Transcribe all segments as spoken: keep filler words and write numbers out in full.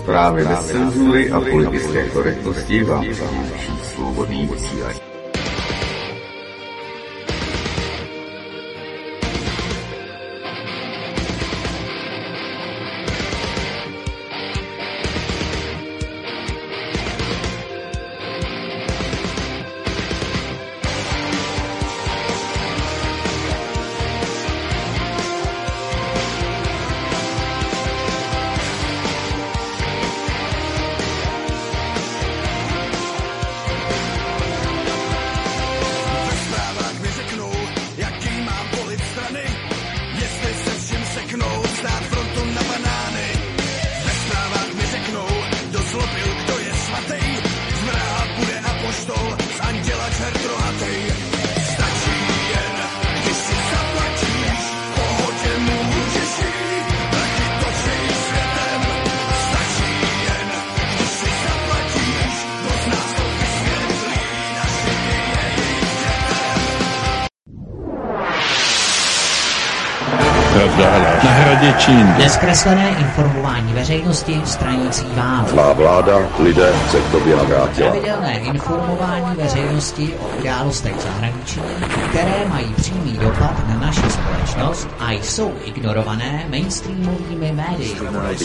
Zprávy bez cenzury a politické korektnosti vám přináší Svobodný vysílač. Na hradě Čín. Nezkreslené informování veřejnosti stranící vám. Zlá vláda, lidé se k tobě navrátila. Pravidelné informování veřejnosti o událostech zahraničí, které mají přímý dopad na naši společnost a jsou ignorované mainstreamovými médii.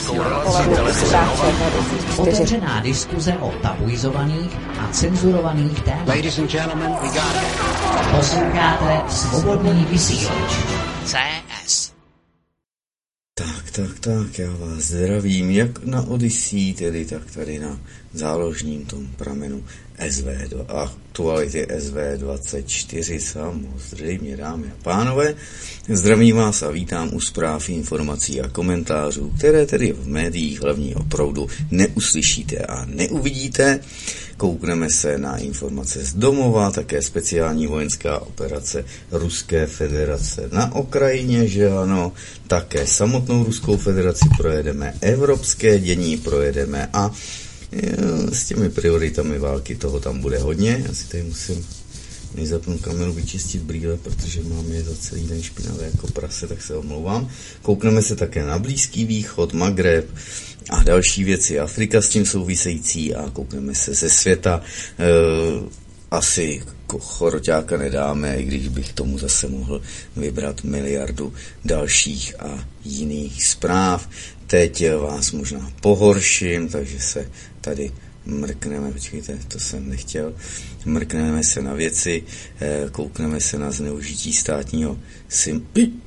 Otevřená diskuze o tabuizovaných a cenzurovaných tématech. Posloucháte Svobodný vysílač. C S. Tak, tak, tak, já vás zdravím, jak na Odyssey, tedy tak tady na záložním tom pramenu S V dva, aktuality S V dvacet čtyři, samozřejmě, dámy a pánové. Zdravím vás a vítám u zpráv, informací a komentářů, které tedy v médiích hlavního proudu neuslyšíte a neuvidíte. Koukneme se na informace z domova, také speciální vojenská operace Ruské federace na Ukrajině, že ano, také samotnou Ruskou federaci projedeme, evropské dění projedeme a s těmi prioritami války toho tam bude hodně. Já si tady musím, než zapnu kameru, vyčistit brýle, protože mám je za celý den špinavé jako prase, tak se omlouvám. Koukneme se také na Blízký východ, Magreb a další věci, Afrika s tím související a koukneme se ze světa. E, asi choroťáka nedáme, i když bych tomu zase mohl vybrat miliardu dalších a jiných zpráv. Teď vás možná pohorším, takže se tady mrkneme, počkejte, to jsem nechtěl, mrkneme se na věci, koukneme se na zneužití státního sim...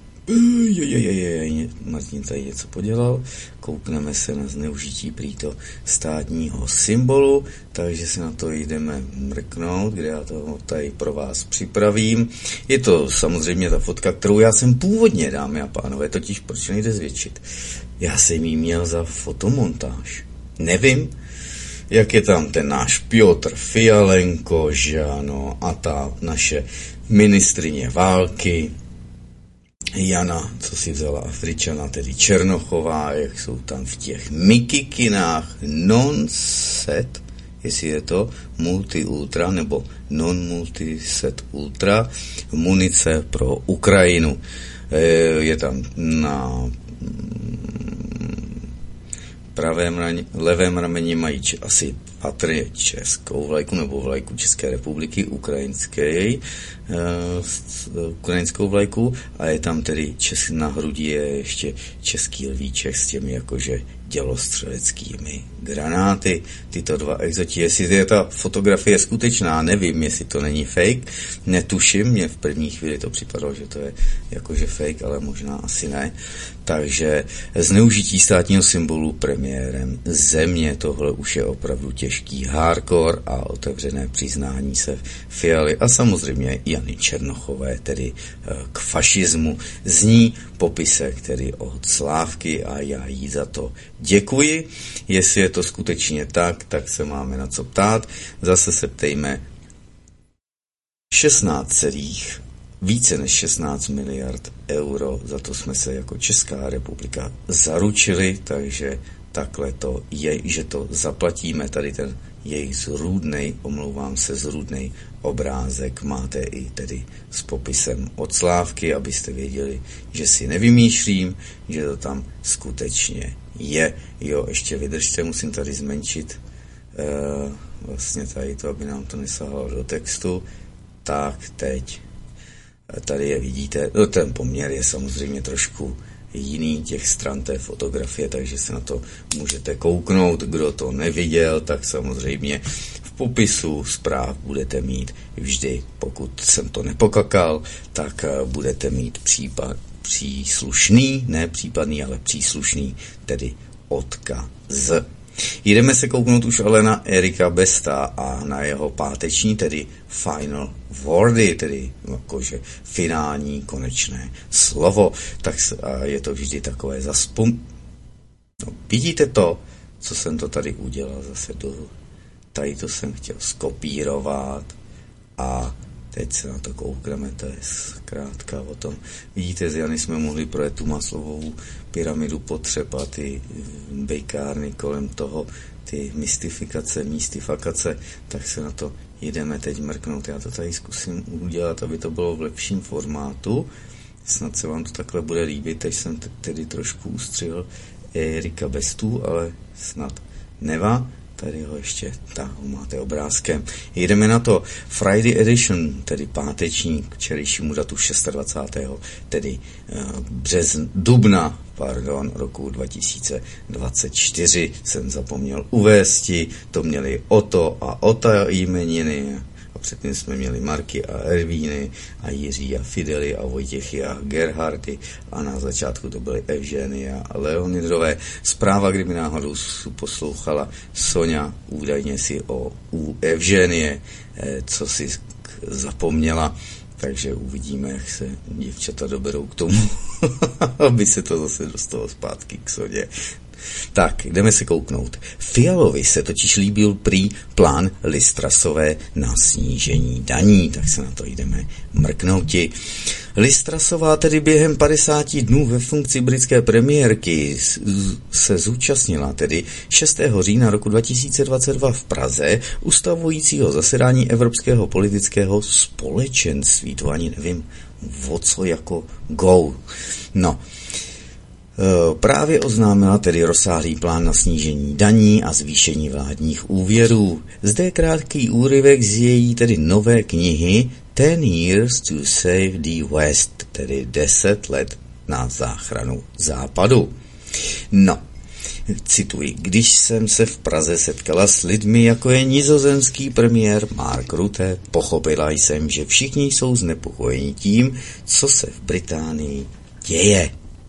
Martin tady něco podělal, koukneme se na zneužití prýto státního symbolu, takže se na to jdeme mrknout, kde já to tady pro vás připravím. Je to samozřejmě ta fotka, kterou já jsem původně, dámy a pánové, totiž proč nejde zvětšit. Já jsem jí měl za fotomontáž. Nevím, jak je tam ten náš Piotr Fialenko, že ano, a ta naše ministryně války, Jana, co si vzala Afričana, tedy Černochová, jak jsou tam v těch mikikinách non-set, jestli je to multi-ultra nebo non-multi-set ultra, munice pro Ukrajinu. Je tam na pravém raně, levém rameni mají č- asi patrně českou vlajku nebo vlajku České republiky, ukrajinské, e, ukrajinskou vlajku a je tam tedy čes, na hrudi je ještě český lvíček s těmi jakože dělostřeleckými granáty. Tyto dva exoti, jestli je ta fotografie skutečná, nevím, jestli to není fake, netuším, mně v první chvíli to připadalo, že to je jakože fake, ale možná asi ne. Takže zneužití státního symbolu premiérem země, tohle už je opravdu těžký hardcore a otevřené přiznání se Fialy a samozřejmě Jany Černochové, tedy k fašismu. Zní popisek tedy od Slávky a já jí za to děkuji. Jestli je to skutečně tak, tak se máme na co ptát. Zase se ptejme šestnáct celých více než šestnáct miliard euro, za to jsme se jako Česká republika zaručili, takže takhle to je, že to zaplatíme, tady ten jejich zrůdnej, omlouvám se, zrůdnej obrázek máte i tedy s popisem od Slávky, abyste věděli, že si nevymýšlím, že to tam skutečně je. Jo, ještě vydržte, musím tady zmenšit e, vlastně tady to, aby nám to nesahalo do textu. Tak, teď. Tady je vidíte, no, ten poměr je samozřejmě trošku jiný těch stran té fotografie, takže se na to můžete kouknout. Kdo to neviděl, tak samozřejmě v popisu zpráv budete mít vždy, pokud jsem to nepokakal, tak budete mít případ, příslušný, ne případný, ale příslušný, tedy odkaz. Jdeme se kouknout už ale na Erika Besta a na jeho páteční, tedy final wordy, tedy jakože finální, konečné slovo. Tak je to vždy takové zaspom... No, vidíte to, co jsem to tady udělal zase do... Tady to jsem chtěl skopírovat a teď se na to koukneme, to je zkrátka o tom. Vidíte, z Jany jsme mohli projet tu Maslowovou pyramidu potřeb a ty bejkárny kolem toho, ty mystifikace, mystifikace, tak se na to jdeme teď mrknout. Já to tady zkusím udělat, aby to bylo v lepším formátu. Snad se vám to takhle bude líbit, teď jsem tedy trošku ustřihl Erika Bestu, ale snad nevá. Tady ho ještě, tak ho máte obrázkem. Jdeme na to Friday Edition, tedy páteční, k včerejšímu datu dvacátého šestého tedy uh, březn, dubna, pardon, roku dva tisíce dvacet čtyři jsem zapomněl uvésti, to měli Oto a Ota jmeniny, a předtím jsme měli Marky a Ervíny a Jiří a Fidely a Vojtěchy a Gerhardy a na začátku to byly Evženy a Leonidové. Zpráva, kdyby náhodou poslouchala Soňa, údajně si o u Evženie, co si zapomněla, takže uvidíme, jak se děvčata doberou k tomu, aby se to zase dostalo zpátky k Soně. Tak, jdeme se kouknout. Fialovi se totiž líbil prý plán Listrasové na snížení daní, tak se na to jdeme mrknouti. Listrasová tedy během padesáti dnů ve funkci britské premiérky se zúčastnila tedy šestého října roku dva tisíce dvacet dva v Praze ustavujícího zasedání Evropského politického společenství. To ani nevím, o co jako go. No, právě oznámila tedy rozsáhlý plán na snížení daní a zvýšení vládních úvěrů. Zde je krátký úryvek z její tedy nové knihy Ten Years to Save the West, tedy deset let na záchranu západu. No, cituji, když jsem se v Praze setkala s lidmi, jako je nizozemský premiér Mark Rutte, pochopila jsem, že všichni jsou znepokojeni tím, co se v Británii děje.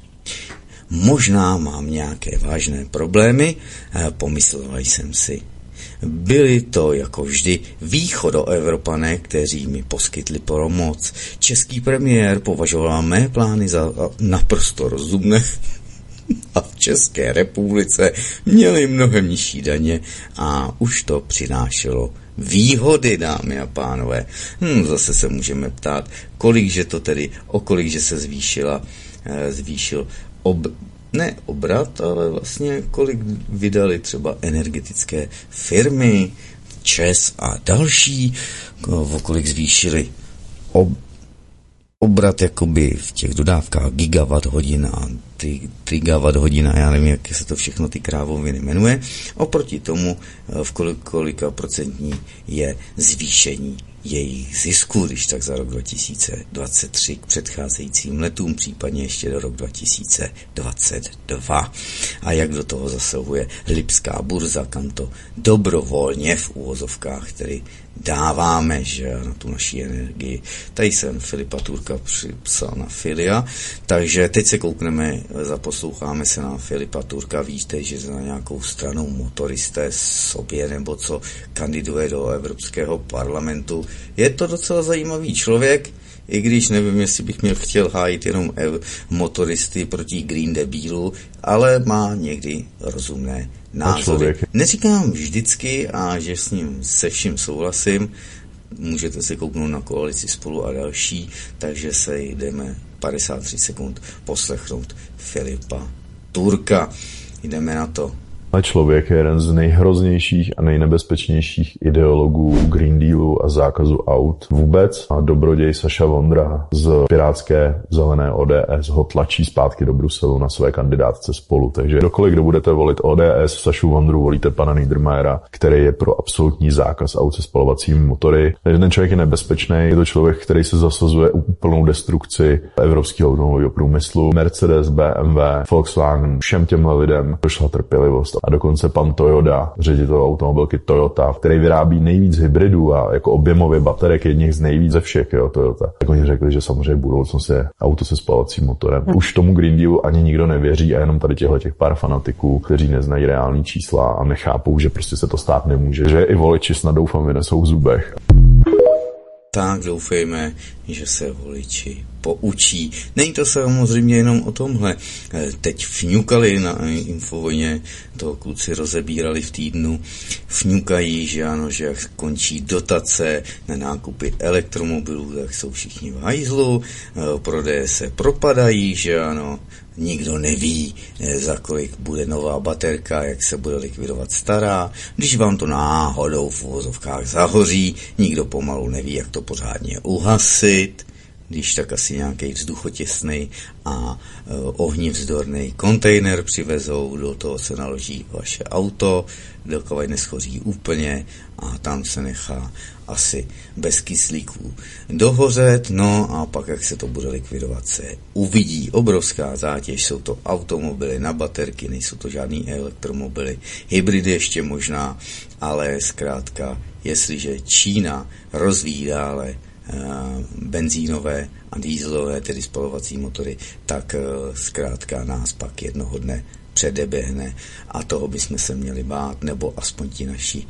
Možná mám nějaké vážné problémy, pomyslela jsem si. Byli to jako vždy východoevropané, kteří mi poskytli pomoc. Český premiér považoval mé plány za naprosto rozumné a v České republice měli mnohem nižší daně a už to přinášelo výhody, dámy a pánové. Hm, zase se můžeme ptát, kolikže to tedy, o kolikže se zvýšila, zvýšil ob, ne obrat, ale vlastně kolik vydali třeba energetické firmy, ČEZ a další, o kolik zvýšili ob, obrat jakoby v těch dodávkách gigawatt hodin a trigawatt hodina, já nevím, jak se to všechno ty krávoviny jmenuje. Oproti tomu v kolik, kolika procentní je zvýšení jejich zisku, když tak za rok dva tisíce dvacet tři k předcházejícím letům, případně ještě do rok dva tisíce dvacet dva. A jak do toho zasahuje Lipská burza, kam to dobrovolně v úvozovkách tedy dáváme, že na tu naši energii. Tady jsem Filipa Turka připsal na Filia, takže teď se koukneme, zaposloucháme se na Filipa Turka, víte, že za nějakou stranou motoristé sobě nebo co kandiduje do Evropského parlamentu. Je to docela zajímavý člověk, i když nevím, jestli bych měl chtěl hájit jenom motoristy proti Green Debilu, ale má někdy rozumné názory. Neříkám vždycky a že s ním se vším souhlasím, můžete se kouknout na koalici Spolu a další, takže se jdeme padesát tři sekund poslechnout Filipa Turka. Jdeme na to. A člověk je jeden z nejhroznějších a nejnebezpečnějších ideologů Green Dealu a zákazu aut vůbec. A dobroděj Saša Vondra z pirátské zelené O D S ho tlačí zpátky do Bruselu na své kandidátce Spolu. Takže kdokoliv, kdo budete volit O D S, Sašu Vondru, volíte pana Niedermayera, který je pro absolutní zákaz aut se spalovacími motory. Takže ten člověk je nebezpečný. Je to člověk, který se zasazuje úplnou destrukci evropského automobilového průmyslu. Mercedes, B M W, Volkswagen, všem těmhle lidem došla trpělivost. A dokonce pan Toyoda, ředitel automobilky Toyota, který vyrábí nejvíc hybridů a jako objemově baterek jedních z nejvíc ze všech, jo, Toyota. Tak oni řekli, že samozřejmě budoucnost je auto se spalovacím motorem. Už tomu Green Dealu ani nikdo nevěří a jenom tady těchto těch pár fanatiků, kteří neznají reální čísla a nechápou, že prostě se to stát nemůže. Že i voliči snad doufám vynesou v zubech. Tak doufejme, že se voliči poučí. Není to samozřejmě jenom o tomhle. Teď fňukali na Infovojně, toho kluci rozebírali v týdnu, fňukají, že ano, že jak končí dotace na nákupy elektromobilů, tak jsou všichni v hajzlu, prodeje se propadají, že ano, nikdo neví, za kolik bude nová baterka, jak se bude likvidovat stará. Když vám to náhodou v uvozovkách zahoří, nikdo pomalu neví, jak to pořádně uhasit. Když tak asi nějaký vzduchotěsný a e, ohnivzdorný kontejner přivezou, do toho se naloží vaše auto, dokud neschoří úplně a tam se nechá asi bez kyslíků dohořet, no a pak, jak se to bude likvidovat, se uvidí. Obrovská zátěž, jsou to automobily na baterky, nejsou to žádný elektromobily, hybridy ještě možná, ale zkrátka, jestliže Čína rozvíjí dále benzínové a dieselové, tedy spalovací motory, tak zkrátka nás pak jednoho dne předeběhne a toho bychom se měli bát, nebo aspoň ti naši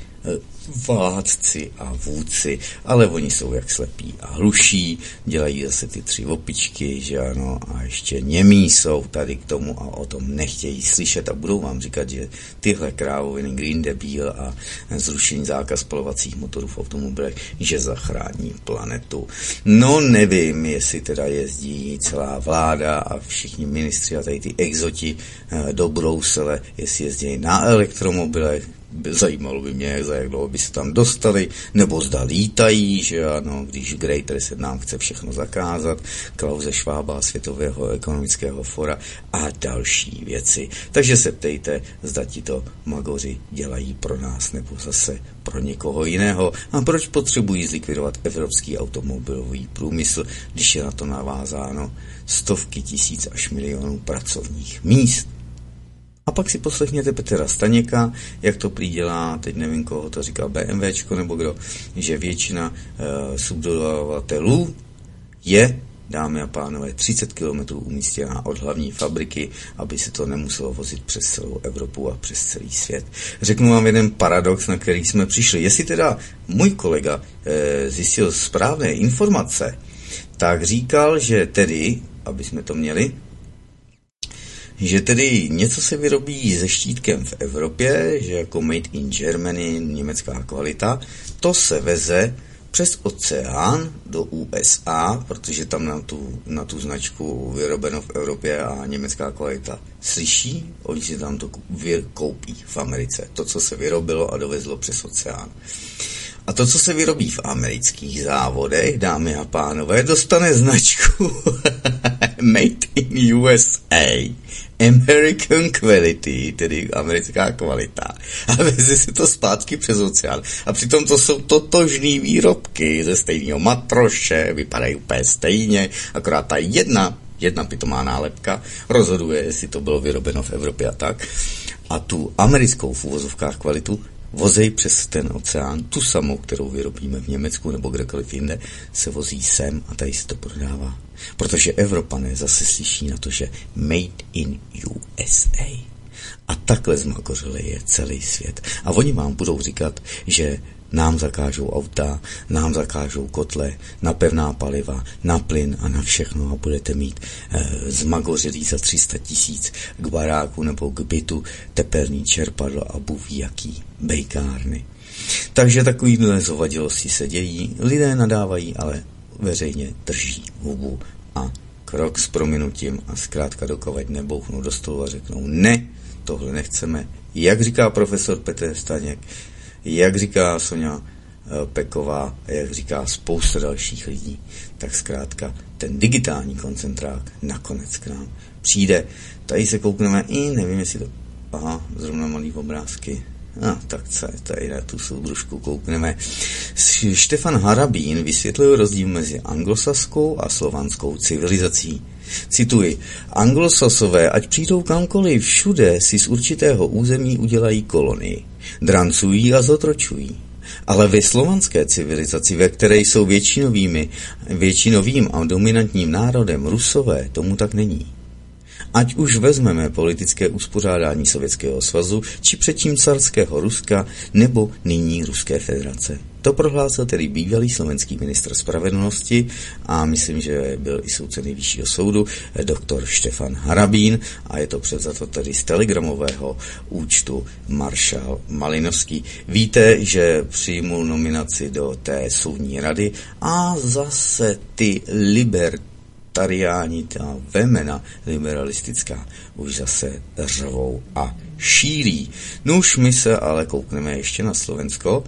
vládci a vůdci, ale oni jsou jak slepí a hluší, dělají zase ty tři opičky, že ano, a ještě němí jsou tady k tomu a o tom nechtějí slyšet a budou vám říkat, že tyhle krávoviny Green Deal a zrušení zákaz spalovacích motorů v automobilech, že zachrání planetu. No nevím, jestli teda jezdí celá vláda a všichni ministři a tady ty exoti do Brusele, jestli jezdí na elektromobilech. Zajímalo by mě, za jak dlouho by se tam dostali, nebo zda lítají, že ano, když Great Reset nám chce všechno zakázat, Klause Schwaba, Světového ekonomického fora a další věci. Takže se ptejte, zda ti to magoři dělají pro nás, nebo zase pro někoho jiného. A proč potřebují zlikvidovat evropský automobilový průmysl, když je na to navázáno stovky tisíc až milionů pracovních míst? A pak si poslechněte Petra Staněka, jak to prý dělá, teď nevím, koho to říkal, BMWčko nebo kdo, že většina e, subdodavatelů je, dámy a pánové, třicet kilometrů umístěná od hlavní fabriky, aby se to nemuselo vozit přes celou Evropu a přes celý svět. Řeknu vám jeden paradox, na který jsme přišli. Jestli teda můj kolega e, zjistil správné informace, tak říkal, že tedy, aby jsme to měli, že tedy něco se vyrobí se štítkem v Evropě, že jako made in Germany, německá kvalita, to se veze přes oceán do U S A, protože tam na tu, na tu značku vyrobeno v Evropě a německá kvalita slyší, oni si tam to koupí v Americe, to, co se vyrobilo a dovezlo přes oceán. A to, co se vyrobí v amerických závodech, dámy a pánové, dostane značku Made in U S A, American Quality, tedy americká kvalita. A veze si to zpátky přes oceán. A přitom to jsou totožný výrobky ze stejného matroše, vypadají úplně stejně, akorát ta jedna, jedna pitomá nálepka rozhoduje, jestli to bylo vyrobeno v Evropě a tak. A tu americkou v uvozovkách kvalitu vozej přes ten oceán, tu samou, kterou vyrobíme v Německu nebo kdekoliv jinde, se vozí sem a tady se to prodává. Protože Evropané zase slyší na to, že made in U S A. A takhle zmakořili je celý svět. A oni vám budou říkat, že nám zakážou auta, nám zakážou kotle, na pevná paliva, na plyn a na všechno a budete mít e, zmagořilý za tři sta tisíc k baráku nebo k bytu tepelný čerpadlo a bůh ví jaký bejkárny. Takže takovýhle zovadilosti se dějí, lidé nadávají, ale veřejně drží hubu a krok s prominutím a zkrátka dokovet nebouchnou do stolu a řeknou ne, tohle nechceme. Jak říká profesor Petr Staněk, jak říká Soňa Peková a jak říká spousta dalších lidí, tak zkrátka ten digitální koncentrák nakonec k nám přijde. Tady se koukneme i nevím, jestli to... Aha, zrovna malý obrázky. A tak se tady na tu soudružku koukneme. Štefan Harabín vysvětlil rozdíl mezi anglosaskou a slovanskou civilizací. Cituji, anglosasové, ať přijdou kamkoliv, všude si z určitého území udělají kolonii. Drancují a zotročují. Ale ve slovanské civilizaci, ve které jsou většinovými, většinovým a dominantním národem Rusové, tomu tak není. Ať už vezmeme politické uspořádání Sovětského svazu, či předtím carského Ruska, nebo nyní Ruské federace. To prohlásil tedy bývalý slovenský ministr spravedlnosti a myslím, že byl i soudce nejvyššího soudu, doktor Štefan Harabín, a je to převzato tedy z telegramového účtu Maršál Malinovský. Víte, že přijmul nominaci do té soudní rady a zase ty liberty Tariáni, ta vemena liberalistická, už zase řvou a šílí. No už my se ale koukneme ještě na Slovensko,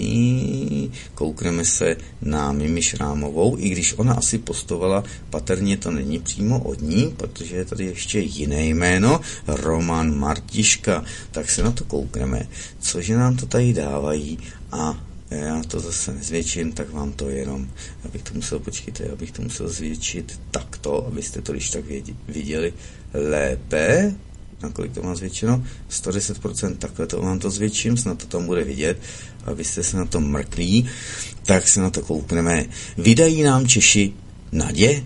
koukneme se na Mimi Šrámovou, i když ona asi postovala, patrně to není přímo od ní, protože je tady ještě jiné jméno, Roman Martiška, tak se na to koukneme, cože nám to tady dávají a já to zase nezvětším, tak vám to jenom, abych to musel, počkejte, abych to musel zvětšit takto, abyste to když tak viděli lépe. Nakolik to mám zvětšeno? sto deset procent, takhle to vám to zvětším, snad to tam bude vidět, abyste se na to mrklí, tak se na to koukneme. Vydají nám Češi naděje?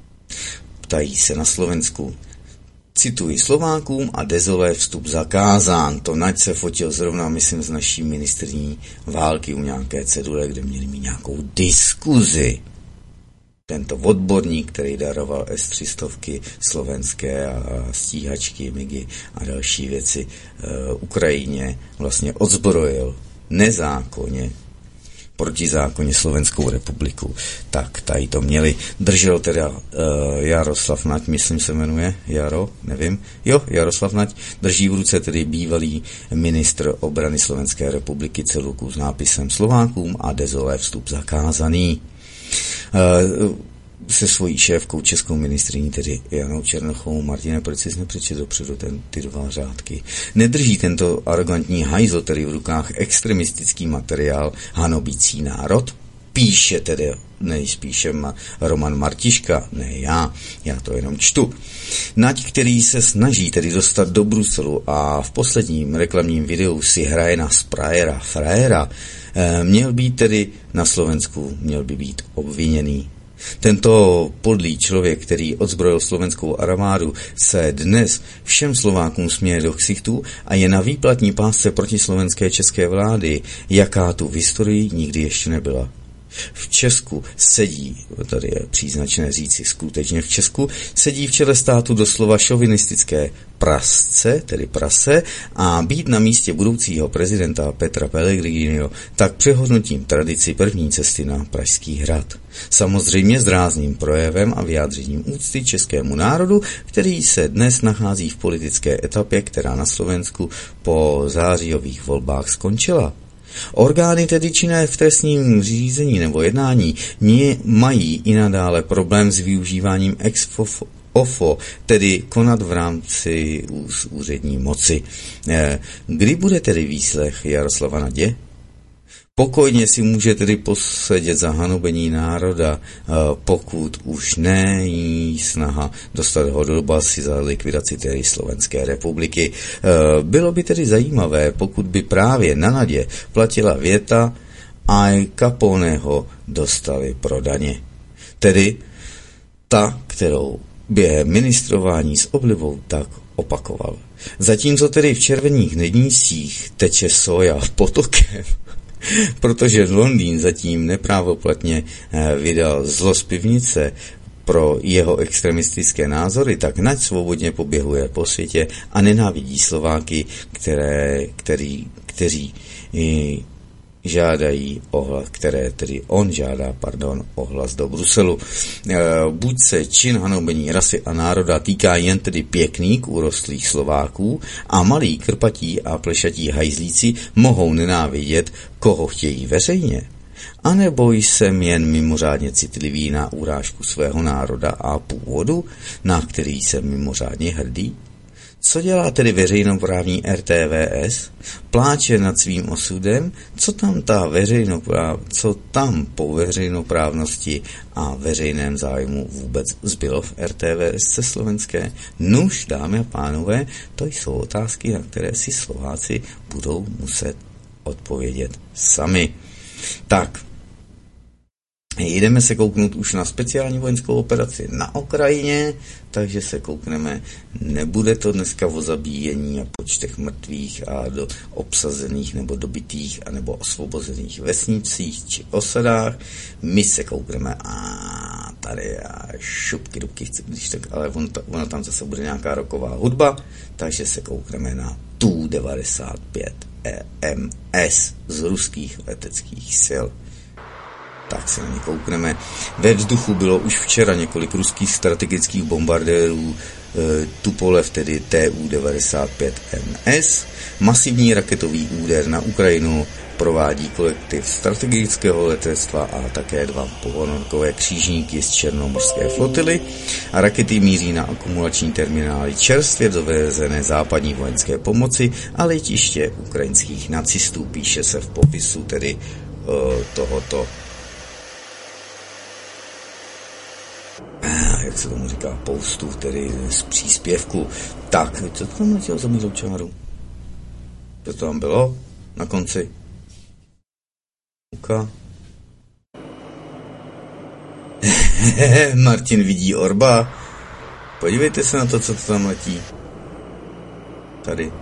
Ptají se na Slovensku. Cituji, Slovákům a dezolé vstup zakázán. To Naď se fotil zrovna, myslím, s naší ministryní války u nějaké cedule, kde měli mít nějakou diskuzi. Tento odborník, který daroval es tři sta slovenské a stíhačky, migy a další věci uh, Ukrajině, vlastně odzbrojil nezákonně protizákonně Slovenskou republiku. Tak, tady to měli. Držel teda uh, Jaroslav Nať, myslím se jmenuje, Jaro, nevím. Jo, Jaroslav Nať, drží v ruce tedy bývalý ministr obrany Slovenské republiky celuku s nápisem Slovákům a dezolé vstup zakázaný. Uh, se svojí šéfkou českou ministryní, tedy Janou Černochovou. Martine, proč jsi nepřečet dopředu ten, ty dva řádky? Nedrží tento arrogantní hajzl tedy v rukách extremistický materiál hanobící národ? Píše tedy, nejspíše Roman Martiška, ne já, já to jenom čtu. Nať, který se snaží tedy dostat do Bruselu a v posledním reklamním videu si hraje na sprajera, frajera, měl být tedy na Slovensku, měl by být obviněný. Tento podlý člověk, který odzbrojil slovenskou armádu, se dnes všem Slovákům směje do ksichtů a je na výplatní pásce proti slovenské české vlády, jaká tu v historii nikdy ještě nebyla. V Česku sedí, tady je příznačné říci skutečně v Česku, sedí v čele státu doslova šovinistické prasce, tedy prase, a být na místě budoucího prezidenta Petra Pellegriniho, tak přehodnotím tradici první cesty na Pražský hrad. Samozřejmě s drázným projevem a vyjádřením úcty českému národu, který se dnes nachází v politické etapě, která na Slovensku po zářijových volbách skončila. Orgány tedy činné v trestním řízení nebo jednání nie mají i nadále problém s využíváním ex ofo, tedy konat v rámci úřední moci. Kdy bude tedy výslech Jaroslava Naďe? Pokojně si může tedy posedět za hanobení národa, pokud už není snaha dostat ho do basy za likvidaci tedy Slovenské republiky. Bylo by tedy zajímavé, pokud by právě na Nadě platila věta a Caponeho dostali pro daně. Tedy ta, kterou během ministrování s oblibou tak opakoval. Zatímco tedy v červených nednících teče soja potokem, protože Londýn zatím neprávoplatně vydal zlo z pivnice pro jeho extremistické názory, tak Nať svobodně poběhuje po světě a nenávidí Slováky, které, který, kteří žádají ohlas, které tedy on žádá, pardon, ohlas do Bruselu. E, buď se čin hanobení rasy a národa týká jen tedy pěkných urostlých Slováků a malí krpatí a plešatí hajzlíci mohou nenávidět, koho chtějí veřejně, anebo jsem jen mimořádně citlivý na urážku svého národa a původu, na který jsem mimořádně hrdý. Co dělá tedy veřejnoprávní R T V S? Pláče nad svým osudem? Co tam ta veřejnopráv... co tam po veřejnoprávnosti a veřejném zájmu vůbec zbylo v R T V S slovenské? Nuž, dámy a pánové, to jsou otázky, na které si Slováci budou muset odpovědět sami. Tak, jdeme se kouknout už na speciální vojenskou operaci na Ukrajině, takže se koukneme, nebude to dneska o zabíjení a počtech mrtvých a do obsazených nebo dobitých a nebo osvobozených vesnicích či osadách. My se koukneme a tady a šupky dubky, když tak, ale on, ona tam zase bude nějaká roková hudba, takže se koukneme na T U devadesát pět E M S z ruských leteckých sil. Tak se na ně koukneme. Ve vzduchu bylo už včera několik ruských strategických bombardérů e, Tupolev, tedy T U devadesát pět M S. Masivní raketový úder na Ukrajinu provádí kolektiv strategického letectva a také dva ponorkové křížníky z Černomorské flotily a rakety míří na akumulační terminály čerstvě dovezené západní vojenské pomoci a letiště ukrajinských nacistů, píše se v popisu tedy e, tohoto, jak se tomu říká, postu, tedy z příspěvku. Tak, co to tam letělo za mílou čáru? Co to tam bylo na konci? Uka. Martin vidí orba. Podívejte se na to, co to tam letí. Tady.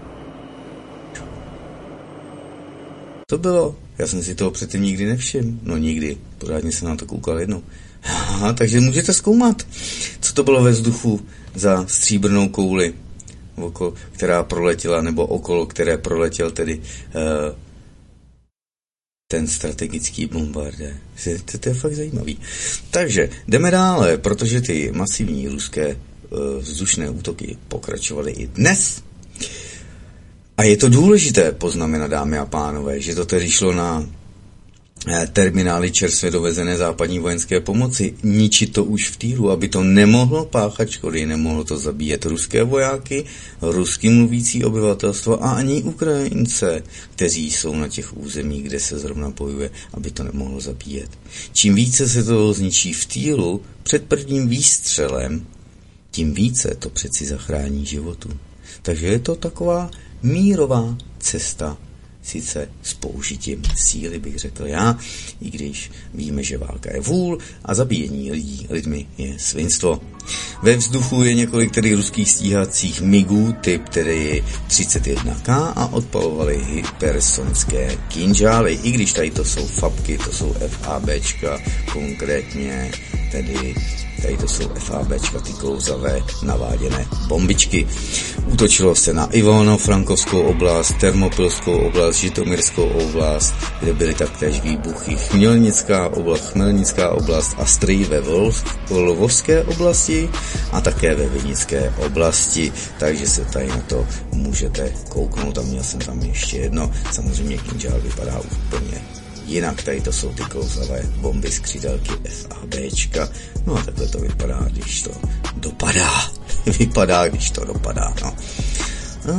To bylo. Já jsem si toho předtím nikdy nevšiml. No nikdy. Pořádně jsem na to koukal jednou. Aha, takže můžete zkoumat, co to bylo ve vzduchu za stříbrnou kouli, okolo, která proletěla, nebo okolo, které proletěl tedy uh, ten strategický bombardér. To, to je fakt zajímavý. Takže jdeme dále, protože ty masivní ruské uh, vzdušné útoky pokračovaly i dnes. A je to důležité poznamenat, dámy a pánové, že to tedy šlo na terminály čerstvě dovezené západní vojenské pomoci. Ničit to už v týlu, aby to nemohlo páchat škody, nemohlo to zabíjet ruské vojáky, rusky mluvící obyvatelstvo a ani Ukrajince, kteří jsou na těch územích, kde se zrovna bojuje, aby to nemohlo zabíjet. Čím více se to zničí v týlu před prvním výstřelem, tím více to přeci zachrání životu. Takže je to taková mírová cesta, sice s použitím síly, bych řekl já, i když víme, že válka je vůl a zabíjení lidí lidmi je svinstvo. Ve vzduchu je několik tedy ruských stíhacích migů, typ tedy třicet jedna K a odpalovali hypersonické kinžály, i když tady to jsou fabky, to jsou FABčka, konkrétně tedy tady to jsou FABčka, ty klouzavé naváděné bombičky. Útočilo se na Ivano-Frankovskou oblast, Termopilskou oblast, Žitomirskou oblast, kde byly taktéž výbuchy. Chmělnická oblast, Chmelnická oblast a Stryj ve Lvovské oblasti a také ve Vinické oblasti, takže se tady na to můžete kouknout a měl jsem tam ještě jedno. Samozřejmě kinžál vypadá úplně jinak, tady to jsou ty klouzavé bomby z křídelky FABčka. No a takhle to vypadá, když to dopadá. Vypadá, když to dopadá, no. no.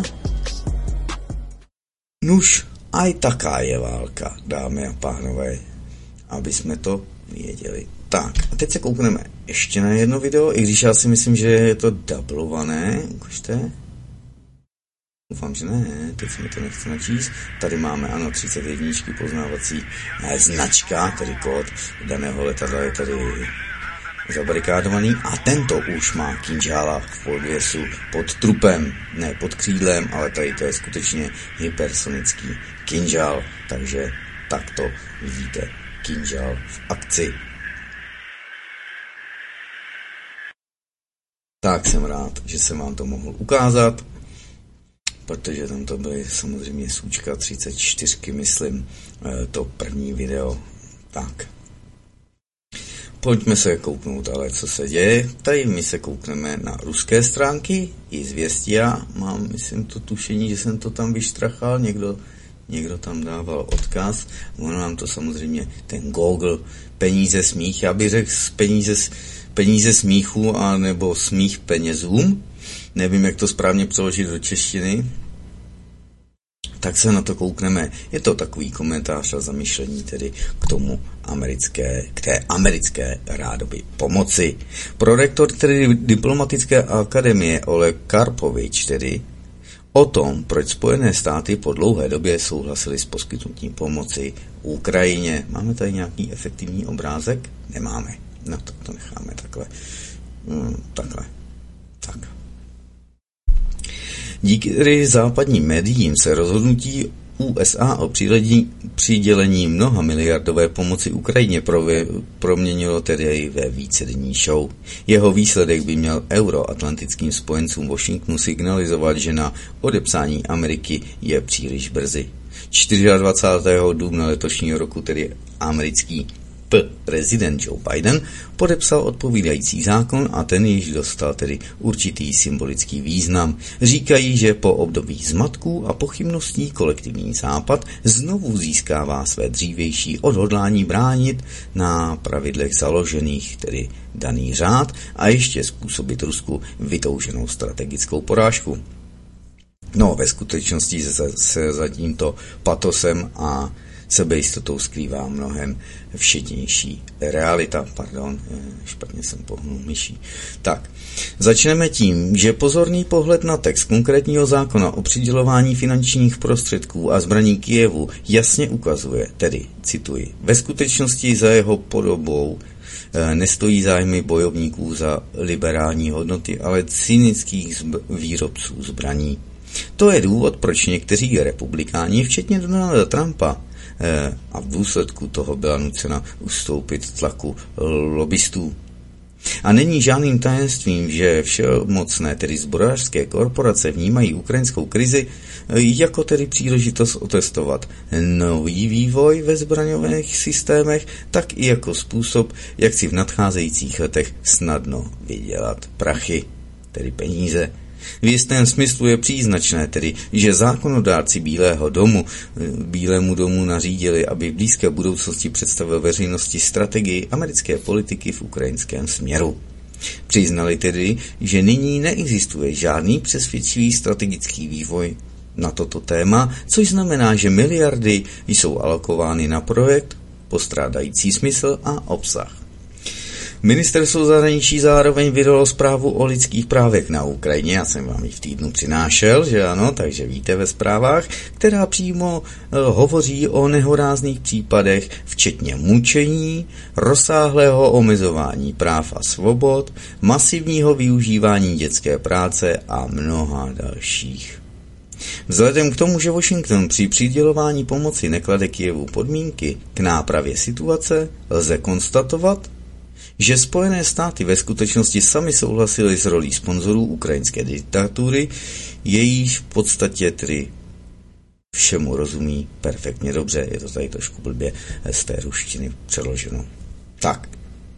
Nuž, aj taká je válka, dámy a pánové, aby jsme to věděli. Tak, a teď se koukneme ještě na jedno video, i když já si myslím, že je to dublované. Ukažte. Doufám, že ne, teď se mi to nechce načíst. Tady máme, ano, třicet jedna poznávací ne, značka, tedy kód daného letadla je tady zabarikádovaný a tento už má kinžála v podvěsu pod trupem, ne pod křídlem, ale tady to je skutečně hypersonický kinžál, takže takto vidíte kinžál v akci. Tak jsem rád, že jsem vám to mohl ukázat. protože tam to byly samozřejmě Sučka třicet čtyři, myslím, to první video. Tak. Pojďme se kouknout, ale co se děje. Tady my se koukneme na ruské stránky, i Zvěstia. Mám, myslím, to tušení, že jsem to tam vyštrachal, někdo, někdo tam dával odkaz. Ono nám to samozřejmě, ten Google, peníze smích, já bych řekl peníze, peníze smíchu, a nebo smích penězům. Nevím, jak to správně přeložit do češtiny. Tak se na to koukneme. Je to takový komentář a zamyšlení tedy k tomu americké, k té americké rádoby pomoci. Prorektor tedy diplomatické akademie Oleg Karpovič tedy o tom, proč Spojené státy po dlouhé době souhlasily s poskytnutím pomoci Ukrajině. Máme tady nějaký efektivní obrázek? Nemáme. No tak to necháme takhle. Hmm, takhle. Tak. Díky západním médiím se rozhodnutí U S A o přidělení mnoha miliardové pomoci Ukrajině proměnilo tedy ve vícedenní show. Jeho výsledek by měl euroatlantickým spojencům Washingtonu signalizovat, že na odepsání Ameriky je příliš brzy. dvacátého čtvrtého dubna letošního roku tedy americký P. prezident Joe Biden podepsal odpovídající zákon a ten již dostal tedy určitý symbolický význam. Říkají, že po období zmatků a pochybností kolektivní západ znovu získává své dřívější odhodlání bránit na pravidlech založených, tedy daný řád, a ještě způsobit Rusku vytouženou strategickou porážku. No, ve skutečnosti se, se za tímto patosem a sebejistotou skrývá mnohem všednější realita. Pardon, špatně jsem pohnul myší. Tak, začneme tím, že pozorný pohled na text konkrétního zákona o přidělování finančních prostředků a zbraní Kyjevu jasně ukazuje, tedy, cituji, ve skutečnosti za jeho podobou nestojí zájmy bojovníků za liberální hodnoty, ale cynických zb- výrobců zbraní. To je důvod, proč někteří republikáni, včetně Donalda Trumpa, a v důsledku toho byla nucena ustoupit tlaku lobbystů. A není žádným tajemstvím, že všemocné, tedy zbrojařské korporace, vnímají ukrajinskou krizi jako tedy příležitost otestovat nový vývoj ve zbraňových systémech, tak i jako způsob, jak si v nadcházejících letech snadno vydělat prachy, tedy peníze. V jistém smyslu je příznačné tedy, že zákonodárci Bílého domu, Bílému domu nařídili, aby v blízké budoucnosti představil veřejnosti strategii americké politiky v ukrajinském směru. Přiznali tedy, že nyní neexistuje žádný přesvědčivý strategický vývoj na toto téma, což znamená, že miliardy jsou alokovány na projekt postrádající smysl a obsah. Ministerstvo zahraničí zároveň vydalo zprávu o lidských právech na Ukrajině, já jsem vám ji v týdnu přinášel, že ano, takže víte ve zprávách, která přímo hovoří o nehorázných případech, včetně mučení, rozsáhlého omezování práv a svobod, masivního využívání dětské práce a mnoha dalších. Vzhledem k tomu, že Washington při přidělování pomoci neklade Kyjevu podmínky k nápravě situace, lze konstatovat, že Spojené státy ve skutečnosti sami souhlasili s rolí sponzorů ukrajinské diktatury, jejíž v podstatě tedy všemu rozumí perfektně dobře, je to tady trošku blbě z té ruštiny přeloženo. Tak.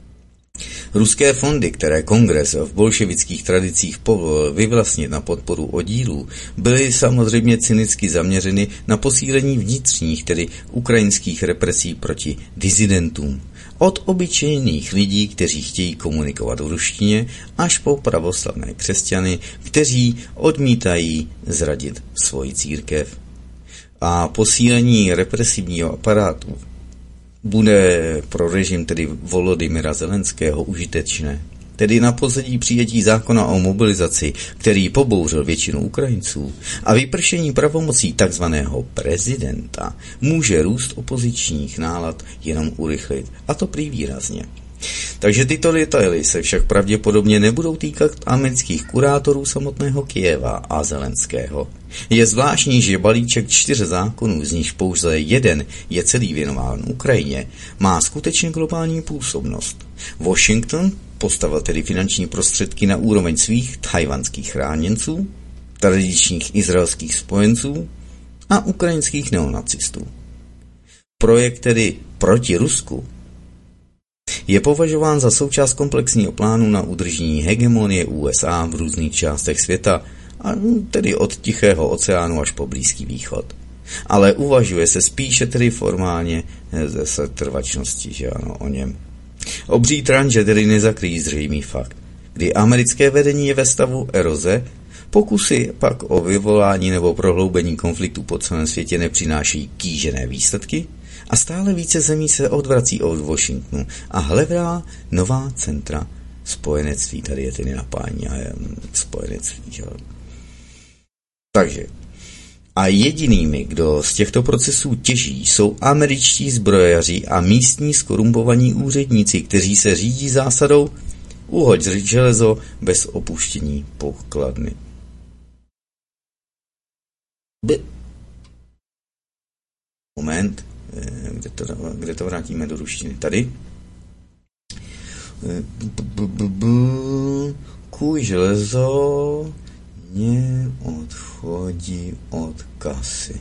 Ruské fondy, které kongres v bolševických tradicích povolil vyvlastnit na podporu oddílů, byly samozřejmě cynicky zaměřeny na posílení vnitřních, tedy ukrajinských represí proti disidentům. Od obyčejných lidí, kteří chtějí komunikovat v ruštině, až po pravoslavné křesťany, kteří odmítají zradit svoji církev. A posílení represivního aparátu bude pro režim tedy Volodymyra Zelenského užitečné. Tedy na pozadí přijetí zákona o mobilizaci, který pobouřil většinu Ukrajinců, a vypršení pravomocí takzvaného prezidenta může růst opozičních nálad jenom urychlit, a to prý výrazně. Takže tyto detaily se však pravděpodobně nebudou týkat amerických kurátorů samotného Kyjeva a Zelenského. Je zvláštní, že balíček čtyř zákonů, z nichž pouze jeden je celý věnován Ukrajině, má skutečně globální působnost. Washington postavil tedy finanční prostředky na úroveň svých tchajwanských chráněnců, tradičních izraelských spojenců a ukrajinských neonacistů. Projekt tedy proti Rusku je považován za součást komplexního plánu na udržení hegemonie U S A v různých částech světa, a tedy od Tichého oceánu až po Blízký východ. Ale uvažuje se spíše tedy formálně ze setrvačnosti, že ano, o něm. Obří tranže tedy nezakryjí zřejmý fakt, kdy americké vedení je ve stavu eroze, pokusy pak o vyvolání nebo prohloubení konfliktu po celém světě nepřináší kýžené výsledky a stále více zemí se odvrací od Washingtonu a hledá nová centra spojenectví. Tady je tedy napájení a spojenectví. Že? Takže a jedinými, kdo z těchto procesů těží, jsou američtí zbrojaři a místní skorumpovaní úředníci, kteří se řídí zásadou uhoď železo bez opuštění pokladny. By... Moment, kde to, kde to vrátíme do ruštiny? Tady. Kuj železo neodchodí od kasy.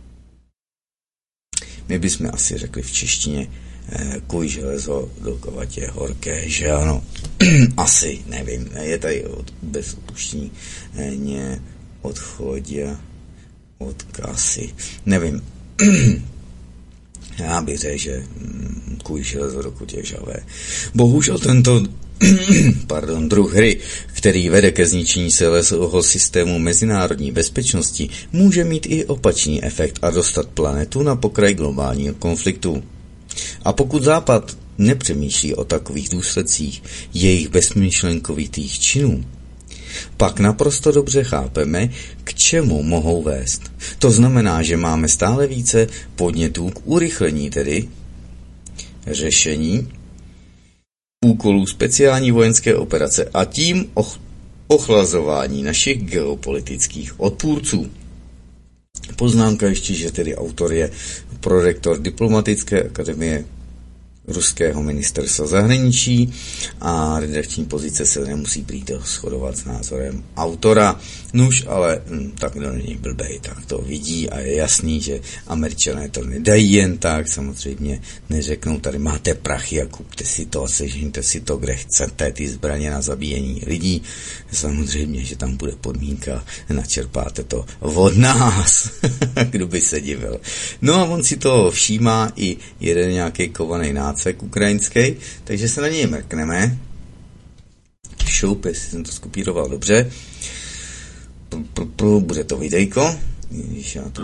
My bychom asi řekli v češtině kuj železo dokud je horké, že ano. Asi, nevím, je tady od, bez opuštění neodchodí od kasy. Nevím. Já bych řekl, že kuj železo dokud je žavé. Bohužel tento pardon, druh hry, který vede ke zničení celého systému mezinárodní bezpečnosti, může mít i opačný efekt a dostat planetu na pokraj globálního konfliktu. A pokud Západ nepřemýšlí o takových důsledcích jejich bezmyšlenkovitých činů, pak naprosto dobře chápeme, k čemu mohou vést. To znamená, že máme stále více podnětů k urychlení tedy řešení úkolů speciální vojenské operace a tím och- ochlazování našich geopolitických odpůrců. Poznámka ještě, že tedy autor je prorektor Diplomatické akademie ruského ministerstva zahraničí a redakční pozice se nemusí prý shodovat s názorem autora. Nuž, ale hm, tak kdo není blbej, tak to vidí a je jasný, že Američané to nedají jen tak, samozřejmě neřeknou, tady máte prachy a kupte si to a sežeňte si to, kde chcete, ty zbraně na zabíjení lidí. Samozřejmě, že tam bude podmínka, načerpáte to od nás, kdo by se divil. No a on si to všímá i jeden nějaký kovaný nácek ukrajinský, takže se na něj mrkneme. Šoup, jestli jsem to skopíroval dobře. Bude to videjko. Tu...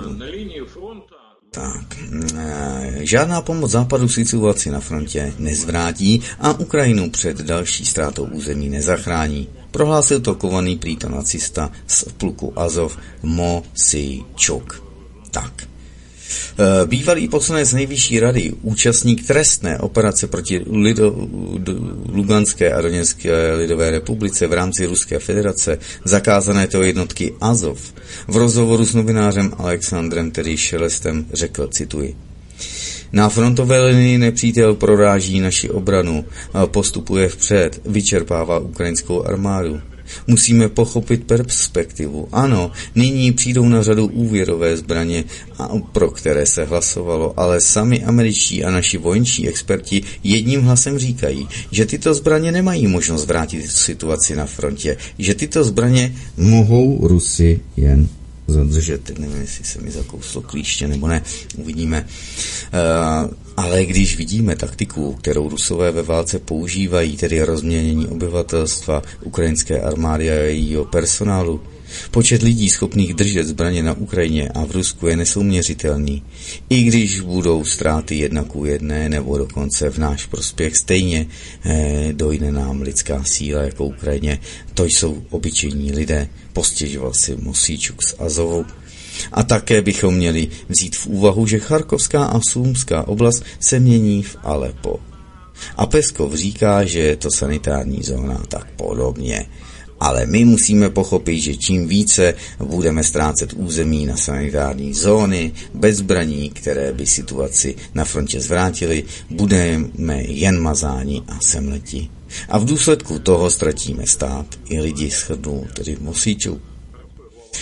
Tak. Žádná pomoc Západu situaci na frontě nezvrátí a Ukrajinu před další ztrátou území nezachrání. Prohlásil to kovaný prýto nacista z pluku Azov Mosíčuk. Tak. Bývalý poslanec nejvyšší rady, účastník trestné operace proti Lido, Luganské a Doněcké lidové republice v rámci Ruské federace, zakázané to jednotky Azov, v rozhovoru s novinářem Alexandrem tedy Šelestem řekl, cituji: na frontové linii nepřítel proráží naši obranu, postupuje vpřed, vyčerpává ukrajinskou armádu. Musíme pochopit perspektivu. Ano, nyní přijdou na řadu úvěrové zbraně, pro které se hlasovalo, ale sami američtí a naši vojenští experti jedním hlasem říkají, že tyto zbraně nemají možnost vrátit situaci na frontě, že tyto zbraně mohou Rusy jen zadržet. Teď nevím, jestli se mi zakouslo klíště nebo ne, uvidíme. Uh, ale když vidíme taktiku, kterou Rusové ve válce používají, tedy rozměnění obyvatelstva ukrajinské armády a jejího personálu, počet lidí schopných držet zbraně na Ukrajině a v Rusku je nesouměřitelný. I když budou ztráty jedna ku jedné nebo dokonce v náš prospěch, stejně eh, dojde nám lidská síla jako Ukrajině. To jsou obyčejní lidé, postěžoval si Mosíčuk z Azovu. A také bychom měli vzít v úvahu, že Charkovská a Sumská oblast se mění v Alepo. A Peskov říká, že je to sanitární zóna, tak podobně. Ale my musíme pochopit, že čím více budeme ztrácet území na sanitární zóny, bez zbraní, které by situaci na frontě zvrátily, budeme jen mazáni a semleti. A v důsledku toho ztratíme stát i lidi, shrnul tedy Mosíčuk.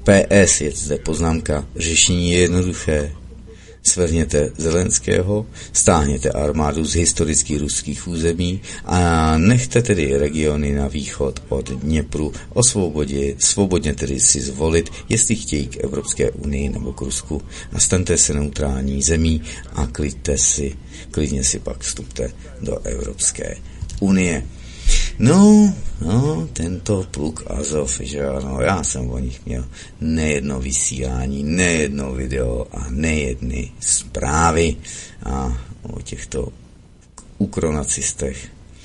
P S je zde poznámka, řešení je jednoduché. Svrhněte Zelenského, stáhněte armádu z historických ruských území a nechte tedy regiony na východ od Dněpru osvobodit, svobodně tedy si zvolit, jestli chtějí k Evropské unii nebo k Rusku a staňte se neutrální zemí a klidte si, klidně si pak vstupte do Evropské unie. No, no, tento pluk Azov, že ano, já jsem o nich měl nejedno vysílání, nejedno video a nejedny zprávy a o těchto ukronacistech.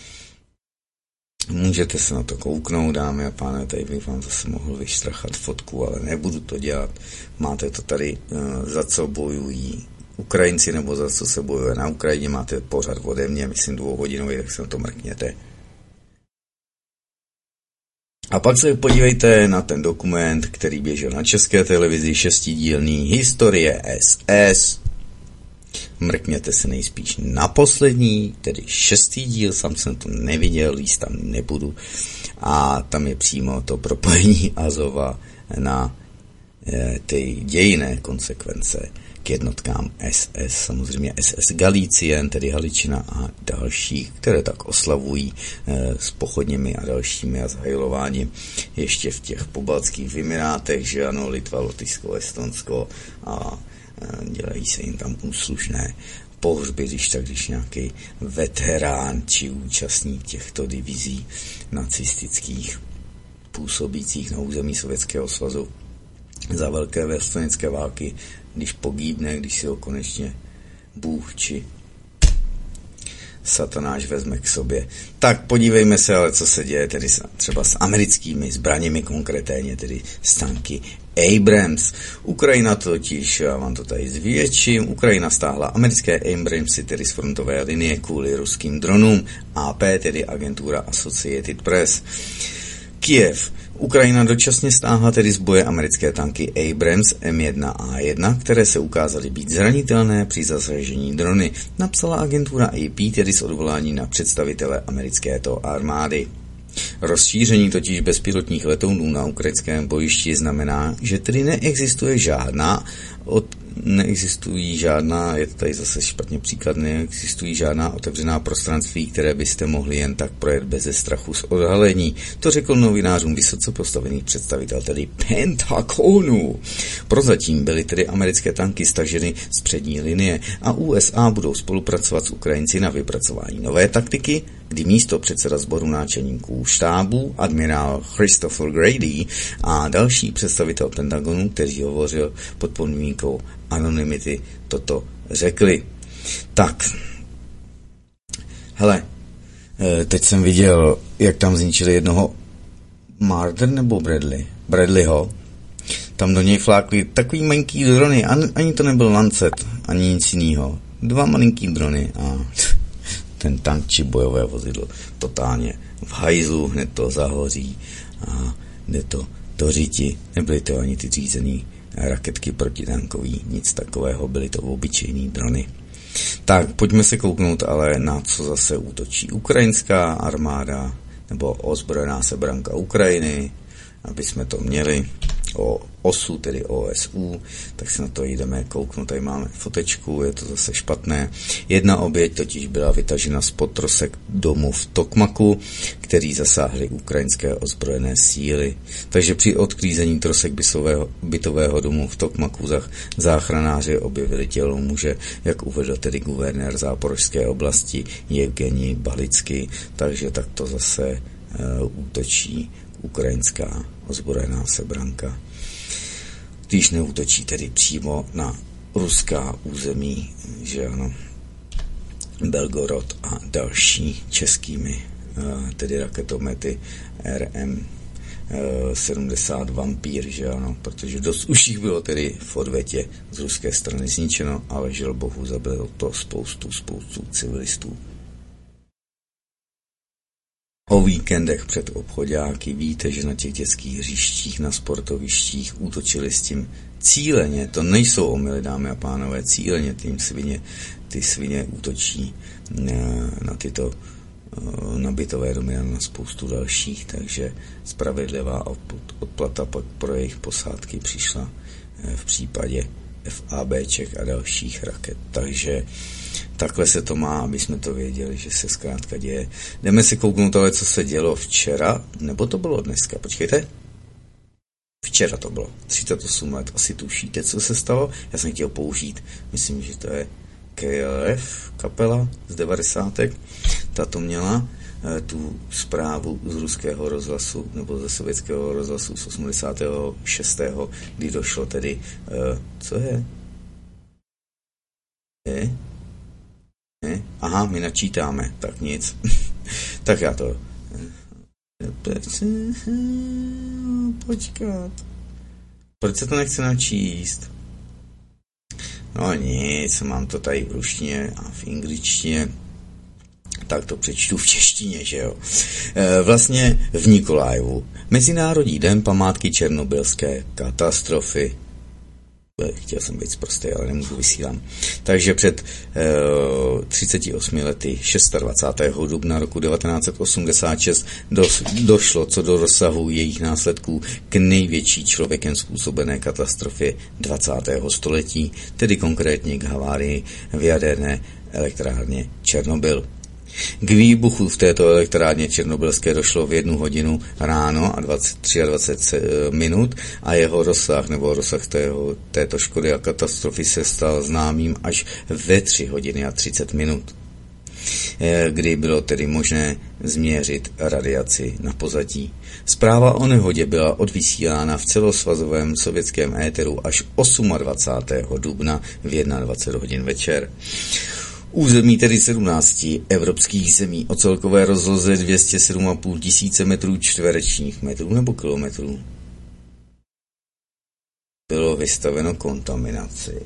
Můžete se na to kouknout, dámy a pánové, tady bych vám zase mohl vyštrachat fotku, ale nebudu to dělat. Máte to tady, za co bojují Ukrajinci, nebo za co se bojuje na Ukrajině, máte pořad ode mě, myslím dvouhodinový, tak se na to mrkněte. A pak se podívejte na ten dokument, který běžel na České televizi, šestidílný Historie S S. Mrkněte se nejspíš na poslední, tedy šestý díl, sám jsem to neviděl, jíst tam nebudu. A tam je přímo to propojení Azova na e, ty dějinné konsekvence k jednotkám S S, samozřejmě S S Galicien, tedy Haličina a dalších, které tak oslavují e, s pochodněmi a dalšími a zhajlováním ještě v těch pobaltských Vymirátech, že ano, Litva, Lotyšsko, Estonsko a e, dělají se jim tam úslušné pohřby, když tak, když nějaký veterán či účastník těchto divizí nacistických působících na území Sovětského svazu za velké vlastenecké války, když pogýbne, když si ho konečně Bůh či Satanáš vezme k sobě. Tak podívejme se ale, co se děje tedy třeba s americkými zbraněmi, konkrétně tedy s tanky Abrams. Ukrajina totiž, já vám to tady zvětším, Ukrajina stáhla americké Abramsy, tedy z frontové linie kvůli ruským dronům. A P, tedy agentura Associated Press. Kyjev. Ukrajina dočasně stáhla tedy z boje americké tanky Abrams M jedna A jedna, které se ukázaly být zranitelné při zasažení drony, napsala agentura A P, tedy s odvolání na představitele americké to armády. Rozšíření totiž bezpilotních letounů na ukrajinském bojišti znamená, že tedy neexistuje žádná od, neexistují žádná, je to tady zase špatně příklad, neexistují žádná otevřená prostranství, které byste mohli jen tak projet beze strachu z odhalení. To řekl novinářům vysoce postavený představitel, tedy Pentagonu. Prozatím byly tedy americké tanky staženy z přední linie a U S A budou spolupracovat s Ukrajinci na vypracování nové taktiky, kdy místo předseda sboru náčelníků štábu, admirál Christopher Grady a další představitel Pentagonu, který hovořil pod podmínkou anonymity, toto řekli. Tak, hele, teď jsem viděl, jak tam zničili jednoho Marder nebo Bradley? Bradleyho. Tam do něj flákli takový malinký drony, ani, ani to nebyl Lancet, ani nic jiného. Dva malinký drony a ten tank či bojové vozidlo totálně v hajzlu, hned to zahoří a jde to do řiti. Nebyly to ani ty řízený raketky protitankový, nic takového, byly to obyčejný drony. Tak, pojďme se kouknout ale na co zase útočí ukrajinská armáda, nebo ozbrojená sebranka Ukrajiny, aby jsme to měli o osu, tedy O S U, tak se na to jdeme kouknout, tady máme fotečku, je to zase špatné. Jedna oběť totiž byla vytažena z podtrosek domu v Tokmaku, který zasáhly ukrajinské ozbrojené síly. Takže při odklízení trosek bytového, bytového domu v Tokmaku záchranáři objevili tělo muže, jak uvedl tedy guvernér Záporožské oblasti Evgenij Balický, takže takto zase e, útočí ukrajinská ozbrojená sebranka. Když neútočí tedy přímo na ruská území, že ano, Belgorod a další českými, tedy raketomety R M sedmdesát Vampír, že ano, protože dost už jich bylo tedy v odvetě z ruské strany zničeno, ale žel bohu zabilo to spoustu, spoustu civilistů. O víkendech před obchodáky víte, že na těch dětských hřištích, na sportovištích útočili s tím cíleně, to nejsou omyly, dámy a pánové, cíleně tím svině, ty svině útočí na, na tyto na bytové domy a na spoustu dalších, takže spravedlivá odplata pak pro jejich posádky přišla v případě FABček a dalších raket. Takže takhle se to má, aby jsme to věděli, že se zkrátka děje. Jdeme si kouknout ale, co se dělo včera, nebo to bylo dneska, počkejte. Včera to bylo, třicet osm let, asi tušíte, co se stalo. Já jsem chtěl použít, myslím, že to je K L F kapela z devadesátek. Ta to měla e, tu zprávu z ruského rozhlasu, nebo ze sovětského rozhlasu z osmdesátého šestého kdy došlo tedy, e, co je? Je? Je? Aha, my načítáme, tak nic. Tak já to... Počkat. Proč se to nechce načíst? No nic, mám to tady v ruštině a v angličtině. Tak to přečtu v češtině, že jo. E, vlastně v Nikolajevu. Mezinárodní den památky černobylské katastrofy. Chtěl jsem být zprostý, ale nemůžu, vysílám. Takže před e, třiceti osmi lety, dvacátého šestého dubna roku devatenáct set osmdesát šest, do, došlo co do rozsahu jejich následků k největší člověkem způsobené katastrofě dvacátého století, tedy konkrétně k havárii v jaderné elektrárně Černobyl. K výbuchu v této elektrárně černobylské došlo v jednu hodinu ráno a dvacet, dvacet tři minut a jeho rozsah nebo rozsah tého, této škody a katastrofy se stal známým až ve tři hodiny a třicet minut, kdy bylo tedy možné změřit radiaci na pozadí. Zpráva o nehodě byla odvysílána v celosvazovém sovětském éteru až dvacátého osmého dubna v dvacet jedna hodin večer. Území tedy sedmnácti evropských zemí o celkové rozloze dvě stě sedm a půl tisíce metrů čtverečních metrů nebo kilometrů bylo vystaveno kontaminaci.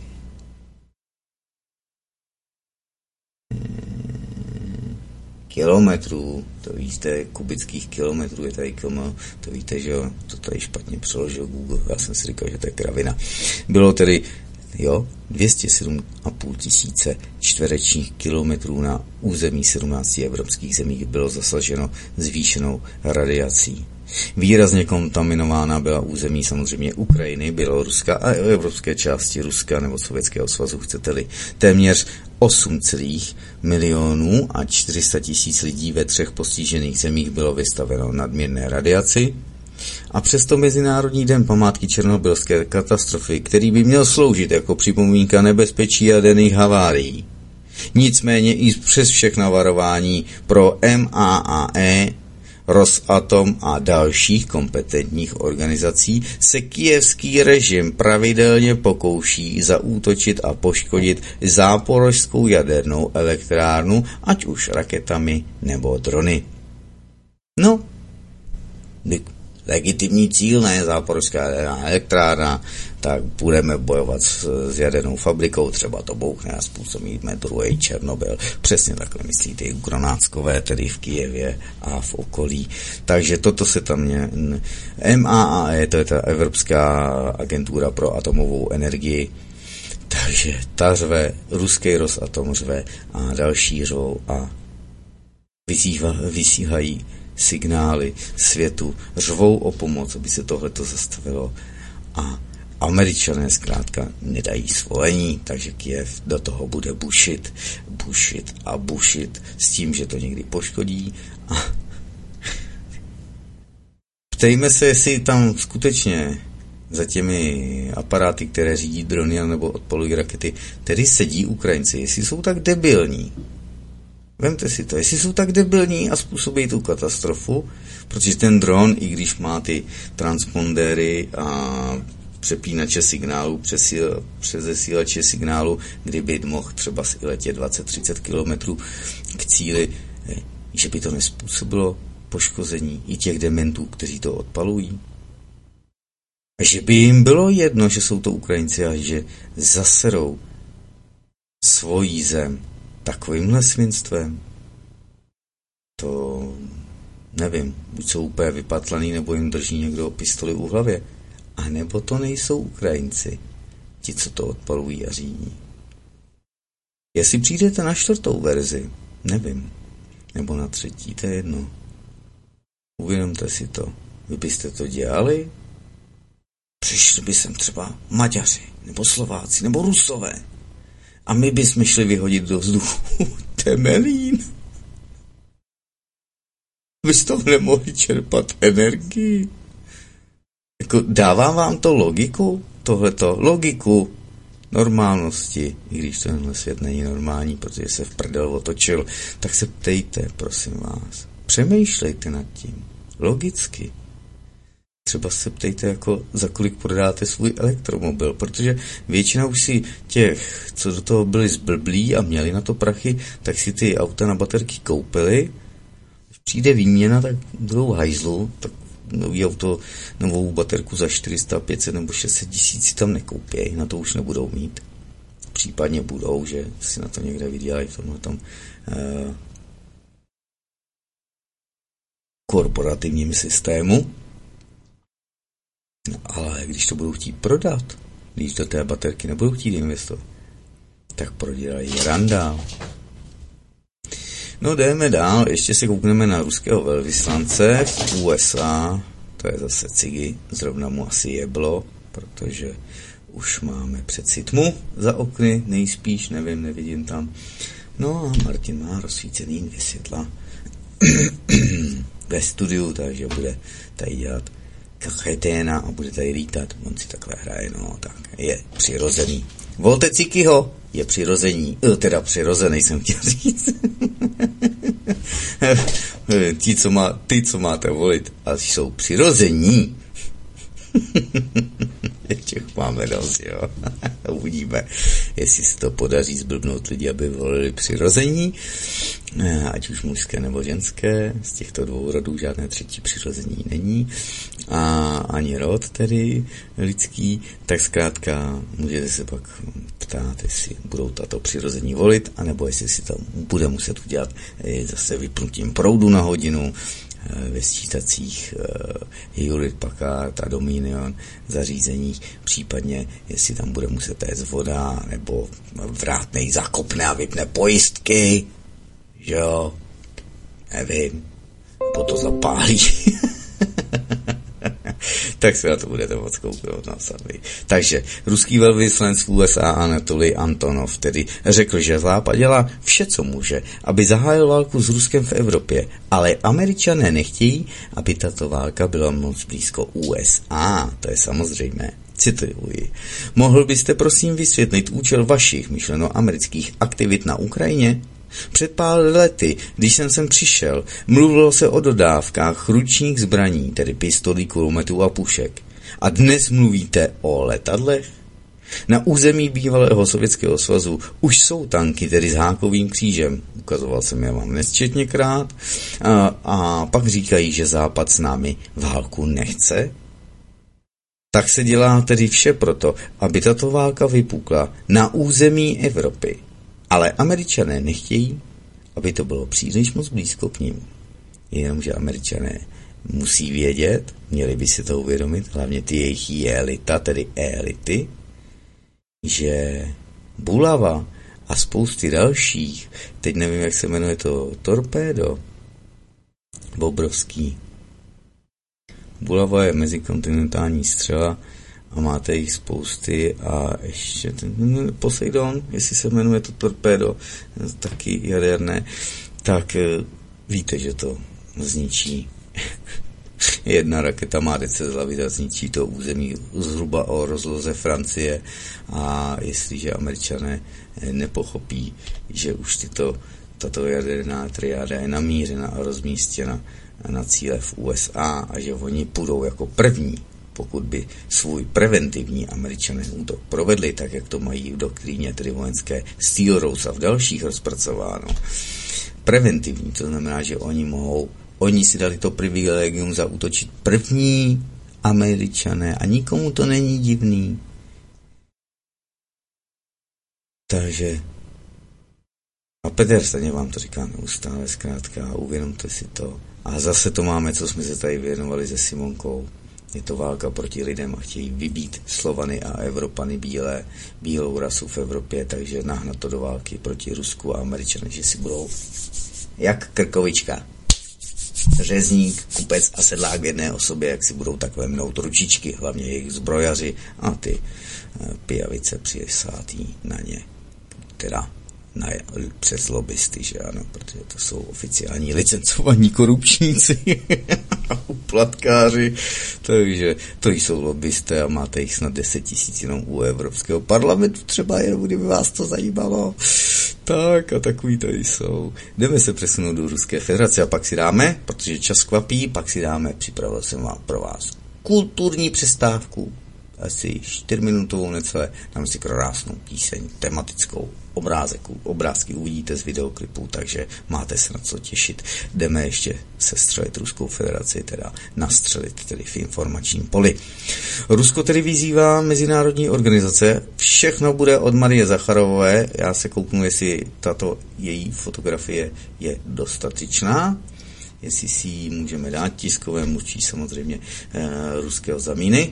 Kilometrů, to víte, kubických kilometrů je tady kilo, to víte, že jo, to tady špatně přeložil Google, já jsem si říkal, že to je kravina. Bylo tedy Jo, dvě stě sedm a půl tisíce čtverečních kilometrů na území sedmnácti evropských zemí bylo zasaženo zvýšenou radiací. Výrazně kontaminována byla území samozřejmě Ukrajiny, Běloruska a evropské části Ruska nebo Sovětského svazu, chcete-li. Téměř osm celých milionů a čtyři sta tisíc lidí ve třech postižených zemích bylo vystaveno nadměrné radiaci. A přesto Mezinárodní den památky černobylské katastrofy, který by měl sloužit jako připomínka nebezpečí jaderných havárií. Nicméně i přes všechna varování pro M A A E, Rosatom a dalších kompetentních organizací se kyjevský režim pravidelně pokouší zaútočit a poškodit záporožskou jadernou elektrárnu, ať už raketami nebo drony. No, legitimní cíl, ne záporožská elektrárna, tak budeme bojovat s, s jadernou fabrikou, třeba to bouchne a způsobíme druhý Černobyl. Přesně takhle myslí ty Gronáckové, tedy v Kyjevě a v okolí. Takže toto se tam mě... M A A E, to je ta Evropská agentura pro atomovou energii, takže ta řve, ruský Rosatom řve a další řvou a vysíha, vysíhají signály světu, řvou o pomoc, aby se tohleto zastavilo a Američané zkrátka nedají svolení, takže Kyjev do toho bude bušit, bušit a bušit s tím, že to někdy poškodí a ptejme se, jestli tam skutečně za těmi aparáty, které řídí drony nebo odpalují rakety, tedy sedí Ukrajinci, jestli jsou tak debilní. Vemte si to, jestli jsou tak debilní a způsobí tu katastrofu, protože ten dron, i když má ty transpondéry a přepínače signálu, přesil, přezesílače signálu, kdyby mohl třeba si letět dvacet třicet kilometrů k cíli, že by to nespůsobilo poškození i těch dementů, kteří to odpalují. A že by jim bylo jedno, že jsou to Ukrajinci a že zaserou svojí zem takovýmhle svinstvem, to nevím, buď jsou úplně vypatlaný, nebo jim drží někdo pistoli u hlavě, a nebo to nejsou Ukrajinci, ti, co to odpalují a řídí. Jestli přijdete na čtvrtou verzi, nevím. nebo na třetí, to je jedno. Uvědomte si to. Vy byste to dělali? Přišli by sem třeba Maďaři, nebo Slováci, nebo Rusové. A my bychom šli vyhodit do vzduchu Temelín. Vy z toho nemohli čerpat energii. Jako dává vám to logiku? Tohleto logiku normálnosti, i když tenhle svět není normální, protože se v prdel otočil, tak se ptejte, prosím vás. Přemýšlejte nad tím. Logicky. Třeba se ptejte, jako za kolik prodáte svůj elektromobil, protože většina už si těch, co do toho byli zblblí a měli na to prachy, tak si ty auta na baterky koupili. Když přijde výměna, tak budou hajzlu, tak nový auto, novou baterku za čtyři sta, pět set nebo šest set tisíc si tam nekoupějí, na to už nebudou mít. Případně budou, že si na to někde vydělají v tomhle tom eh, korporativním systému. No, ale když to budou chtít prodat, když do té baterky nebudou chtít investovat, tak prodělají randál. No jdeme dál, ještě si koukneme na ruského velvyslance v U S A, to je zase cigy, zrovna mu asi jeblo, protože už máme přeci tmu za okny, nejspíš, nevím, nevidím tam. No a Martin má rozsvícený dvě světla ve studiu, takže bude tady dělat kacheténa a bude tady lítat, on si takhle hraje, no tak je přirozený. Volte Cikyho, je přirození, teda přirozený jsem chtěl říct. Ti, co má, ty, co máte volit, a jsou přirození. Těch máme dost, jo. Uvidíme, jestli se to podaří zblbnout lidi, aby volili přirození, ať už mužské nebo ženské. Z těchto dvou rodů žádné třetí přirození není. A ani rod tedy lidský, tak zkrátka můžete se pak ptát, jestli budou tato přirození volit, anebo jestli si to bude muset udělat zase vypnutím proudu na hodinu ve sčítacích Hewlett Packard a Dominion zařízeních, případně jestli tam bude muset téct voda, nebo vrátnej zakopne a vypne pojistky, že jo, nevím, nebo to zapálí. Tak se na to budete moc kouknout na sami. Takže ruský velvyslanec v U S A Anatolij Antonov tedy řekl, že Západ dělá vše, co může, aby zahájil válku s Ruskem v Evropě, ale Američané nechtějí, aby tato válka byla moc blízko U S A. To je samozřejmé. Cituji. Mohl byste prosím vysvětlit účel vašich, myšleno amerických aktivit na Ukrajině? Před pár lety, když jsem sem přišel, mluvilo se o dodávkách ručních zbraní, tedy pistolí, kulometů a pušek. A dnes mluvíte o letadlech? Na území bývalého Sovětského svazu už jsou tanky, tedy s hákovým křížem. Ukazoval jsem je vám nesčetněkrát. A, a pak říkají, že Západ s námi válku nechce? Tak se dělá tedy vše proto, aby tato válka vypukla na území Evropy. Ale Američané nechtějí, aby to bylo příliš moc blízko k nim. Jenomže Američané musí vědět, měli by si to uvědomit, hlavně ty jejich elita, tedy elity, že Bulava a spousty dalších, teď nevím, jak se jmenuje to, torpédo, obrovský. Bulava je mezikontinentální střela a máte jich spousty a ještě ten Poseidon, jestli se jmenuje to torpédo, taky jaderné, tak víte, že to zničí. Jedna raketa má deset hlavy a zničí to území zhruba o rozloze Francie a jestliže Američané nepochopí, že už tyto, tato jaderná triáda je namířena a rozmístěna na cíle v U S A a že oni půjdou jako první, pokud by svůj preventivní Američané útok provedli, tak jak to mají v doktríně, tedy vojenské Steel Rose a v dalších rozpracováno. Preventivní, to znamená, že oni mohou, oni si dali to privilegium zaútočit první Američané a nikomu to není divný. Takže a Pederseně vám to říká neustále, zkrátka, uvědomte si to. A zase to máme, co jsme se tady věnovali se Simonkou. Je to válka proti lidem a chtějí vybít Slovany a Evropany bílé, bílou rasu v Evropě, takže nahnat to do války proti Rusku a Američany, že si budou jak krkovička. Řezník, kupec a sedlák v jedné osobě, jak si budou takové mnout ručičky, hlavně jejich zbrojaři a ty pijavice přisátý na ně. Teda na, přes lobbysty, že ano, protože to jsou oficiální licencovaní korupčníci a uplatkáři, takže to jsou lobbysté a máte jich snad deset tisíc jenom u Evropského parlamentu, třeba jenom kdyby vás to zajímalo. Tak a takový tady jsou. Jdeme se přesunout do Ruské federace a pak si dáme, protože čas kvapí, pak si dáme, připravil jsem vám pro vás kulturní přestávku, asi čtyřminutovou necelé, dáme si krásnou píseň, tematickou, obrázek, obrázky uvidíte z videoklipu, takže máte se na co těšit. Jdeme ještě sestřelit Ruskou federaci, teda nastřelit tedy v informačním poli. Rusko tedy vyzývá mezinárodní organizace, všechno bude od Marie Zacharovové, já se kouknu, jestli tato její fotografie je dostatečná, jestli si ji můžeme dát, tiskové mluvčí samozřejmě eh, ruského zamíny.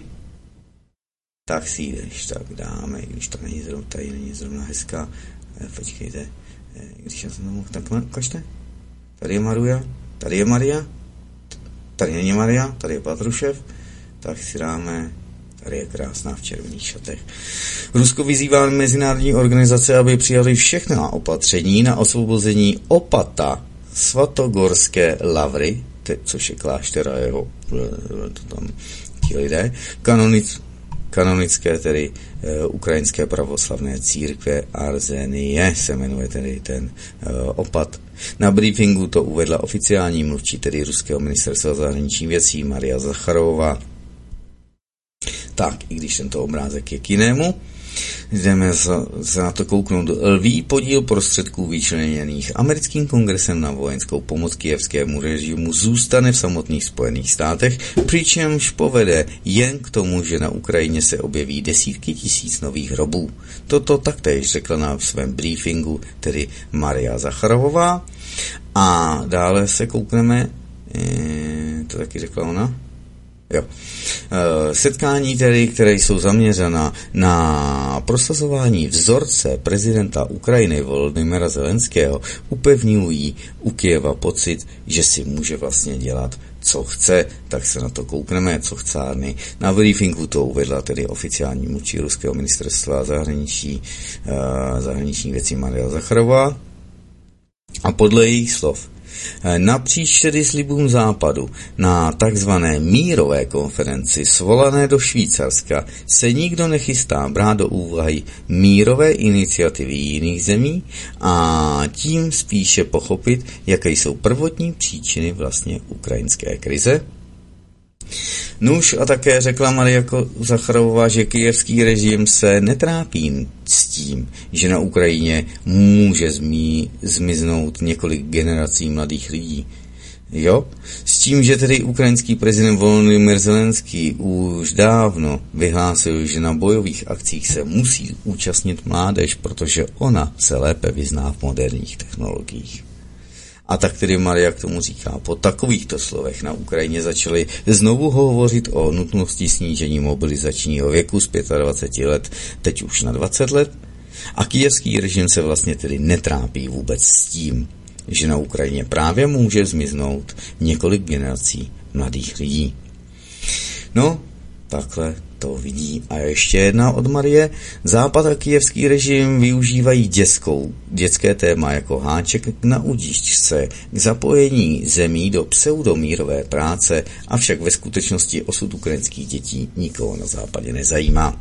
Tak si jdeš, tak dáme, když to není zrovna, tady není zrovna hezká. E, počkejte, e, když já jsem to mohl, tak ukažte. Tady je Maruja, tady je Maria, tady není Maria, tady je Patrušev, tak si dáme, tady je krásná v červených šatech. Rusko vyzývá mezinárodní organizace, aby přijali všechna opatření na osvobození Opata Svatogorské lavry, te, což je klášter a jeho, to tam ti lidé, kanonic, kanonické, tedy e, ukrajinské pravoslavné církve Arzenie se jmenuje tedy ten e, opat. Na briefingu to uvedla oficiální mluvčí, tedy ruského ministerstva zahraničních věcí Maria Zacharová. Tak, i když tento obrázek je k jinému, jdeme se na to kouknout. Lví podíl prostředků vyčleněných americkým kongresem na vojenskou pomoc kyjevskému režimu zůstane v samotných Spojených státech, přičemž povede jen k tomu, že na Ukrajině se objeví desítky tisíc nových hrobů. Toto taktéž řekla na svém briefingu tedy Maria Zacharová. A dále se koukneme, e, to taky řekla ona, Jo. Setkání tedy, které jsou zaměřena na prosazování vzorce prezidenta Ukrajiny Volodymyra Zelenského, upevňují u Kyjeva pocit, že si může vlastně dělat, co chce, tak se na to koukneme, co chcárny. Na briefingu to uvedla tedy oficiální mluvčí ruského ministerstva zahraničí, zahraničních věcí Maria Zacharová. A podle jejich slov napříč tedy slibům západu na takzvané mírové konferenci svolané do Švýcarska se nikdo nechystá brát do úvahy mírové iniciativy jiných zemí a tím spíše pochopit, jaké jsou prvotní příčiny vlastně ukrajinské krize. Nuž a také řekla Maria Zacharová, že kyjevský režim se netrápí s tím, že na Ukrajině může zmi, zmiznout několik generací mladých lidí. Jo? S tím, že tedy ukrajinský prezident Volodymyr Zelenský už dávno vyhlásil, že na bojových akcích se musí účastnit mládež, protože ona se lépe vyzná v moderních technologiích. A tak tedy Maria k tomu říká, po takovýchto slovech na Ukrajině začali znovu hovořit o nutnosti snížení mobilizačního věku z dvacet pět let, teď už na dvacet let. A kyjevský režim se vlastně tedy netrápí vůbec s tím, že na Ukrajině právě může zmiznout několik generací mladých lidí. No, takhle to vidí. A ještě jedna od Marie. Západ a kyjevský režim využívají dětskou, dětské téma jako háček na udičce k zapojení zemí do pseudomírové práce, avšak ve skutečnosti osud ukrajinských dětí nikoho na západě nezajímá.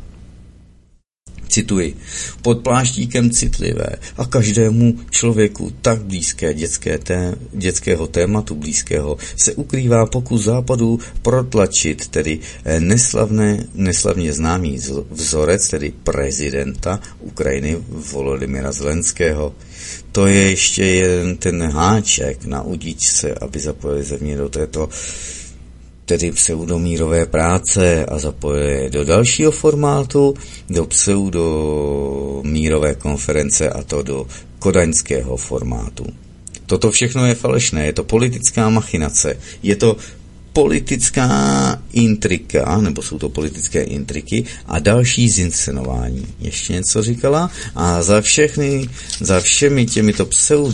Cituji, pod pláštíkem citlivé a každému člověku tak blízké dětské té, dětského tématu blízkého se ukrývá pokus západu protlačit tedy neslavné, neslavně známý vzorec, tedy prezidenta Ukrajiny Volodymyra Zelenského. To je ještě jeden ten háček na udičce, aby zapojili země do této tedy pseudomírové práce a zapojili do dalšího formátu, do pseudomírové konference a to do kodaňského formátu. Toto všechno je falešné, je to politická machinace, je to politická intrika, nebo jsou to politické intriky a další zinscenování. Ještě něco říkala a za všechny, za všemi těmito pseudo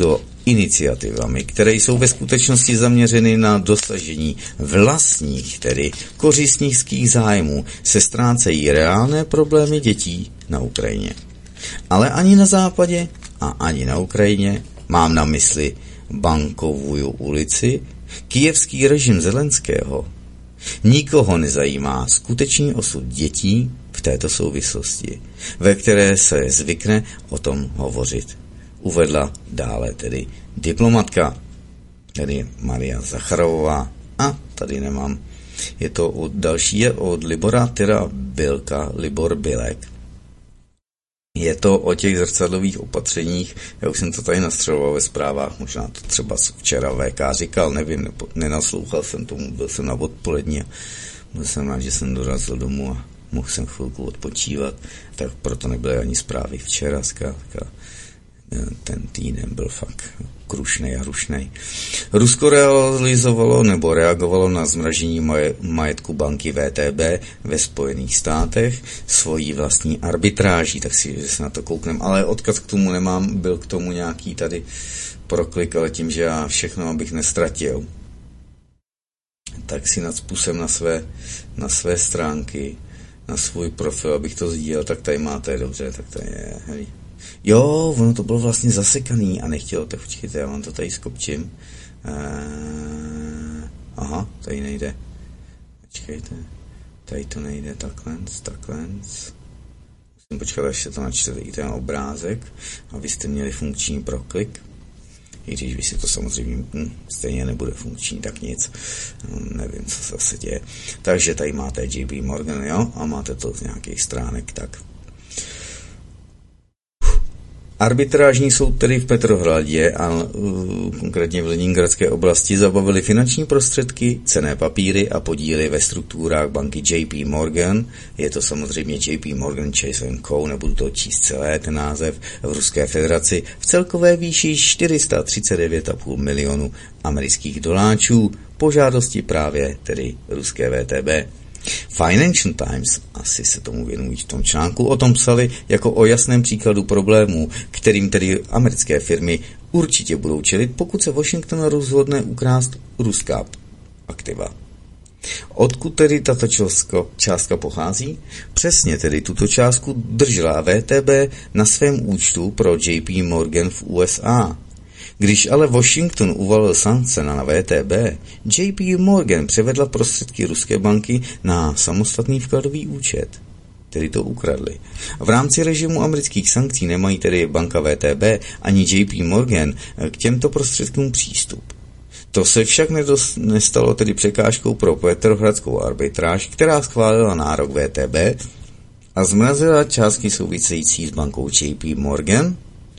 iniciativami, které jsou ve skutečnosti zaměřeny na dosažení vlastních, tedy kořistnických zájmů, se ztrácejí reálné problémy dětí na Ukrajině. Ale ani na západě a ani na Ukrajině, mám na mysli Bankovou ulici, kyjevský režim Zelenského, nikoho nezajímá skutečný osud dětí v této souvislosti, ve které se zvykne o tom hovořit. Uvedla dále tedy diplomatka, tedy Maria Zacharová. A tady nemám. Je to od další, je od Libora teda Bilka, Libor Bilek. Je to o těch zrcadlových opatřeních, já už jsem to tady nastřeloval ve zprávách, možná to třeba včera V K říkal, nevím, nenaslouchal jsem tomu, byl jsem na odpolední a byl jsem rád, že jsem dorazil domů a mohl jsem chvilku odpočívat, tak proto nebyly ani zprávy včera, zkrátka. Ten týden byl fakt krušnej a rušnej. Rusko realizovalo nebo reagovalo na zmražení majetku banky V T B ve Spojených státech svojí vlastní arbitráží, tak si že se na to kouknem, ale odkaz k tomu nemám, byl k tomu nějaký tady proklik, ale tím, že já všechno abych nestratil, tak si nadspůsobem na své, na své stránky, na svůj profil, abych to sdílel, tak tady máte, dobře, tak tady je, hej. Jo, ono to bylo vlastně zasekaný a nechtělo, tak počkejte, já vám to tady skopčím. Eee, aha, tady nejde. Počkejte, tady to nejde, takhle, takhle. Musím počkat, až se to načte i ten obrázek, abyste měli funkční proklik. I když by si to samozřejmě hm, stejně nebude funkční, tak nic. Nevím, co se zase děje. Takže tady máte J P Morgan, jo, a máte to z nějakých stránek, tak. Arbitrážní soud tedy v Petrohradě a uh, konkrétně v Leningradské oblasti zabavili finanční prostředky, cenné papíry a podíly ve strukturách banky J P Morgan. Je to samozřejmě J P Morgan Chase and Co, nebudu to číst celé ten název, v Ruské federaci v celkové výši čtyři sta třicet devět celá pět milionů amerických doláčů po žádosti právě tedy ruské V T B. Financial Times, asi se tomu věnují v tom článku, o tom psali jako o jasném příkladu problémů, kterým tedy americké firmy určitě budou čelit, pokud se Washington rozhodne ukrást ruská aktiva. Odkud tedy tato částka pochází? Přesně tedy tuto částku držela V T B na svém účtu pro J P Morgan v U S A. Když ale Washington uvalil sankce na V T B, J P Morgan převedla prostředky ruské banky na samostatný vkladový účet. Tedy to ukradli. V rámci režimu amerických sankcí nemají tedy banka V T B ani J P Morgan k těmto prostředkům přístup. To se však nedos- nestalo tedy překážkou pro petrohradskou arbitráž, která schválila nárok V T B a zmrazila částky související s bankou J P Morgan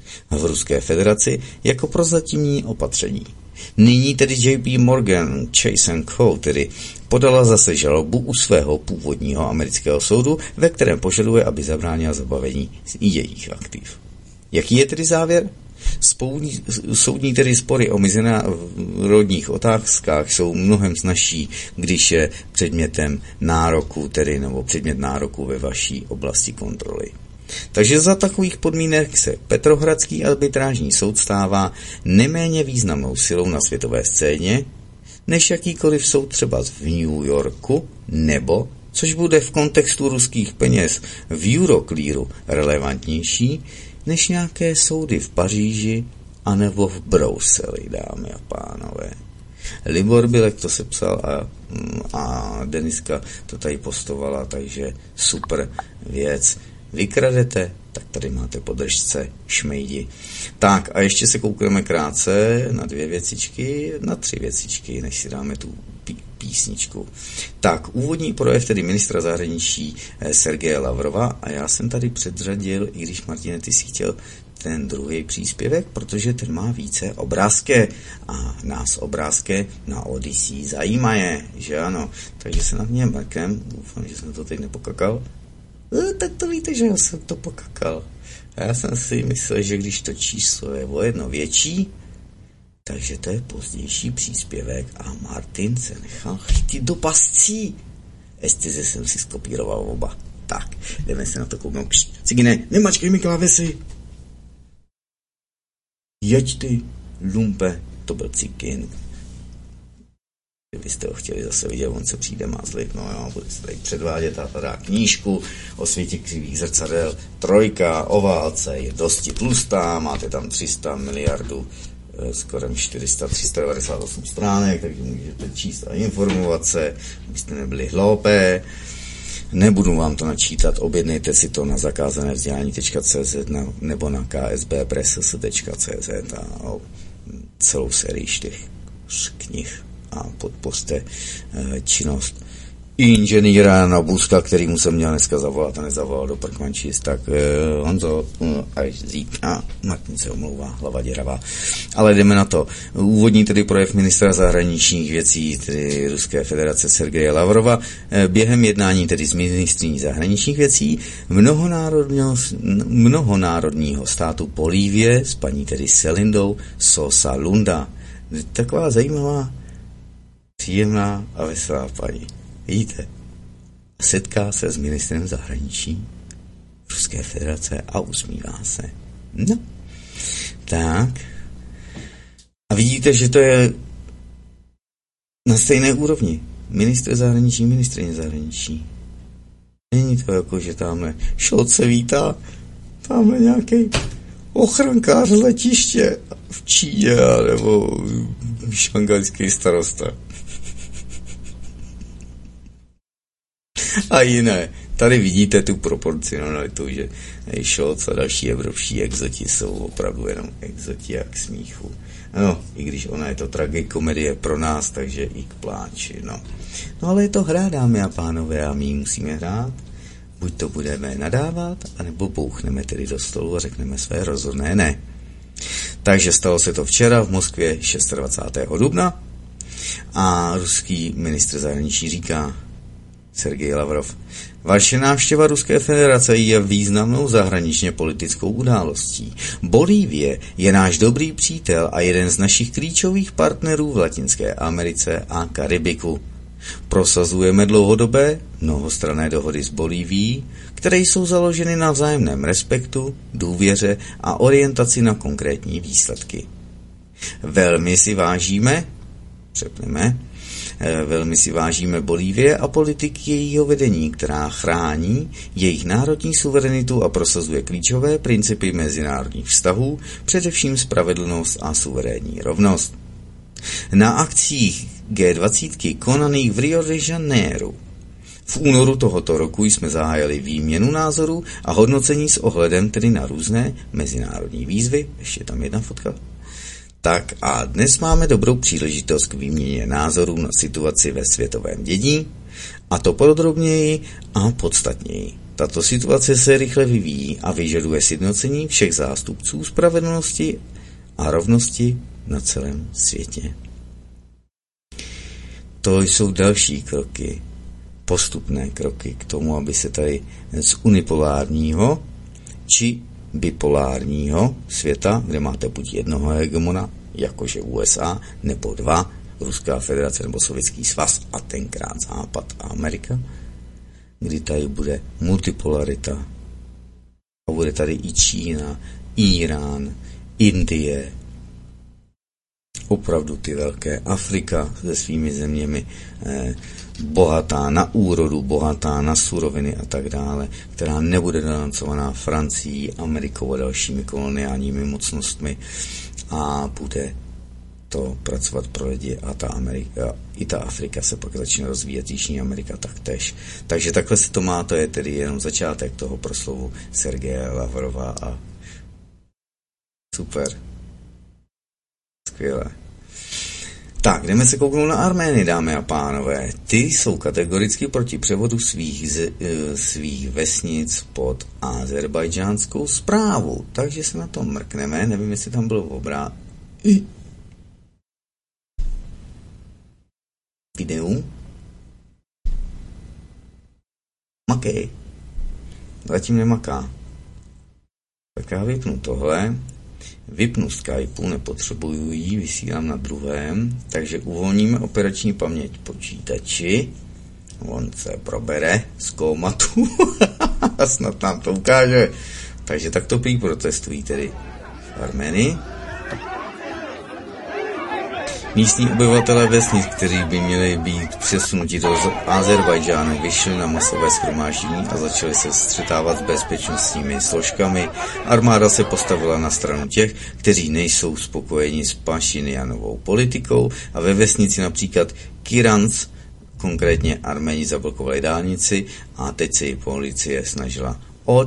v Ruské federaci jako prozatímní opatření. Nyní tedy J P Morgan Chase and Co. tedy podala zase žalobu u svého původního amerického soudu, ve kterém požaduje, aby zabránila zabavení jejich aktiv. Jaký je tedy závěr? Spoudní, soudní tedy spory o mezinárodních otázkách jsou mnohem snazší, když je předmětem nároku, tedy nebo předmět nároku ve vaší oblasti kontroly. Takže za takových podmínek se Petrohradský arbitrážní soud stává neméně významnou silou na světové scéně, než jakýkoliv soud třeba v New Yorku, nebo, což bude v kontextu ruských peněz v Euroclearu relevantnější, než nějaké soudy v Paříži anebo v Bruseli, dámy a pánové. Libor Bilek to sepsal a, a Deniska to tady postovala, takže super věc. Vykradete, tak tady máte podržce, šmejdi. Tak a ještě se koukneme krátce na dvě věcičky, na tři věcičky, než si dáme tu pí- písničku. Tak, úvodní projev tedy ministra zahraničí eh, Sergeje Lavrova a já jsem tady předřadil, i když Martine, ty si chtěl ten druhý příspěvek, protože ten má více obrázky a nás obrázky na Odyssey zajímají, že ano. Takže se na mě mrkem, doufám, že jsem to teď nepokakal. No, tak to víte, že já jsem to pokakal. A já jsem si myslel, že když to číslo je o jedno větší, takže to je pozdější příspěvek a Martin se nechal chytit do pascí. Estize jsem si skopíroval oba. Tak, jdeme se na to kouknout. Cigine, nemačkej mi klávesy. Jeď ty, lumpe, to byl Cikin. Kdybyste ho chtěli zase vidět, on se přijde mazlit, no jo, bude se tady předvádět a tady knížku o světě křivých zrcadel, trojka o válce, je dosti tlustá, máte tam tři sta miliardů, skoro čtyři sta, tři sta devadesát osm stránek, takže můžete číst a informovat se, abyste nebyli hloupé. Nebudu vám to načítat, objednejte si to na zakázané vzdělání tečka cé zet nebo na k s b press tečka cé zet a celou sérii čtyř knih a podpořte činnost inženýra Nabuska, který mu jsem měl dneska zavolat a nezavolal do Prkmančis, tak uh, Honzo, uh, až zítra, Martin se omlouvá, hlava děravá. Ale jdeme na to. Úvodní tedy projev ministra zahraničních věcí, tedy Ruské federace Sergeje Lavrova, během jednání tedy s ministryní zahraničních věcí mnohonárodního, mnohonárodního státu Bolívie s paní tedy Selindou Sosa Lunda. Taková zajímavá, příjemná a veselá paní. Vidíte, setká se s ministrem zahraničí Ruské federace a usmívá se. No, tak. A vidíte, že to je na stejné úrovni. Ministr zahraničí, ministryně zahraničí. Není to jako, že tamhle Scholz se vítá, tamhle nějaký ochrankář letiště v Číně, nebo šangajský starosta. A jiné. Tady vidíte tu proporcionalitu, že Scholz a další evropští exoti jsou opravdu jenom exoti jak k smíchu. No, i když ona je to tragikomedie pro nás, takže i k pláči, no. No ale je to hra, dámy a pánové, a my musíme hrát. Buď to budeme nadávat, anebo bouchneme tedy do stolu a řekneme své rozhodné ne. Takže stalo se to včera v Moskvě dvacátého šestého dubna a ruský ministr zahraničí říká, Sergej Lavrov, vaše návštěva Ruské federace je významnou zahraničně politickou událostí. Bolívie je náš dobrý přítel a jeden z našich klíčových partnerů v Latinské Americe a Karibiku. Prosazujeme dlouhodobé, mnohostranné dohody s Bolívií, které jsou založeny na vzájemném respektu, důvěře a orientaci na konkrétní výsledky. Velmi si vážíme, přepneme, Velmi si vážíme Bolívie a politiky jejího vedení, která chrání jejich národní suverenitu a prosazuje klíčové principy mezinárodních vztahů, především spravedlnost a suverénní rovnost. Na akcích G dvacet konaných v Rio de Janeiro v únoru tohoto roku jsme zahájili výměnu názorů a hodnocení s ohledem tedy na různé mezinárodní výzvy. Ještě tam jedna fotka. Tak a dnes máme dobrou příležitost k výměně názorů na situaci ve světovém dění, a to podrobněji a podstatněji. Tato situace se rychle vyvíjí a vyžaduje sjednocení všech zástupců spravedlnosti a rovnosti na celém světě. To jsou další kroky, postupné kroky k tomu, aby se tady z unipolárního či bipolárního světa, kde máte buď jednoho hegemona, jakože U S A, nebo dva, Ruská federace nebo Sovětský svaz a tenkrát Západ a Amerika, kdy tady bude multipolarita a bude tady i Čína, Irán, Indie, opravdu ty velké, Afrika se svými zeměmi, eh, bohatá na úrodu, bohatá na suroviny a tak dále, která nebude donancovaná Francií, Amerikou a dalšími koloniálními mocnostmi a bude to pracovat pro lidi a ta Amerika, i ta Afrika se pak začne rozvíjet, Jižní Amerika taktéž. Takže takhle se to má, to je tedy jenom začátek toho proslovu Sergeje Lavrova a super. Skvělé. Tak, jdeme se kouknout na Armény, dámy a pánové. Ty jsou kategoricky proti převodu svých, z, svých vesnic pod azerbajdžánskou správu. Takže se na to mrkneme, nevím, jestli tam bylo obrá... Videu. Makej. Zatím nemaká. Tak já vypnu tohle. Vypnu Skypeu, nepotřebuju ji, vysílám na druhém, takže uvolníme operační paměť počítači. On se probere z kómatu a snad nám to ukáže. Takže tak to prý protestují tedy v Arménii. Místní obyvatelé vesnic, kteří by měli být přesunuti do Azerbajdžánu, vyšli na masové shromáždění a začali se střetávat s bezpečnostními složkami. Armáda se postavila na stranu těch, kteří nejsou spokojeni s Pašinjanovou politikou a ve vesnici například Kiranc, konkrétně Arméni zablokovali dálnici a teď se ji policie snažila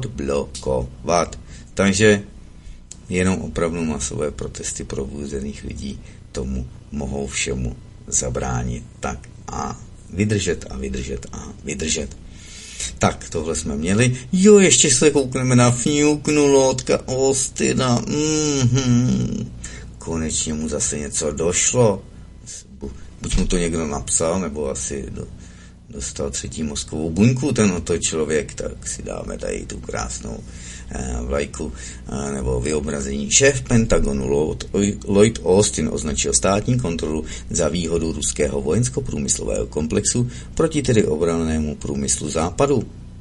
odblokovat. Takže jenom opravdu masové protesty probuzených lidí tomu mohou všemu zabránit. Tak a vydržet a vydržet a vydržet. Tak, tohle jsme měli. Jo, ještě se koukneme na fňuknu Lordka Austina. Mm-hmm. Konečně mu zase něco došlo. Buď mu to někdo napsal, nebo asi do, dostal třetí mozkovou buňku tento člověk, tak si dáme tady tu krásnou eh, vlajku eh, nebo vyobrazení. Šéf Pentagonu Lloyd, Lloyd Austin označil státní kontrolu za výhodu ruského vojensko-průmyslového komplexu proti tedy obrannému průmyslu západu.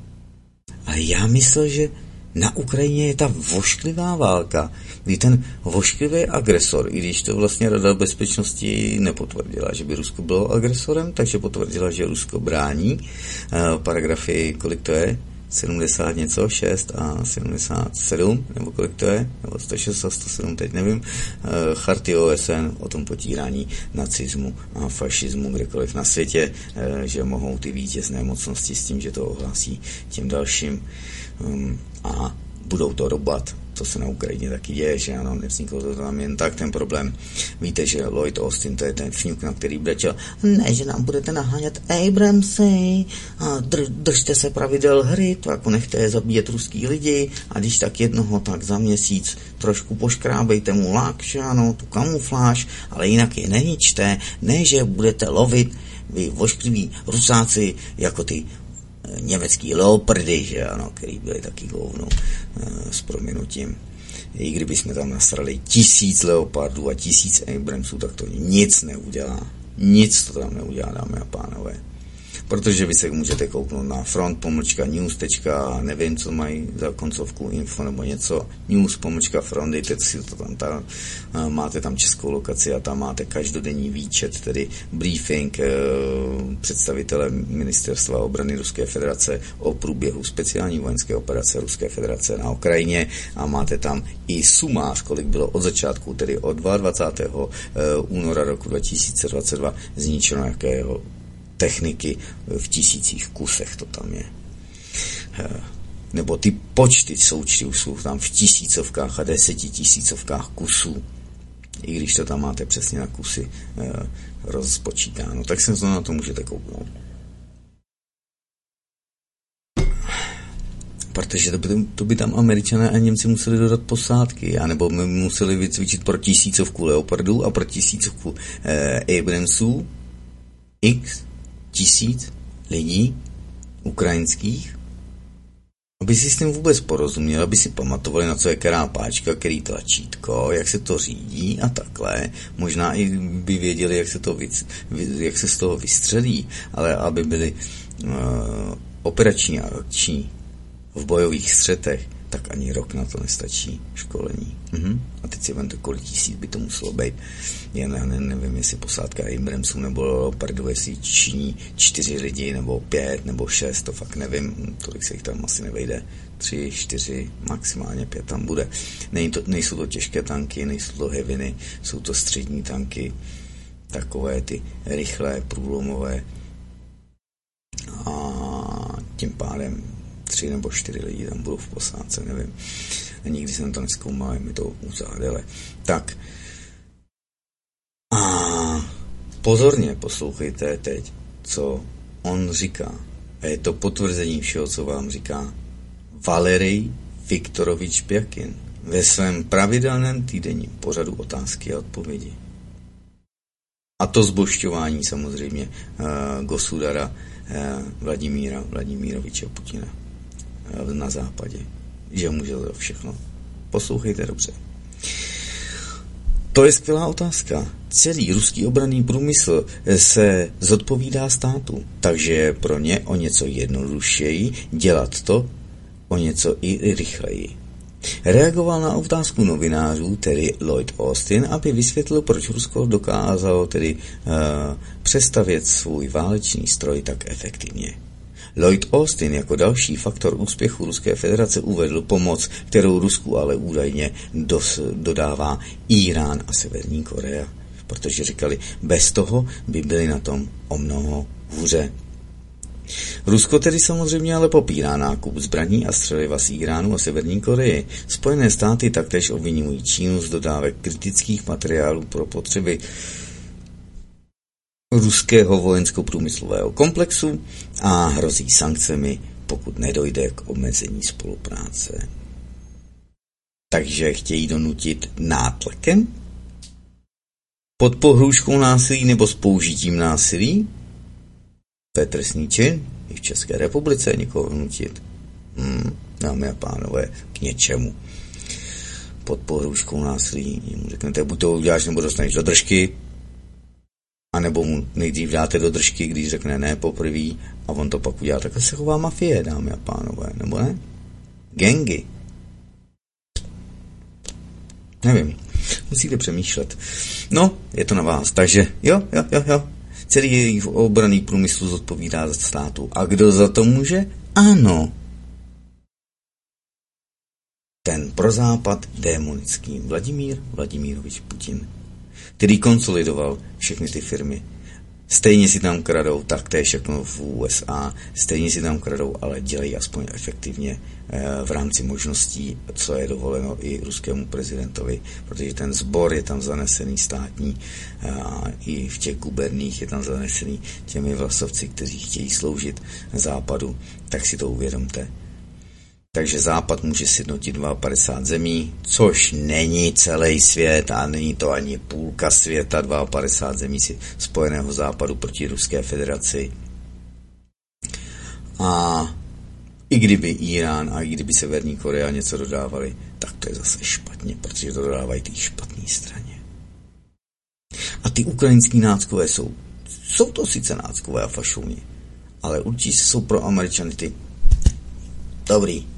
A já myslel, že na Ukrajině je ta vošklivá válka, kdy ten vošklivý agresor, i když to vlastně Rada bezpečnosti nepotvrdila, že by Rusko bylo agresorem, takže potvrdila, že Rusko brání. E, paragrafy, kolik to je? sedmdesát něco, šest a sedmdesát sedm, nebo kolik to je? Nebo sto šest a sto sedm, teď nevím. E, Charty O S N o tom potírání nacismu a fašismu kdekoliv na světě, e, že mohou ty vítězné mocnosti s tím, že to ohlásí těm dalším um, a budou to robat. To se na Ukrajině taky děje, že ano, nevzniklo to tam jen tak ten problém. Víte, že Lloyd Austin, to je ten fňuk, na který brečel, ne, že nám budete nahánět Abramsy a drž, držte se pravidel hry, to jako nechte je zabíjet ruský lidi a když tak jednoho, tak za měsíc trošku poškrábejte mu lak, že ano, tu kamufláž, ale jinak je neničte, ne, že budete lovit vy voškliví rusáci jako ty německý leopardy, že ano, který byli taky govnou s prominutím. I kdyby jsme tam nasrali tisíc leopardů a tisíc Abramsů, tak to nic neudělá. Nic to tam neudělá, dámy a pánové. Protože vy se můžete kouknout na front pomlčka news. Nevím, co mají za koncovku info nebo něco. News pomlčka front, dejte si to tam, tam, máte tam českou lokaci a tam máte každodenní výčet, tedy briefing eh, představitele Ministerstva obrany Ruské federace o průběhu speciální vojenské operace Ruské federace na Ukrajině a máte tam i sumář, kolik bylo od začátku, tedy od dvacátého druhého února roku dva tisíce dvacet dva zničeno jakého techniky v tisících kusech, to tam je. Nebo ty počty součty už jsou tam v tisícovkách a desetitisícovkách kusů. I když to tam máte přesně na kusy eh, rozpočítáno. Tak se na to můžete kouknout. Protože to by, to by tam Američané a Němci museli dodat posádky, anebo my museli vycvičit pro tisícovku leopardů a pro tisícovku eh, Abramsů x tisíc lidí ukrajinských, aby si s tím vůbec porozuměli, aby si pamatovali, na co je která páčka, který tlačítko, jak se to řídí a takhle. Možná i by věděli, jak se, to vy, jak se z toho vystřelí, ale aby byli uh, operační a akční v bojových střetech, tak ani rok na to nestačí školení. Mhm. A teď si vemte, kolik tisíc by to muselo být. Já ne, ne, nevím, jestli posádka Abramsů nebo Leopardů, jestli činí čtyři lidi, nebo pět, nebo šest, to fakt nevím, tolik se jich tam asi nevejde. Tři, čtyři, maximálně pět tam bude. Nej to, nejsou to těžké tanky, nejsou to heaviny, jsou to střední tanky, takové ty rychlé, průlomové. A tím pádem tři nebo čtyři lidi tam budou v posádce, nevím. Nikdy jsem to nezkoumal, je mi to uzádele. Tak. A pozorně poslouchejte teď, co on říká. A je to potvrzení všeho, co vám říká Valerij Viktorovič Pjakin ve svém pravidelném týdenním pořadu Otázky a odpovědi. A to zbožťování samozřejmě uh, Gosudara uh, Vladimíra Vladimíroviče Putina uh, na západě. Že může za všechno. Poslouchejte dobře. To je skvělá otázka. Celý ruský obranný průmysl se zodpovídá státu, takže je pro ně o něco jednodušeji dělat to o něco i rychleji. Reagoval na otázku novinářů, tedy Lloyd Austin, aby vysvětlil, proč Rusko dokázalo tedy uh, přestavět svůj válečný stroj tak efektivně. Lloyd Austin jako další faktor úspěchu Ruské federace uvedl pomoc, kterou Rusku ale údajně dos, dodává Írán a Severní Korea, protože říkali, bez toho by byli na tom o mnoho hůře. Rusko tedy samozřejmě ale popírá nákup zbraní a střeliva z Iránu a Severní Koreji. Spojené státy taktéž obvinují Čínu z dodávek kritických materiálů pro potřeby ruského vojensko-průmyslového komplexu a hrozí sankcemi, pokud nedojde k omezení spolupráce. Takže chtějí donutit nátlakem? Pod pohrůžkou násilí nebo s použitím násilí? To je trestný čin i v České republice někoho vnutit. Hmm, dámy a pánové, k něčemu. Pod pohrůžkou násilí mu řeknete, buď to uděláš, nebo dostaneš do držky, anebo mu nejdřív dáte do držky, když řekne ne poprvé a on to pak udělá. Takhle se chová mafie, dámy a pánové, nebo ne? Gangy. Nevím. Musíte přemýšlet. No, je to na vás. Takže jo, jo, jo, jo. Celý jejich obranný průmysl zodpovídá za státu. A kdo za to může? Ano. Ten pro západ démonický Vladimír Vladimírovič Putin, který konsolidoval všechny ty firmy. Stejně si tam kradou, tak to je všechno v U S A, stejně si tam kradou, ale dělají aspoň efektivně v rámci možností, co je dovoleno i ruskému prezidentovi, protože ten sbor je tam zanesený státní a i v těch guberních je tam zanesený těmi vlasovci, kteří chtějí sloužit západu, tak si to uvědomte. Takže západ může sjednotit padesát dva zemí, což není celý svět a není to ani půlka světa, padesát dva zemí si spojeného západu proti Ruské federaci. A i kdyby Irán a i kdyby Severní Korea něco dodávali, tak to je zase špatně, protože to dodávají ty špatné straně. A ty ukrajinský náckové jsou, jsou to sice náckové a fašouni, ale určitě jsou pro Američany ty dobrý.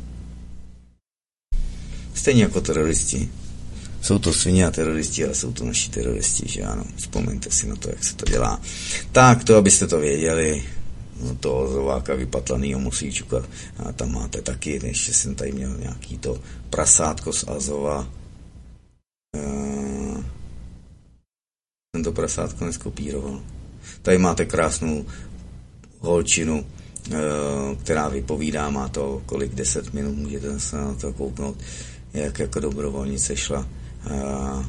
Stejně jako teroristi. Jsou to svině a teroristi, ale jsou to naši teroristi, že ano. Vzpomeňte si na to, jak se to dělá. Tak to, abyste to věděli, no toho zováka vypatlanýho Musíčuka, a tam máte taky, ještě jsem tady měl nějaký to prasátko z Azova. Uh, tento prasátko neskopíroval. Tady máte krásnou holčinu, uh, která vypovídá, má to kolik, deset minut, můžete se na to kouknout, jak jako dobrovolnice šla uh,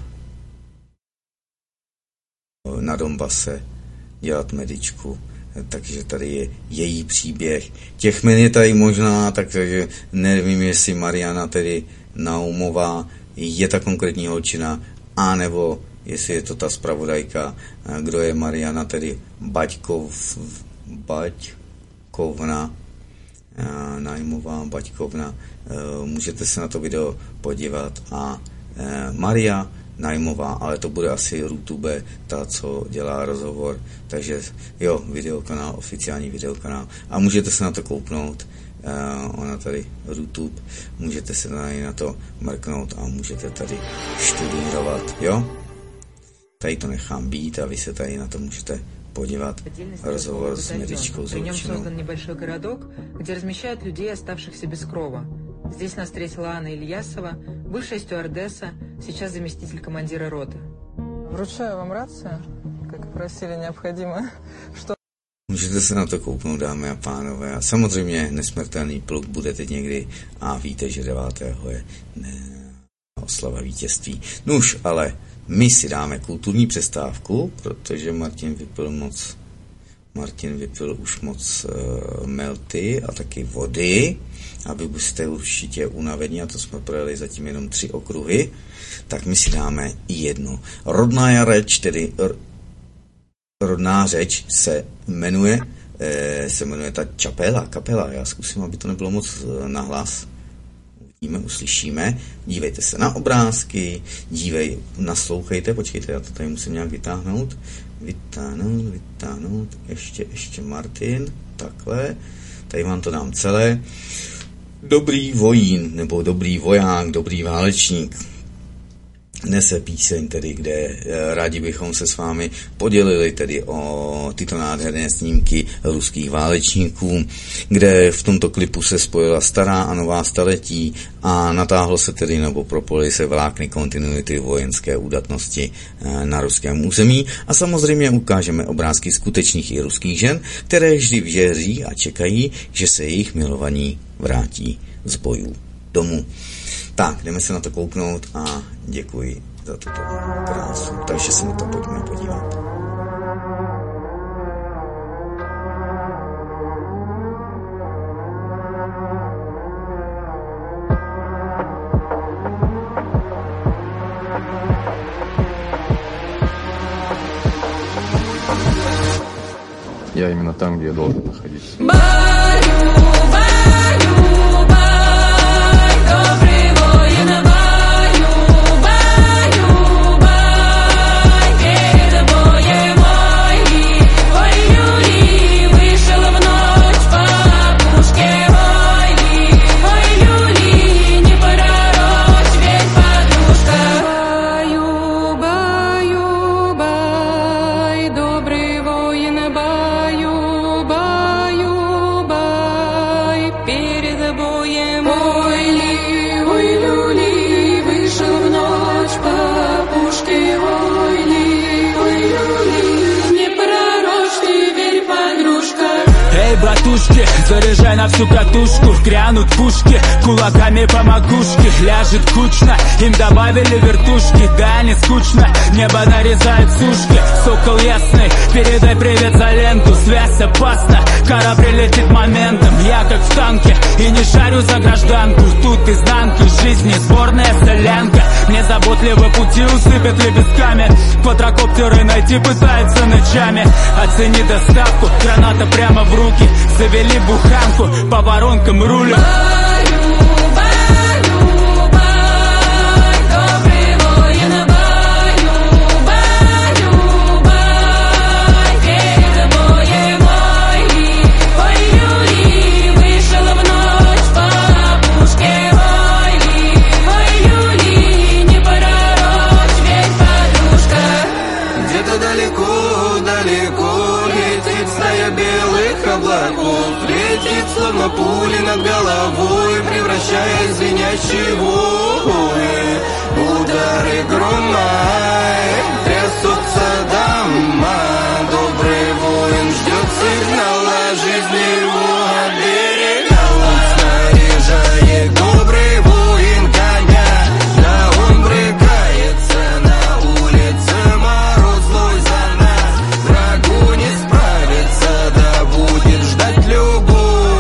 na Donbase dělat medičku. Takže tady je její příběh. Těch men je tady možná, takže nevím, jestli Mariana tedy Naumová je ta konkrétní holčina, anebo jestli je to ta zpravodajka, kdo je Mariana tedy Baťkov, Baťkovna, Naumová Baťkovna. Můžete se na to video podívat a Maria Najmová, ale to bude asi YouTube, ta, co dělá rozhovor. Takže jo, videokanál, oficiální videokanál. A můžete se na to kouknout. Uh, ona tady YouTube. Můžete se tady na to mrknout a můžete tady študírovat. Jo? Tady to nechám být a vy se tady na to můžete podívat. Rozhovor s medičkou z Holčinou. Создан небольшой городок, где размещают людей, оставшихся без крова. Здесь нас встретила Анна Ильясова, бывшая стюардесса, сейчас заместитель командира роты. Вручаю вам рацию, как и просили, необходимо, что... Můžete se na to kouknout, dámy a pánové. A samozřejmě Nesmrtelný pluk bude teď někdy a víte, že devátého je ne, oslava vítězství. Nuž, ale my si dáme kulturní přestávku, protože Martin vypil moc Martin vypil už moc uh, melty a taky vody, aby jste určitě unavení, a to jsme projeli zatím jenom tři okruhy, tak my si dáme jednu. Rodná řeč, tedy r, rodná řeč se jmenuje, eh, se jmenuje ta čapela, kapela. Já zkusím, aby to nebylo moc nahlas. Uvidíme, uslyšíme. Dívejte se na obrázky, dívej, naslouchejte, počkejte, já to tady musím nějak vytáhnout. Vytáhnout, vytáhnout, ještě, ještě Martin, takhle. Tady vám to dám celé. Dobrý vojín, nebo dobrý voják, dobrý válečník nese píseň, tedy, kde rádi bychom se s vámi podělili tedy o tyto nádherné snímky ruských válečníků, kde v tomto klipu se spojila stará a nová staletí a natáhlo se tedy, nebo propojily se vlákny kontinuity vojenské údatnosti na ruském území a samozřejmě ukážeme obrázky skutečných i ruských žen, které vždy věří a čekají, že se jejich milovaní vrátí z bojů domů. Tak, jdeme se na to kouknout a děkuji za tuto krásu. Takže se na to pojďme podívat. Я именно там, где я должен находиться. Заряжай на всю катушку, грянут пушки, кулаками по макушке. Ляжет кучно, им добавили вертушки. Да, не скучно, небо нарезает сушки. Сокол ясный, передай привет за ленту. Связь опасна, кара прилетит моментом. Я как в танке и не шарю за гражданку. Тут изнанки жизни сборная солянка. Мне заботливо пути усыпят лепестками. Квадрокоптеры найти пытаются ночами. Оцени доставку, граната прямо в руки. Завели буханку, по воронкам рулем. Словно пули над головой, превращаясь в звенящие вои. Удары грома, трясутся дома. Добрый воин ждет сигнала, жизни его от берега. Он снаряжает добрый воин коня, да он брыкается на улице, мороз злой за нас. Врагу не справится, да будет ждать любовь.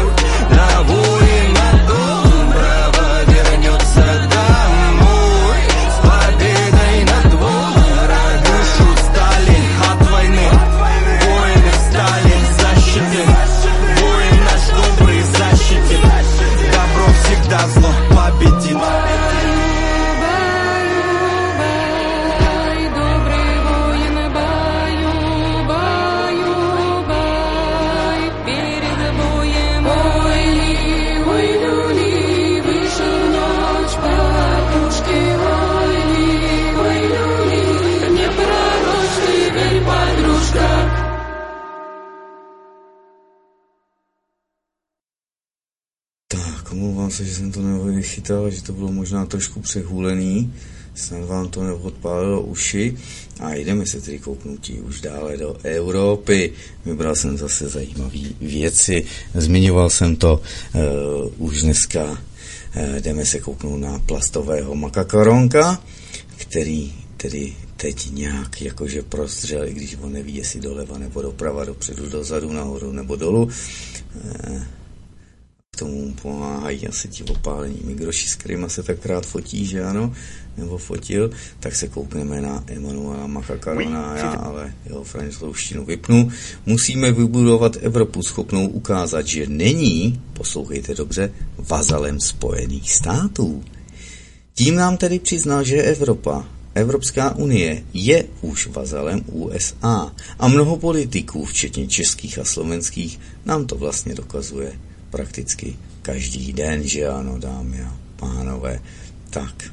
Omlouvám se, že jsem to nevychytal, že to bylo možná trošku přehůlený, snad vám to neodpálilo uši a jdeme se tedy kouknutí už dále do Evropy. Vybral jsem zase zajímavé věci, zmiňoval jsem to uh, už dneska, uh, jdeme se kouknout na plastového makakaronka, který tedy teď nějak jakože prostřel, i když on neví, jestli doleva nebo doprava, dopředu, dozadu, nahoru nebo dolů. Uh, K tomu pomáhají asi ti opálení migroši, s kterýma se tak rád fotí, že ano, nebo fotil, tak se koukneme na Emmanuela Macacarona, já ale jeho francouzštinu vypnu. Musíme vybudovat Evropu schopnou ukázat, že není, poslouchejte dobře, vazalem Spojených států. Tím nám tedy přiznal, že Evropa, Evropská unie je už vazalem U S A a mnoho politiků, včetně českých a slovenských, nám to vlastně dokazuje prakticky každý den, že ano, dámy a pánové. Tak.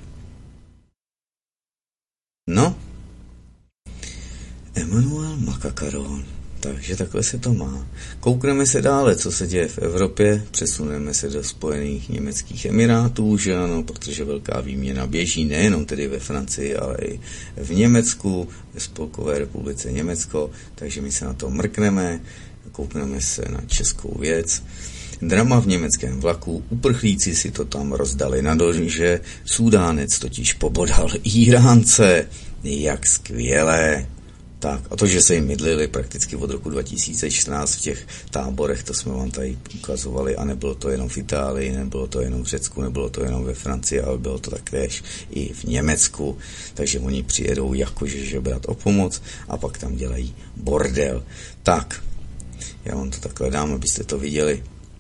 No. Emmanuel Macron. Takže takhle se to má. Koukneme se dále, co se děje v Evropě, přesuneme se do Spojených německých emirátů, že ano, protože velká výměna běží nejenom tedy ve Francii, ale i v Německu, ve Spolkové republice Německo, takže my se na to mrkneme, koukneme se na českou věc. Drama v německém vlaku, uprchlíci si to tam rozdali na nože, Súdánec totiž pobodal Íránce, jak skvělé. Tak, a to, že se jim mydlili prakticky od roku dva tisíce čtrnáct v těch táborech, to jsme vám tady ukazovali a nebylo to jenom v Itálii, nebylo to jenom v Řecku, nebylo to jenom ve Francii, ale bylo to taktéž i v Německu, takže oni přijedou jakože žebrat o pomoc a pak tam dělají bordel. Tak, já vám to takhle dám, abyste to viděli.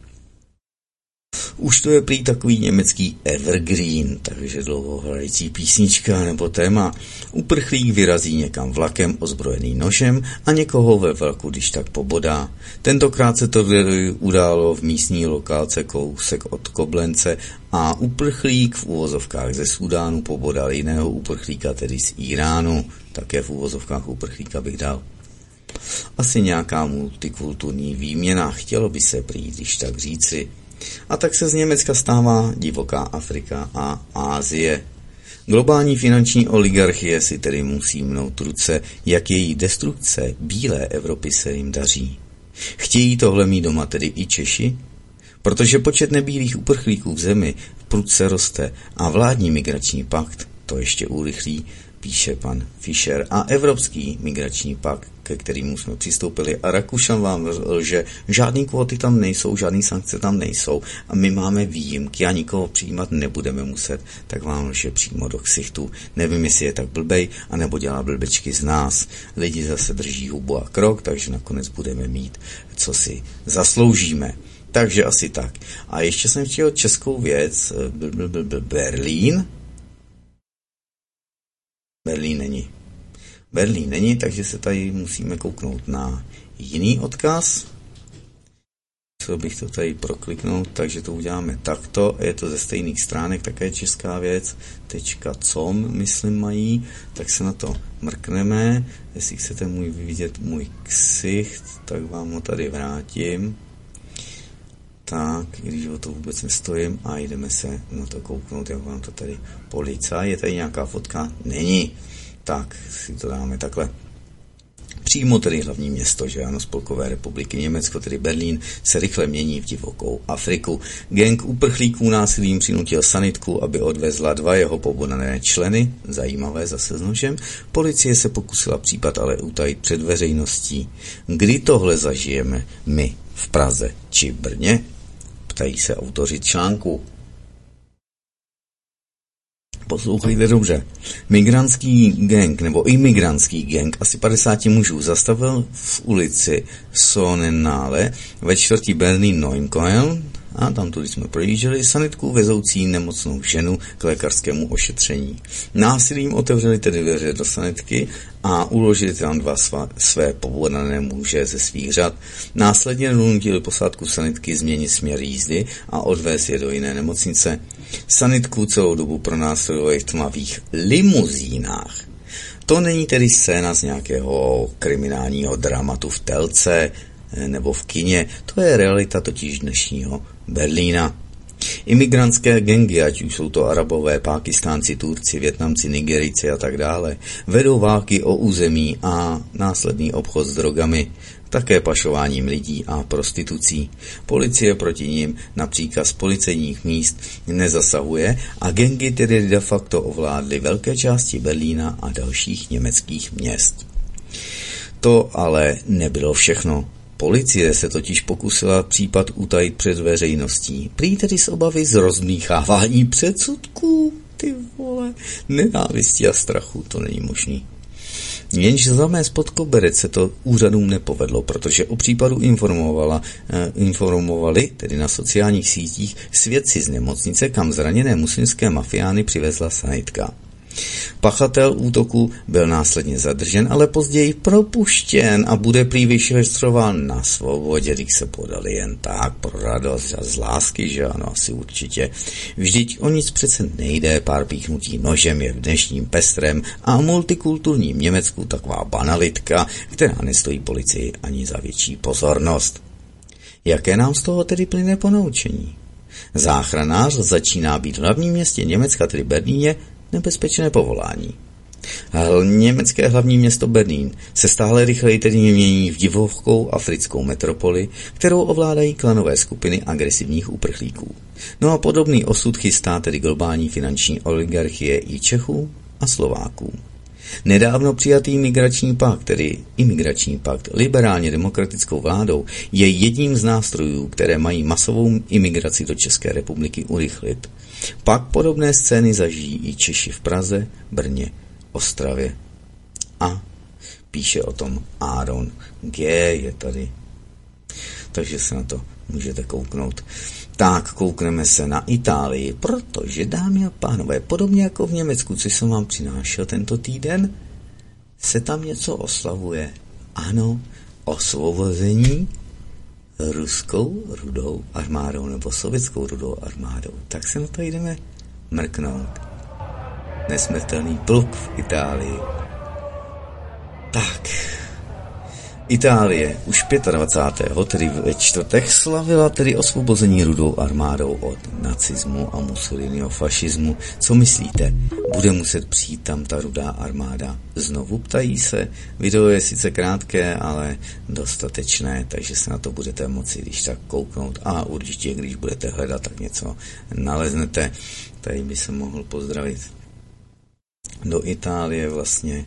Už to je prý takový německý evergreen, takže dlouhohrající písnička nebo téma. Uprchlík vyrazí někam vlakem ozbrojený nožem a někoho ve vlaku když tak pobodá. Tentokrát se to událo v místní lokálce kousek od Koblence a uprchlík v uvozovkách ze Súdánu pobodal jiného uprchlíka, tedy z Iránu. Také v uvozovkách uprchlíka bych dal. Asi nějaká multikulturní výměna, chtělo by se prý, když tak říci. A tak se z Německa stává divoká Afrika a Asie. Globální finanční oligarchie si tedy musí mnout ruce, jak její destrukce bílé Evropy se jim daří. Chtějí tohle mít doma tedy i Češi? Protože počet nebílých uprchlíků v zemi prudce roste a vládní migrační pakt to ještě urychlí, píše pan Fischer, a Evropský migrační pakt, ke kterému jsme přistoupili, a Rakušan vám že žádný kvóty tam nejsou, žádný sankce tam nejsou a my máme výjimky a nikoho přijímat nebudeme muset, tak vám lže přímo do ksichtu. Nevím, jestli je tak blbej, anebo dělá blbečky z nás. Lidi zase drží hubu a krok, takže nakonec budeme mít, co si zasloužíme. Takže asi tak. A ještě jsem chtěl českou věc, Berlín. Berlín není. Berlín není, takže se tady musíme kouknout na jiný odkaz. Co bych to tady prokliknout, takže to uděláme takto. Je to ze stejných stránek, také česká věc. .com, myslím, mají. Tak se na to mrkneme. Jestli chcete můj vidět můj ksicht, tak vám ho tady vrátím. Tak, i když o to vůbec nestojím a jdeme se na to kouknout, jak vám to tady policaj. Je tady nějaká fotka? Není. Tak, si to dáme takhle. Přímo tedy hlavní město, že ano, Spolkové republiky Německo, tedy Berlín, se rychle mění v divokou Afriku. Gang uprchlíků násilím přinutil sanitku, aby odvezla dva jeho pobodané členy, zajímavé zase s nožem. Policie se pokusila případ ale utajit před veřejností. Kdy tohle zažijeme my v Praze či Brně? Ptají se autoři článku. Poslouchejte dobře. Migrantský gang nebo imigrantský gang asi padesáti mužů zastavil v ulici Sonnenallee ve čtvrtí Berlín-Neukölln a tam tudy jsme projížděli sanitku vezoucí nemocnou ženu k lékařskému ošetření. Násilím otevřeli tedy dveře do sanitky a uložili tam dva svá, své pobodané muže ze svých řad. Následně donutili posádku sanitky změnit směr jízdy a odvést je do jiné nemocnice. Sanitku celou dobu pronásledovali v tmavých limuzínách. To není tedy scéna z nějakého kriminálního dramatu v telce nebo v kině, to je realita totiž dnešního Berlína. Imigrantské gangy, ať už jsou to Arabové, Pákistánci, Turci, Vietnamci, Nigerijci a tak dále, vedou války o území a následný obchod s drogami, také pašováním lidí a prostitucí. Policie proti nim na příkaz policejních míst nezasahuje a gangy tedy de facto ovládly velké části Berlína a dalších německých měst. To ale nebylo všechno. Policie se totiž pokusila případ utajit před veřejností. Prý tedy z obavy z rozmíchávání předsudků, ty vole, nenávisti a strachu, to není možný. Jenže zamést pod koberec se to úřadům nepovedlo, protože o případu informovala, eh, informovali, tedy na sociálních sítích, svědci z nemocnice, kam zraněné muslimské mafiány přivezla sanitka. Pachatel útoku byl následně zadržen, ale později propuštěn a bude prý vyšetřován na svobodě, když se podali jen tak pro radost a z lásky, že ano, asi určitě. Vždyť o nic přece nejde, pár píchnutí nožem je v dnešním pestrém a multikulturním Německu taková banalitka, která nestojí policii ani za větší pozornost. Jaké nám z toho tedy plyne ponaučení? Záchranář začíná být v hlavním městě Německa, tedy Berlíně, nebezpečné povolání. Německé hlavní město Berlín se stále rychleji tedy mění v divokou africkou metropoli, kterou ovládají klanové skupiny agresivních uprchlíků. No a podobný osud chystá tedy globální finanční oligarchie i Čechů a Slováků. Nedávno přijatý migrační pakt, tedy imigrační pakt liberálně demokratickou vládou, je jedním z nástrojů, které mají masovou imigraci do České republiky urychlit. Pak podobné scény zažijí i Češi v Praze, Brně, Ostravě. A píše o tom Aaron G. je tady. Takže se na to můžete kouknout. Tak, koukneme se na Itálii, protože, dámy a pánové, podobně jako v Německu, což jsem vám přinášel tento týden, se tam něco oslavuje. Ano, osvobození ruskou rudou armádou nebo sovětskou rudou armádou. Tak se na to jdeme mrknout. Nesmrtelný pluk v Itálii. Tak... Itálie už dvacátého pátého tedy ve čtvrtek slavila tedy osvobození rudou armádou od nacismu a Mussoliniho fašismu. Co myslíte? Bude muset přijít tam ta rudá armáda? Znovu ptají se. Video je sice krátké, ale dostatečné, takže se na to budete moci když tak kouknout a určitě, když budete hledat, tak něco naleznete. Tady by se mohl pozdravit do Itálie vlastně.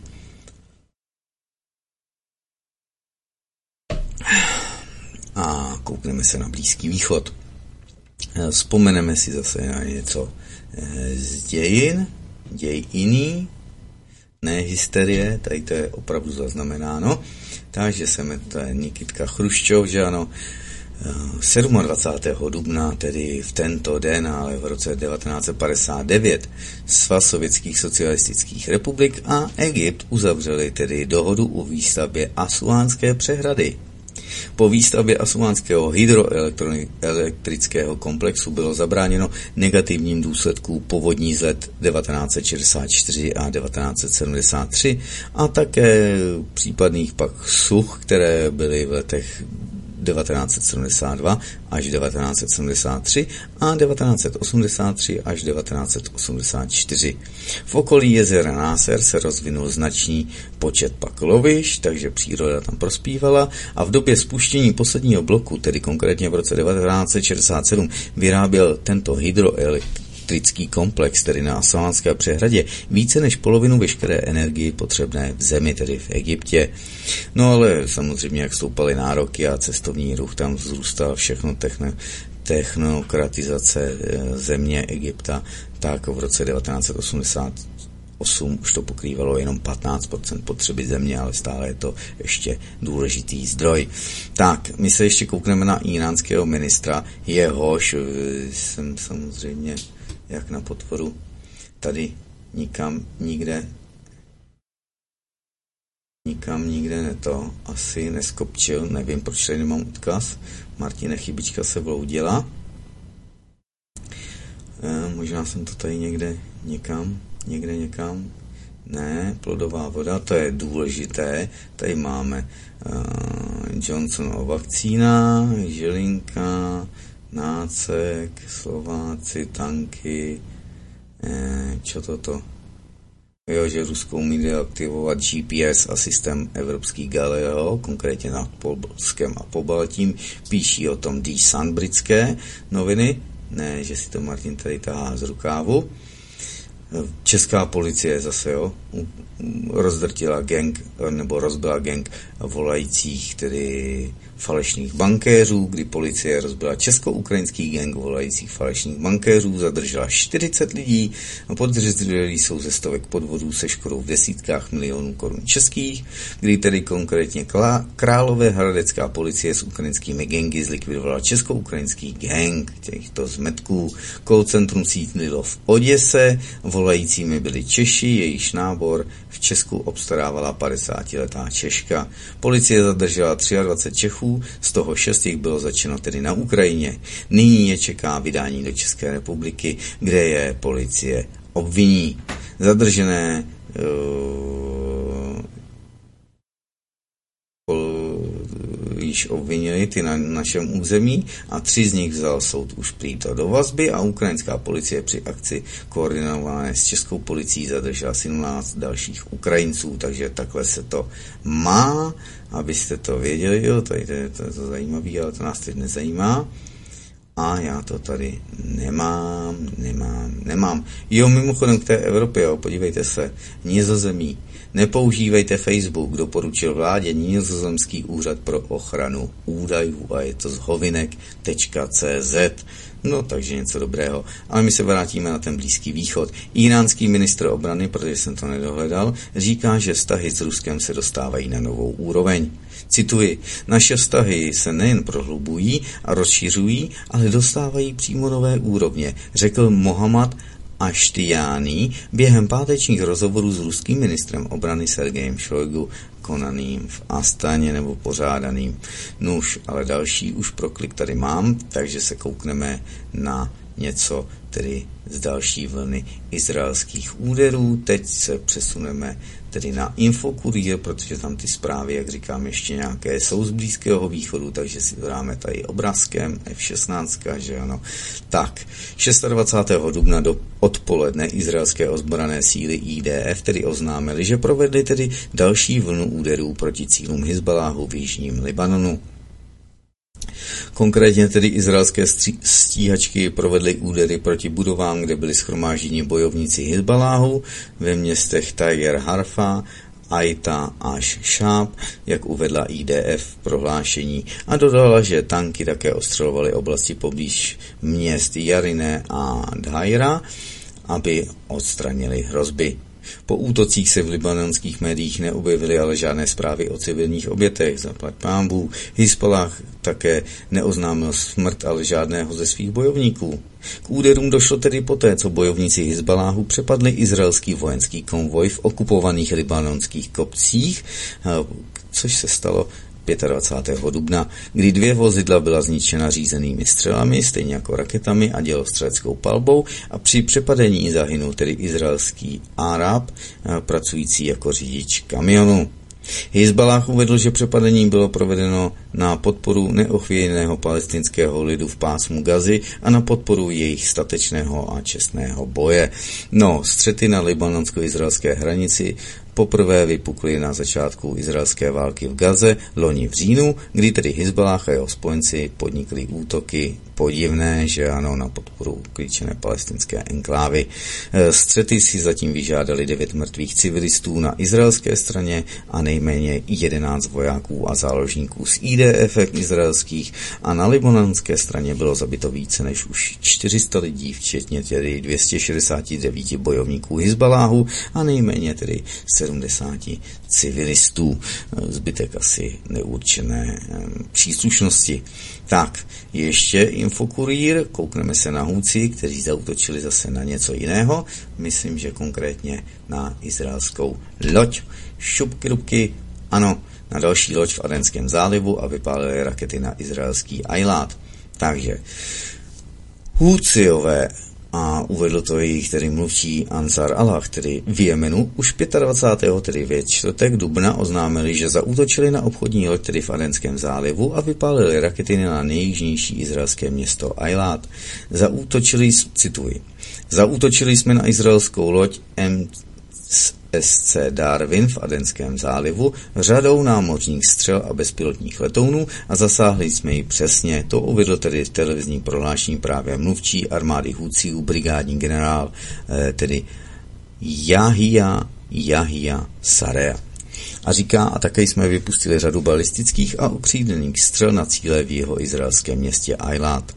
A koukneme se na Blízký východ. Vzpomeneme si zase na něco z dějin, dějiny, ne hysterie, tady to je opravdu zaznamenáno. Takže se jmenuje Nikitka Chruščov, že ano, dvacátého sedmého dubna, tedy v tento den, ale v roce devatenáct set padesát devět, Svaz sovětských socialistických republik a Egypt uzavřeli tedy dohodu o výstavbě Asuánské přehrady. Po výstavbě asuánského hydroelektrického komplexu bylo zabráněno negativním důsledkům povodní z let devatenáct set šedesát čtyři a devatenáct set sedmdesát tři a také případných pak such, které byly v letech devatenáct set sedmdesát dva až devatenáct set sedmdesát tři a devatenáct set osmdesát tři až devatenáct set osmdesát čtyři. V okolí jezera Náser se rozvinul značný počet pak lovišť, takže příroda tam prospívala a v době spuštění posledního bloku, tedy konkrétně v roce devatenáct set šedesát sedm, vyráběl tento hydroelektrický komplex, tedy na Asuánské přehradě, více než polovinu veškeré energie potřebné v zemi, tedy v Egyptě. No ale samozřejmě, jak stoupaly nároky a cestovní ruch, tam vzrůstal všechno techno, technokratizace země Egypta, tak v roce devatenáct set osmdesát osm už to pokrývalo jenom patnáct procent potřeby země, ale stále je to ještě důležitý zdroj. Tak, my se ještě koukneme na iránského ministra, jehož jsem samozřejmě jak na podporu tady nikam nikde nikam nikde ne to asi neskopčil, nevím, proč tady nemám odkaz. Martina Chybička se vloudila. E, možná jsem to tady někde někam, někde někam. Ne, plodová voda, to je důležité. Tady máme uh, Johnsonova vakcína, Žilinka, nácek, Slováci, tanky, eh, čo toto? Jo, že Rusko umí deaktivovat G P S a systém evropský Galileo, konkrétně nad Polskem a Pobaltím, píší o tom The Sun britské noviny, ne, že si to Martin tady tahá z rukávu. Česká policie zase, jo, rozdrtila gang, nebo rozbila gang volajících tedy falešných bankéřů, kdy policie rozbila česko-ukrajinský gang volajících falešných bankéřů, zadržela čtyřicet lidí, podezřelí jsou ze stovek podvodů se škodou v desítkách milionů korun českých, kdy tedy konkrétně Královéhradecká policie s ukrajinskými gangy zlikvidovala česko-ukrajinský gang těchto zmetků. Call centrum sídlilo v Oděse, volajícími byli Češi, jejíž nábor v Česku obstarávala padesátiletá Češka. Policie zadržela dvacet tři Čechů, z toho šest jich bylo začeno tedy na Ukrajině. Nyní je čeká vydání do České republiky, kde je policie obviní. Zadržené uh, již obvinili ty na našem území a tři z nich vzal soud už prý do vazby a ukrajinská policie při akci koordinované s českou policií zadržela sedmnáct dalších Ukrajinců, takže takhle se to má, abyste to věděli, jo, to je to, to, to zajímavé, ale to nás teď nezajímá. A já to tady nemám, nemám, nemám. Jo, mimochodem k té Evropě, jo, podívejte se, Nizozemí. Nepoužívejte Facebook, doporučil vládě Nizozemský úřad pro ochranu údajů a je to z hovinek tečka cé zet. No, takže něco dobrého. Ale my se vrátíme na ten Blízký východ. Iránský ministr obrany, protože jsem to nedohledal, říká, že vztahy s Ruskem se dostávají na novou úroveň. Cituji, naše vztahy se nejen prohlubují a rozšiřují, ale dostávají přímo nové úrovně, řekl Mohammad Ashtiani během pátečních rozhovorů s ruským ministrem obrany Sergejem Šojgu konaným v Astaně nebo pořádaným. Nuž, ale další už proklik tady mám, takže se koukneme na něco tedy z další vlny izraelských úderů. Teď se přesuneme tedy na Infokurier, protože tam ty zprávy, jak říkám, ještě nějaké jsou z Blízkého východu, takže si to dáme tady obrázkem F šestnáct, že ano. Tak, dvacátého šestého dubna do odpoledne izraelské ozbrojené síly I D F tedy oznámili, že provedli tedy další vlnu úderů proti cílům Hizbaláhu v jižním Libanonu. Konkrétně tedy izraelské stíhačky provedly údery proti budovám, kde byli shromážděni bojovníci Hizbaláhu ve městech Tiger Harfa, Aita až Šáb, jak uvedla I D F v prohlášení, a dodala, že tanky také ostřelovaly oblasti poblíž měst Jariné a Dhaira, aby odstranili hrozby. Po útocích se v libanonských médiích neobjevily ale žádné zprávy o civilních obětech, zaplať pánbů. Hizballáh také neoznámil smrt ale žádného ze svých bojovníků. K úderům došlo tedy poté, co bojovníci Hizballáhu přepadli izraelský vojenský konvoj v okupovaných libanonských kopcích, což se stalo dvacátého pátého dubna, kdy dvě vozidla byla zničena řízenými střelami, stejně jako raketami a dělostřeleckou palbou, a při přepadení zahynul tedy izraelský Arab, pracující jako řidič kamionu. Hizballáh uvedl, že přepadení bylo provedeno na podporu neochvějného palestinského lidu v pásmu Gazy a na podporu jejich statečného a čestného boje. No, střety na libanonsko-izraelské hranici poprvé vypukly na začátku izraelské války v Gaze loni v říjnu, kdy tedy Hizballáh a jeho spojenci podnikli útoky podivné, že ano, na podporu klíčené palestinské enklávy. Střety si zatím vyžádali devět mrtvých civilistů na izraelské straně a nejméně jedenáct vojáků a záložníků z I D F izraelských, a na libanonské straně bylo zabito více než už čtyři sta lidí, včetně tedy dvě stě šedesát devět bojovníků Hizballáhu a nejméně tedy sedmdesát civilistů. Zbytek asi neurčené příslušnosti. Tak, ještě Infokurier, koukneme se na Húci, kteří zaútočili zase na něco jiného, myslím, že konkrétně na izraelskou loď. Šupky rubky, ano, na další loď v Adenském zálivu a vypálili rakety na izraelský Eilat. Takže Húciové, a uvedl to jejich tedy mluvčí Ansar Allah, tedy v Jemenu, už dvacátého pátého tedy ve čtvrtek dubna oznámili, že zaútočili na obchodní loď tedy v Adenském zálivu a vypálili rakety na nejjižnější izraelské město Eilat. Zaútočili, cituji, zaútočili jsme na izraelskou loď M S C Darwin v Adenském zálivu řadou námořních střel a bezpilotních letounů a zasáhli jsme ji přesně. To uvedl tedy v televizním prohlášení právě mluvčí armády Húciů brigádní generál eh, tedy Jahia Jahia Sarea. A říká, a také jsme vypustili řadu balistických a okřídlených střel na cíle v jeho izraelském městě Eilat.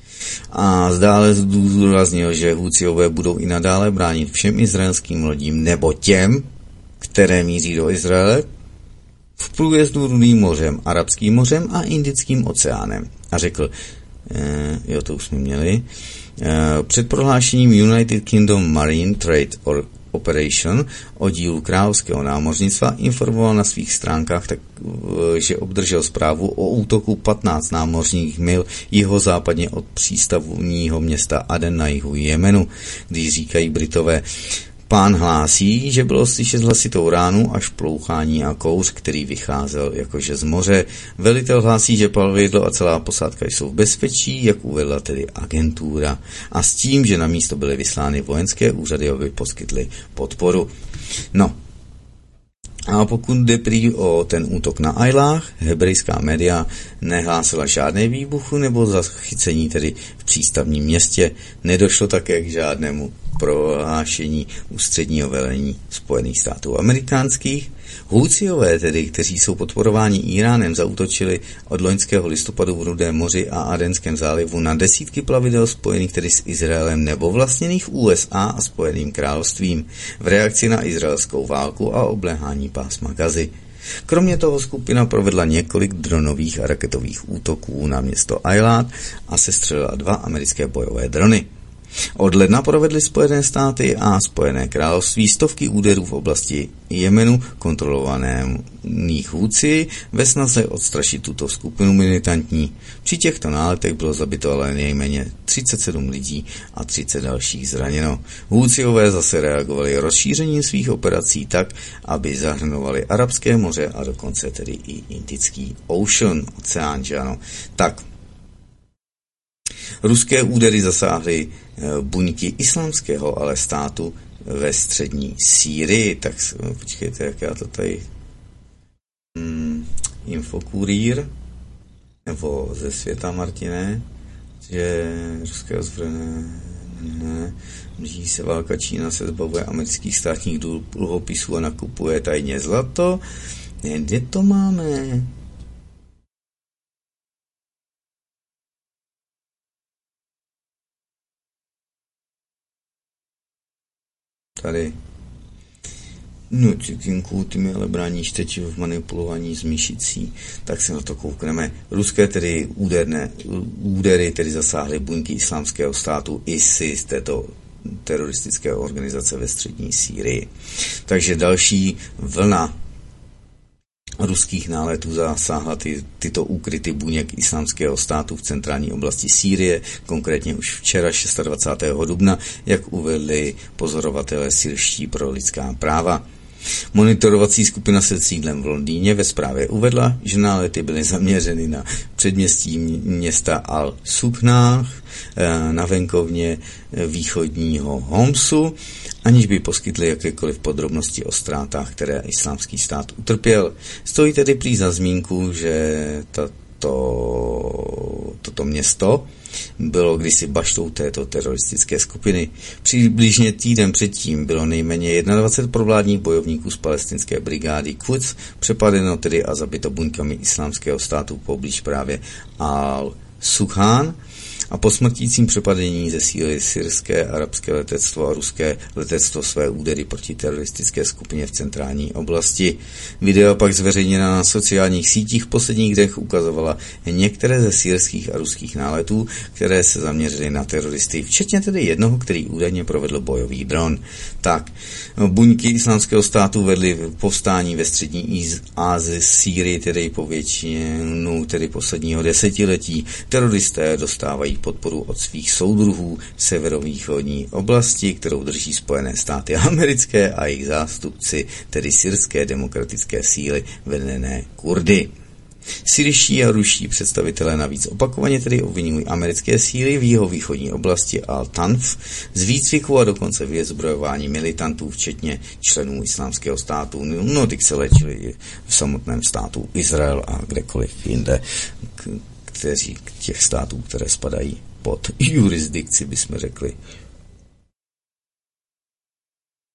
A zdále zdůraznil, že Húciové budou i nadále bránit všem izraelským lodím nebo těm, které míří do Izraele, v průjezdu Rudým mořem, Arabským mořem a Indickým oceánem. A řekl, eh, jo, to už jsme měli, eh, před prohlášením United Kingdom Marine Trade or Operation oddílu Královského námořnictva informoval na svých stránkách, tak, že obdržel zprávu o útoku patnáct námořních mil jihozápadně od přístavního města Aden na jihu Jemenu, když říkají Britové. Pán hlásí, že bylo slyšet hlasitou ránu až plouchání a kouř, který vycházel jakože z moře. Velitel hlásí, že plavidlo a celá posádka jsou v bezpečí, jak uvedla tedy agentura. A s tím, že na místo byly vyslány vojenské úřady, aby poskytly podporu. No, a pokud jde prý o ten útok na Eilách, hebrejská média nehlásila žádné výbuchu nebo zachycení tedy v přístavním městě. Nedošlo také k žádnému prohlášení ústředního velení Spojených států amerických. Húciové tedy, kteří jsou podporováni Íránem, zaútočili od loňského listopadu v Rudém moři a Adenském zálivu na desítky plavidel spojených tedy s Izraelem nebo vlastněných U S A a Spojeným královstvím v reakci na izraelskou válku a obléhání pásma Gazy. Kromě toho skupina provedla několik dronových a raketových útoků na město Eilat a sestřelila dva americké bojové drony. Od ledna provedly Spojené státy a Spojené království stovky úderů v oblasti Jemenu kontrolovaných Húci ve snaze odstrašit tuto skupinu militantní. Při těchto náletech bylo zabito ale nejméně třicet sedm lidí a třicet dalších zraněno. Húciové zase reagovali rozšířením svých operací tak, aby zahrnovali Arabské moře a dokonce tedy i Indický oceán, oceán, že ano. Tak, ruské údery zasáhly buňky islámského ale státu ve střední Sýrii. Tak počkejte, jak já to tady... Hmm, Infokurýr, nebo ze světa, Martine, že ruské ozbrojené... Ne, blíží se válka, Čína se zbavuje amerických státních dluhopisů a nakupuje tajně zlato. Ne, kde to máme? Tady. No, cikinku, ty mi ale bráníš teď v manipulování s myšicí, tak se na to koukneme. Ruské tedy úderné, údery tedy zasáhly buňky islámského státu ISIS, této teroristické organizace ve střední Sýrii. Takže další vlna ruských náletů zasáhla ty, tyto úkryty buněk islámského státu v centrální oblasti Sýrie, konkrétně už včera dvacátého šestého dubna, jak uvedli pozorovatelé syrští pro lidská práva. Monitorovací skupina se sídlem v Londýně ve zprávě uvedla, že nálety byly zaměřeny na předměstí města Al-Sukhnah na venkovně východního Homsu, aniž by poskytli jakékoliv podrobnosti o ztrátách, které islámský stát utrpěl. Stojí tedy prý za zmínku, že tato, toto město bylo kdysi baštou této teroristické skupiny. Přibližně týden předtím bylo nejméně dvacet jedna provládních bojovníků z palestinské brigády Quds přepadeno tedy a zabito buňkami islámského státu poblíž právě Al-Sukhan. A po smrtícím přepadení ze síly syrské, arabské letectvo a ruské letectvo své údery proti teroristické skupině v centrální oblasti. Video pak zveřejněna na sociálních sítích v posledních dnech ukazovala některé ze syrských a ruských náletů, které se zaměřily na teroristy, včetně tedy jednoho, který údajně provedl bojový dron. Tak, buňky islámského státu vedly povstání ve střední Asii, Sýrii, tedy po většinu tedy posledního desetiletí. Teroristé dostávají podporu od svých soudruhů v severovýchodní oblasti, kterou drží Spojené státy americké a jejich zástupci, tedy syrské demokratické síly vedené Kurdy. Syrští a ruští představitelé navíc opakovaně tedy obvinují americké síly v jihovýchodní oblasti Al-Tanf z výcviku a dokonce vyzbrojování militantů, včetně členů islámského státu. No, ty se léčili v samotném státu Izrael a kdekoliv jinde, kteří těch států, které spadají pod jurisdikci, bychom řekli U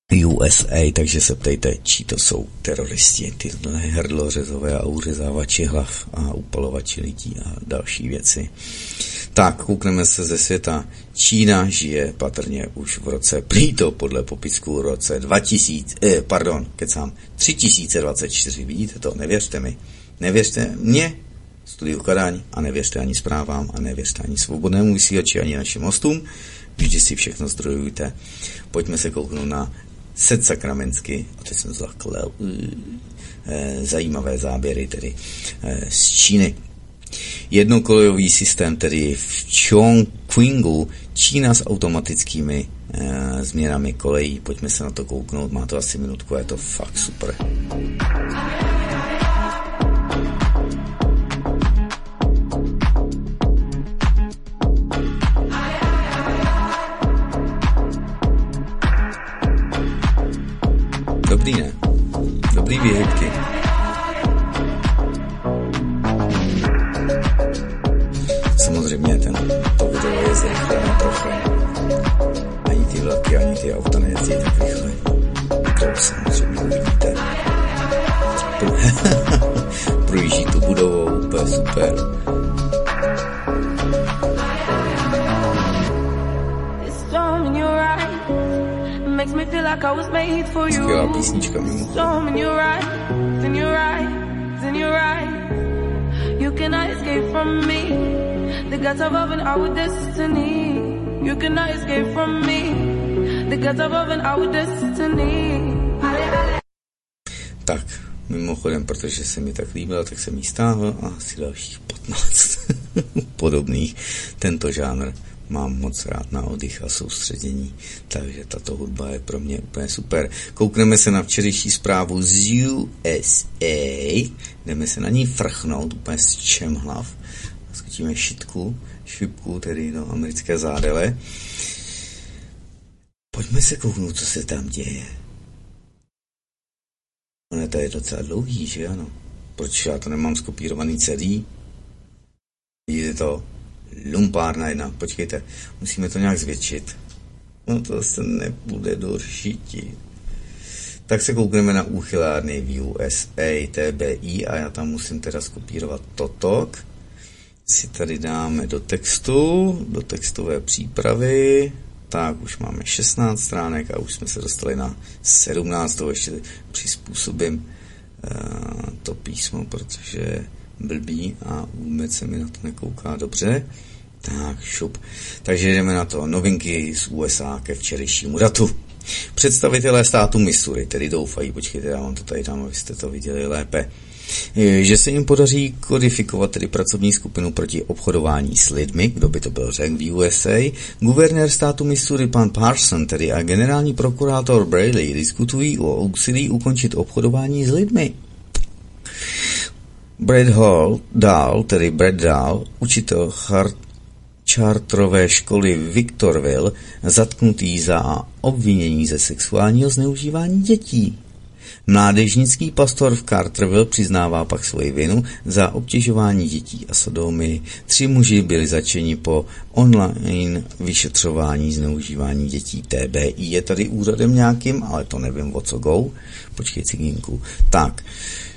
S A, takže se ptejte, čí to jsou teroristi, tyhle hrdlořezové a uřezávači hlav a upalovači lidí a další věci. Tak, koukneme se ze světa. Čína žije patrně už v roce, prý to podle popisku v roce dva tisíce, eh, pardon, kecám, tři tisíce dvacet čtyři, vidíte to, nevěřte mi. Nevěřte mě, Studiu Kadaň, a nevěřte ani zprávám, a nevěřte ani Svobodnému vysílači, ani našim hostům. Vždy si všechno zdrojujte. Pojďme se kouknout na Set Sakramensky, a teď jsem zaklel, e, zajímavé záběry tedy e, z Číny. Jednokolejový systém, tedy v Chongqingu, Čína s automatickými e, změnami kolejí. Pojďme se na to kouknout, má to asi minutku, je to fakt super. Dobrý, ne? Dobrý výhybky. Samozřejmě ten, to video je zrychlené trochu. Ani ty vlaky, ani ty auta nejezdí tak rychle. To samozřejmě uvidíte. Projíždí tu budovou, úplně super. Skvělá písnička mimo. You cannot escape from me. The gods above and our destiny. You cannot escape from me. The gods above and our destiny. Tak, mimochodem, protože se mi tak líbila, tak jsem jí stáhl a asi dalších patnáct podobných. Tento žánr mám moc rád na oddych a soustředění, takže tato hudba je pro mě úplně super. Koukneme se na včerejší zprávu z U S A, jdeme se na ní frchnout úplně z čemhlav, skočíme šitku, švipku, tedy do americké zádele. Pojďme se kouknout, co se tam děje. Ono to je docela dlouhý, že ano? Proč já to nemám skopírovaný celý? Vidíte to? Lumpárna jedna, počkejte, musíme to nějak zvětšit. No to se nebude doršiti. Tak se koukneme na úchylárny v U S A, T B I a já tam musím teda skopírovat toto. Si tady dáme do textu, do textové přípravy. Tak, už máme šestnáct stránek a už jsme se dostali na sedmnáct. Ještě přizpůsobím uh, to písmo, protože blbý a vůbec se mi na to nekouká dobře. Tak, šup. Takže jdeme na to. Novinky z U S A ke včerejšímu datu. Představitelé státu Missouri tedy doufají, počkejte, já vám to tady dám, abyste to viděli lépe, že se jim podaří kodifikovat tedy pracovní skupinu proti obchodování s lidmi, kdo by to byl řekl v U S A. Guvernér státu Missouri pan Parson tedy a generální prokurátor Braley diskutují o úsilí ukončit obchodování s lidmi. Brad Hall, Dahl, tedy Brad Dahl, učitel chart, charterové školy Victorville, zatknutý za obvinění ze sexuálního zneužívání dětí. Mládežnický pastor v Carterville přiznává pak svoji vinu za obtěžování dětí a sodomy. Tři muži byli zatčeni po online vyšetřování zneužívání dětí. T B I je tady úřadem nějakým, ale to nevím o co go. Počkej cigínku. Tak.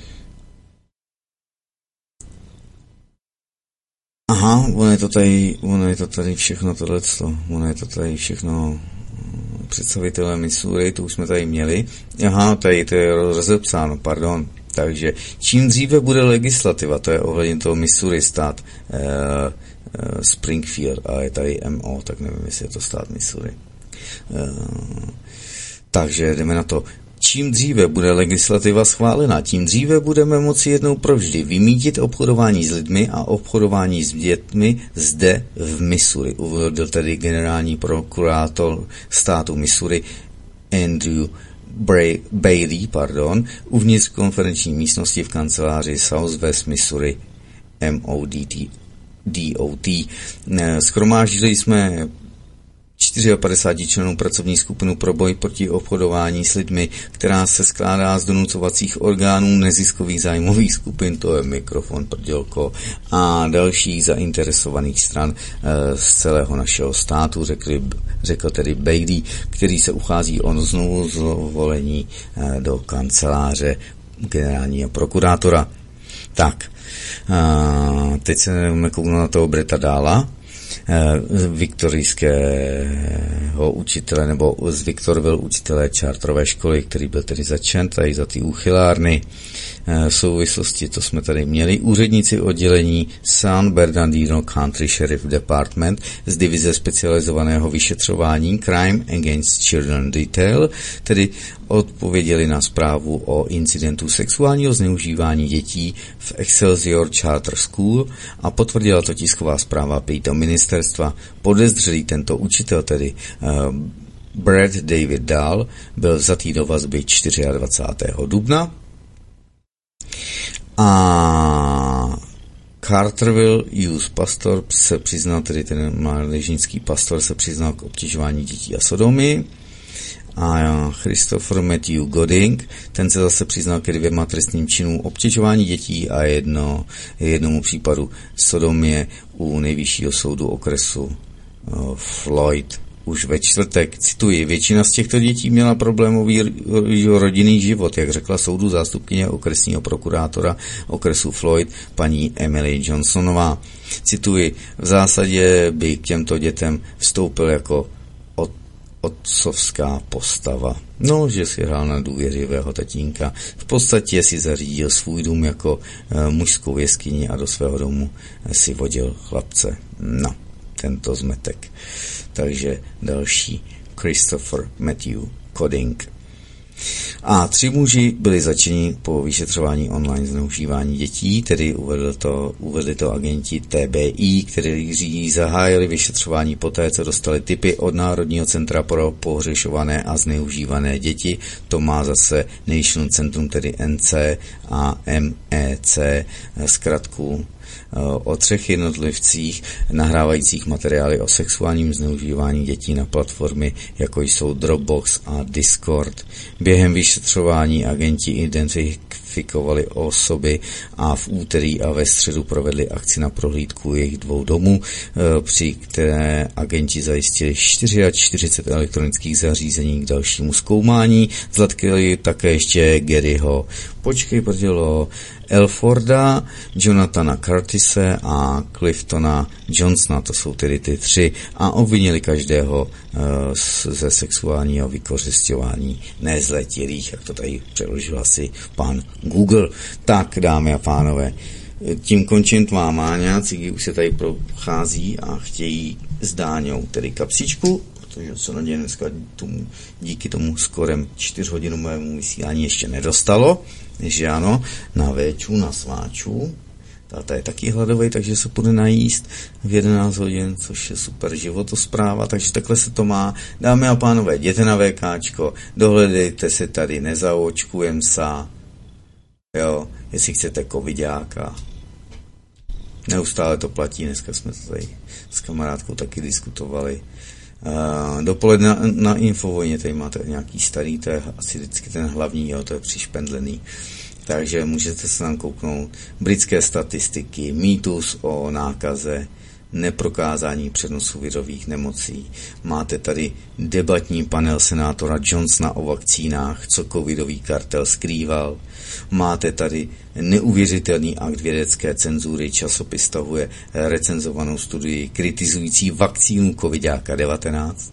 Aha, ono je to tady, ono je to tady všechno tohleto, ono je to tady všechno představitelé Missouri, to už jsme tady měli. Aha, tady to je rozepsáno, pardon. Takže čím dříve bude legislativa, to je ohledně toho Missouri stát eh, eh, Springfield a je tady M O, tak nevím, jestli je to stát Missouri. Eh, takže jdeme na to. Čím dříve bude legislativa schválena, tím dříve budeme moci jednou provždy vymítit obchodování s lidmi a obchodování s dětmi zde v Missouri, uvedl tedy generální prokurátor státu Missouri Andrew Bray, Bailey, pardon, uvnitř konferenční místnosti v kanceláři Southwest Missouri M O D T. Schromáždili jsme padesát čtyři členů pracovní skupinu pro boj proti obchodování s lidmi, která se skládá z donucovacích orgánů neziskových zájmových skupin, to je mikrofon, prdělko, a dalších zainteresovaných stran e, z celého našeho státu, řekli, řekl tedy Bailey, který se uchází o znovu zvolení e, do kanceláře generálního prokurátora. Tak, a teď se jdeme kouknout na toho Bretta Dahla, viktorijského učitele, nebo z Victorville učitele čártrové školy, který byl tedy začen tady za ty úchylárny. V souvislosti, to jsme tady měli, úředníci oddělení San Bernardino County Sheriff Department z divize specializovaného vyšetřování Crime Against Children Detail, tedy odpověděli na zprávu o incidentu sexuálního zneužívání dětí v Excelsior Charter School a potvrdila to tisková zpráva prý ministerstva. Podezřelý tento učitel, tedy uh, Brett David Dahl, byl vzatý do vazby dvacátého čtvrtého dubna a Carterville Youth Pastor se přiznal, tedy ten mládežnický pastor se přiznal k obtěžování dětí a sodomii. A Christopher Matthew Godding, ten se zase přiznal ke dvěma trestným činům obtěžování dětí a jedno, jednomu případu sodomie u nejvyššího soudu okresu uh, Floyd. Už ve čtvrtek, cituji, většina z těchto dětí měla problémový rodinný život, jak řekla soudu zástupkyně okresního prokurátora okresu Floyd, paní Emily Johnsonová. Cituji, v zásadě by k těmto dětem vstoupil jako od, otcovská postava. No, že si hrál na důvěřivého tatínka. V podstatě si zařídil svůj dům jako e, mužskou jeskyni a do svého domu si vodil chlapce. No, tento zmetek. Takže další Christopher Matthew Godding. A tři muži byli zatčeni po vyšetřování online zneužívání dětí, tedy uvedli to, uvedli to agenti T B I, kteří zahájili vyšetřování poté, co dostali tipy od Národního centra pro pohřešované a zneužívané děti. To má zase National Centrum, tedy N C a M E C, zkratku o třech jednotlivcích nahrávajících materiály o sexuálním zneužívání dětí na platformy, jako jsou Dropbox a Discord. Během vyšetřování agenti identifikovali osoby a v úterý a ve středu provedli akci na prohlídku jejich dvou domů, při které agenti zajistili čtyřicet čtyři elektronických zařízení k dalšímu zkoumání. Zlatkili také ještě Garyho, počkej prdělo, Elforda, Jonathana Curtise a Cliftona Johnsona, to jsou tedy ty tři, a obvinili každého uh, ze sexuálního vykořisťování nezletilých, jak to tady přeložil asi pan Google. Tak, dámy a pánové, tím končím tvá máňa, Cigy už se tady prochází a chtějí s Dáňou tedy kapsičku, protože se na ně dneska tomu, díky tomu skorem čtyřhodinovému vysílání ještě nedostalo, že ano, na véču, na sváču. Táta je taky hladový, takže se půjde najíst v jedenáct hodin, což je super životospráva, takže takhle se to má. Dámy a pánové, jděte na VKčko, dohledejte se tady, nezaočkujem sa, jo, jestli chcete covidáka. Neustále to platí, dneska jsme to tady s kamarádkou taky diskutovali. Uh, dopoledne na, na Infovojně, tady máte nějaký starý, to je asi vždycky ten hlavní, jo, to je přišpendlený. Takže můžete se tam kouknout. Britské statistiky, mýtus o nákaze, neprokázání přenosu virových nemocí. Máte tady debatní panel senátora Johnsona o vakcínách, co covidový kartel skrýval. Máte tady neuvěřitelný akt vědecké cenzury, časopis stahuje recenzovanou studii kritizující vakcínu covidáka devatenáct.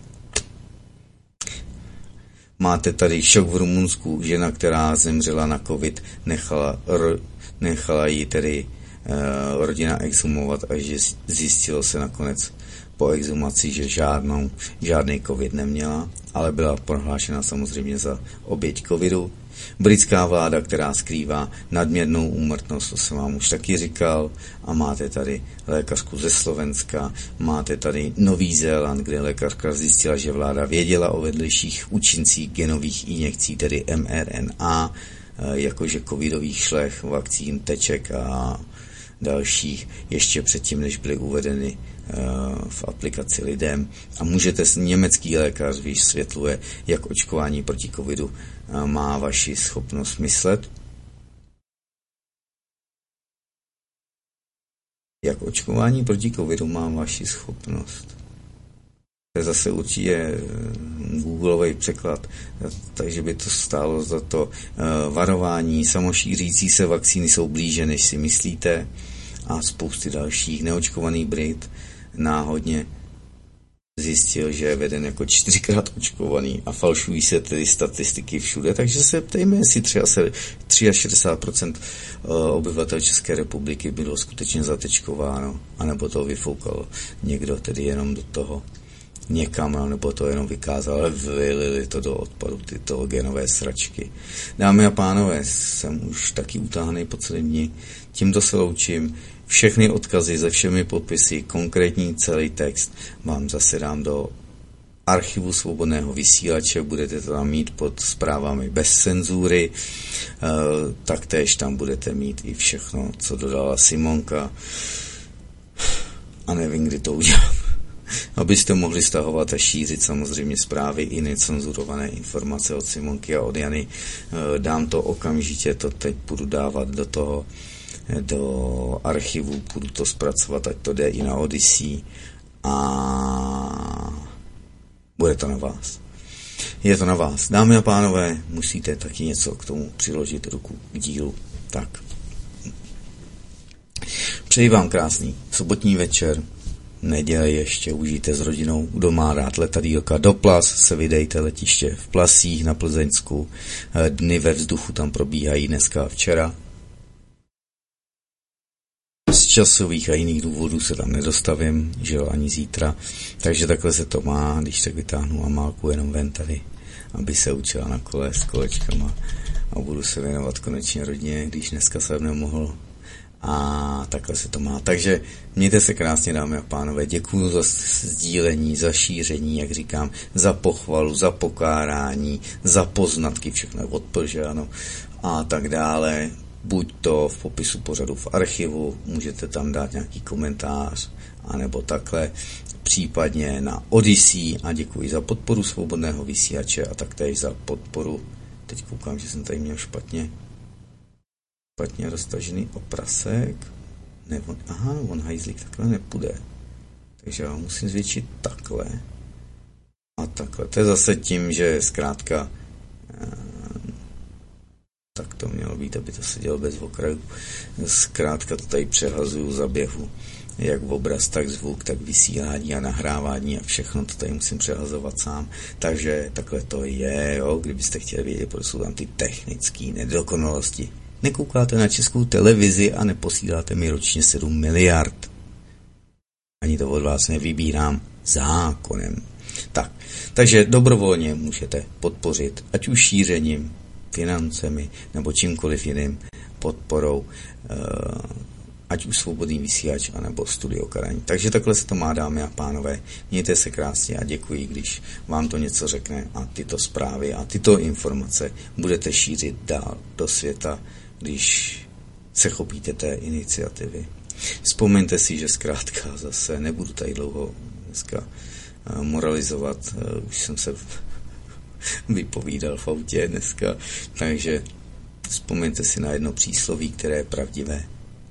Máte tady šok v Rumunsku, žena, která zemřela na covid, nechala, ro, nechala ji tedy uh, rodina exhumovat, až zjistilo se nakonec po exhumaci, že žádnou, žádný covid neměla, ale byla prohlášena samozřejmě za oběť covidu. Britská vláda, která skrývá nadměrnou úmrtnost, to jsem vám už taky říkal, a máte tady lékařku ze Slovenska, máte tady Nový Zéland, kde lékařka zjistila, že vláda věděla o vedlejších účincích genových injekcí, tedy M R N A, jakože covidových šlech, vakcín, teček a dalších, ještě předtím, než byly uvedeny v aplikaci lidem a můžete, německý lékař vysvětluje, jak očkování proti covidu má vaši schopnost myslet, jak očkování proti covidu má vaši schopnost. To je zase určitě Googleový překlad, takže by to stálo za to. Varování, samošířící se vakcíny jsou blíže, než si myslíte, a spousty dalších. Neočkovaný Brit náhodně zjistil, že je veden jako čtyřikrát očkovaný a falšují se tedy statistiky všude, takže se ptejme, jestli šedesát tři procent obyvatel České republiky bylo skutečně zatečkováno, anebo to vyfoukal někdo tedy jenom do toho někam, nebo to jenom vykázal, ale vylili to do odpadu, tyto genové sračky. Dámy a pánové, jsem už taky utáhnej po celý dní. Tímto se loučím. Všechny odkazy se všemi podpisy, konkrétní celý text vám zase dám do archivu Svobodného vysílače, budete to tam mít pod zprávami bez cenzury, e, taktéž tam budete mít i všechno, co dodala Simonka. A nevím, kdy to udělám. Abyste mohli stahovat a šířit samozřejmě zprávy i necenzurované informace od Simonky a od Jany. Dám to okamžitě, to teď budu dávat do toho, do archivu, budu to zpracovat, ať to jde i na Odyssey a bude to na vás. Je to na vás. Dámy a pánové, musíte taky něco k tomu přiložit ruku k dílu. Tak. Přeji vám krásný sobotní večer. Neděle ještě užijte s rodinou, kdo má rád letadýlka do Plas, se vydejte, letiště v Plasích na Plzeňsku, dny ve vzduchu tam probíhají dneska a včera. Z časových a jiných důvodů se tam nedostavím, že jo, ani zítra, takže takhle se to má, když tak vytáhnu Amálku jenom ven tady, aby se učila na kole s kolečkama a budu se věnovat konečně rodině, když dneska jsem nemohl. A takhle se to má. Takže mějte se krásně, dámy a pánové. Děkuju za sdílení, za šíření, jak říkám, za pochvalu, za pokárání, za poznatky, všechno je odpor, ano, a tak dále. Buď to v popisu pořadu v archivu, můžete tam dát nějaký komentář, anebo takhle, případně na Odyssey, a děkuji za podporu Svobodného vysílače a taktéž za podporu, teď koukám, že jsem tady měl špatně, špatně roztažený oprasek. Ne, on, aha, on hajzlík takhle nepůjde. Takže já musím zvětšit takhle. A takhle. To je zase tím, že zkrátka eh, tak to mělo být, aby to sedělo bez okrajů. Zkrátka to tady přehazuju za běhu. Jak obraz, tak zvuk, tak vysílání a nahrávání a všechno to tady musím přehazovat sám. Takže takhle to je, jo, kdybyste chtěli vědět, protože jsou tam ty technické nedokonalosti. Nekoukáte na Českou televizi a neposíláte mi ročně sedm miliard. Ani to od vás nevybírám zákonem. Tak, takže dobrovolně můžete podpořit, ať už šířením, financemi, nebo čímkoliv jiným podporou, ať už Svobodný vysílač, anebo Studio Karaň. Takže takhle se to má, dámy a pánové. Mějte se krásně a děkuji, když vám to něco řekne a tyto zprávy a tyto informace budete šířit dál do světa, když se chopíte té iniciativy. Vzpomeňte si, že zkrátka zase nebudu tady dlouho dneska moralizovat, už jsem se vypovídal v autě dneska, takže vzpomeňte si na jedno přísloví, které je pravdivé.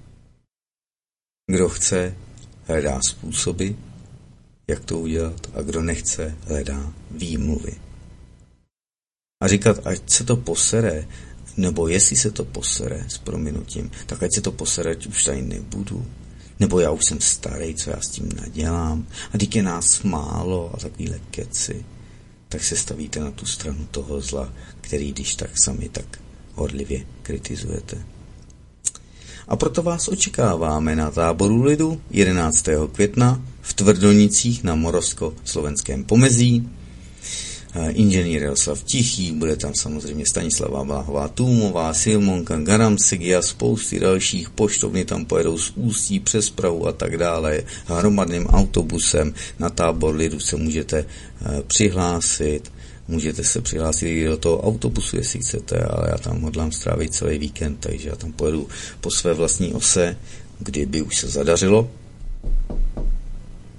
Kdo chce, hledá způsoby, jak to udělat, a kdo nechce, hledá výmluvy. A říkat, ať se to posere, nebo jestli se to posere s prominutím, tak ať se to posere, ať už tady nebudu. Nebo já už jsem starý, co já s tím nadělám. A teď je nás málo a takovýhle keci. Tak se stavíte na tu stranu toho zla, který když tak sami tak horlivě kritizujete. A proto vás očekáváme na táboru lidu jedenáctého května v Tvrdonicích na moravsko-slovenském pomezí. Inženýr Jaroslav Tichý, bude tam samozřejmě Stanislava Bláhová Tůmová, Silmonka Garamsek a spousty dalších. Poštovny tam pojedou z Ústí přes Prahu a tak dále. Hromadným autobusem na tábor lidu se můžete přihlásit. Můžete se přihlásit i do toho autobusu, jestli chcete, ale já tam hodlám strávit celý víkend, takže já tam pojedu po své vlastní ose, kdyby už se zadařilo.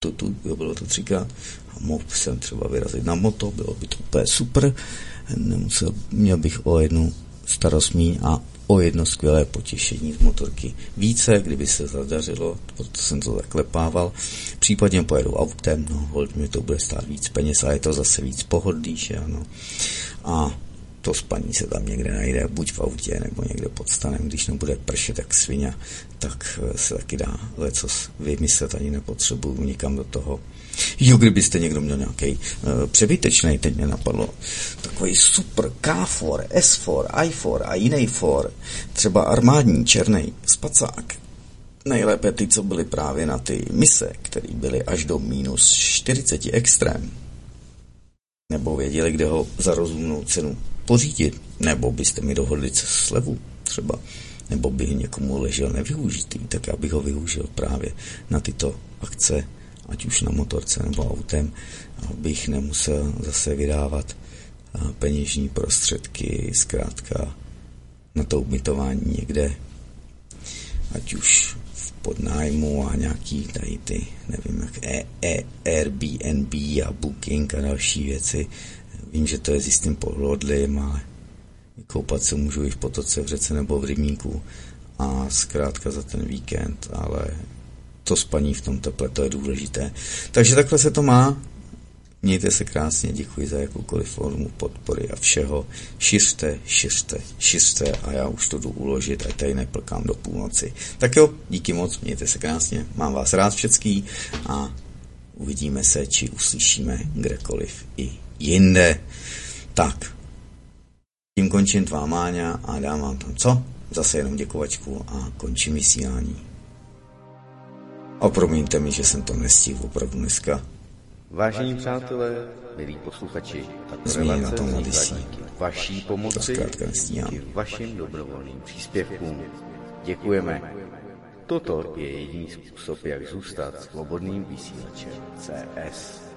tu, tu, jo, bylo to třikrát. A mohl jsem třeba vyrazit na moto, bylo by to úplně super. Nemusel, měl bych o jednu starost míň a o jedno skvělé potěšení z motorky více, kdyby se zadařilo, proto jsem to zaklepával. Případně pojedu autem, no hold, mě to bude stát víc peněz a je to zase víc pohodlíš, ano. A to spaní se tam někde najde, buď v autě, nebo někde pod stanem, když nebude pršet jak svině, tak se taky dá lecos vymyslet, ani nepotřebuju nikam do toho. Jo, kdybyste někdo měl nějaký uh, přebytečný, teď mě napadlo, takový super K čtyři, S čtyři, I čtyři a jiný čtyři, třeba armádní černý spacák. Nejlépe ty, co byly právě na ty mise, které byly až do minus čtyřicet extrém. Nebo věděli, kde ho za rozumnou cenu pořídit, nebo byste mi dohodli slevu třeba, nebo by někomu ležel nevyužitý, tak já bych ho využil právě na tyto akce, ať už na motorce nebo autem, abych nemusel zase vydávat peněžní prostředky, zkrátka na to ubytování někde, ať už v podnájmu a nějaký tady ty, nevím jak e, e, Airbnb a Booking a další věci. Vím, že to je s jistým pohodlím, ale koupat se můžu i v potoce, v řece nebo v rybníku a zkrátka za ten víkend, ale to spaní v tom teple, to je důležité. Takže takhle se to má. Mějte se krásně, děkuji za jakoukoliv formu podpory a všeho. Šiřte, šiřte, šiřte a já už to jdu uložit, ať tady neplkám do půlnoci. Tak jo, díky moc, mějte se krásně, mám vás rád všecký a uvidíme se, či uslyšíme kdekoliv i jinde. Tak, tím končím tvá Máňa a dám vám tam co? Zase jenom děkovačku a končím vysílání. A promiňte mi, že jsem to nestihl opravdu dneska. Vážení přátelé, milí posluchači, tato na relace tom vznikla Odyssey. díky vaší pomoci i vašim dobrovolným příspěvkům. Děkujeme. Toto je jediný způsob, jak zůstat svobodným vysílačem C S.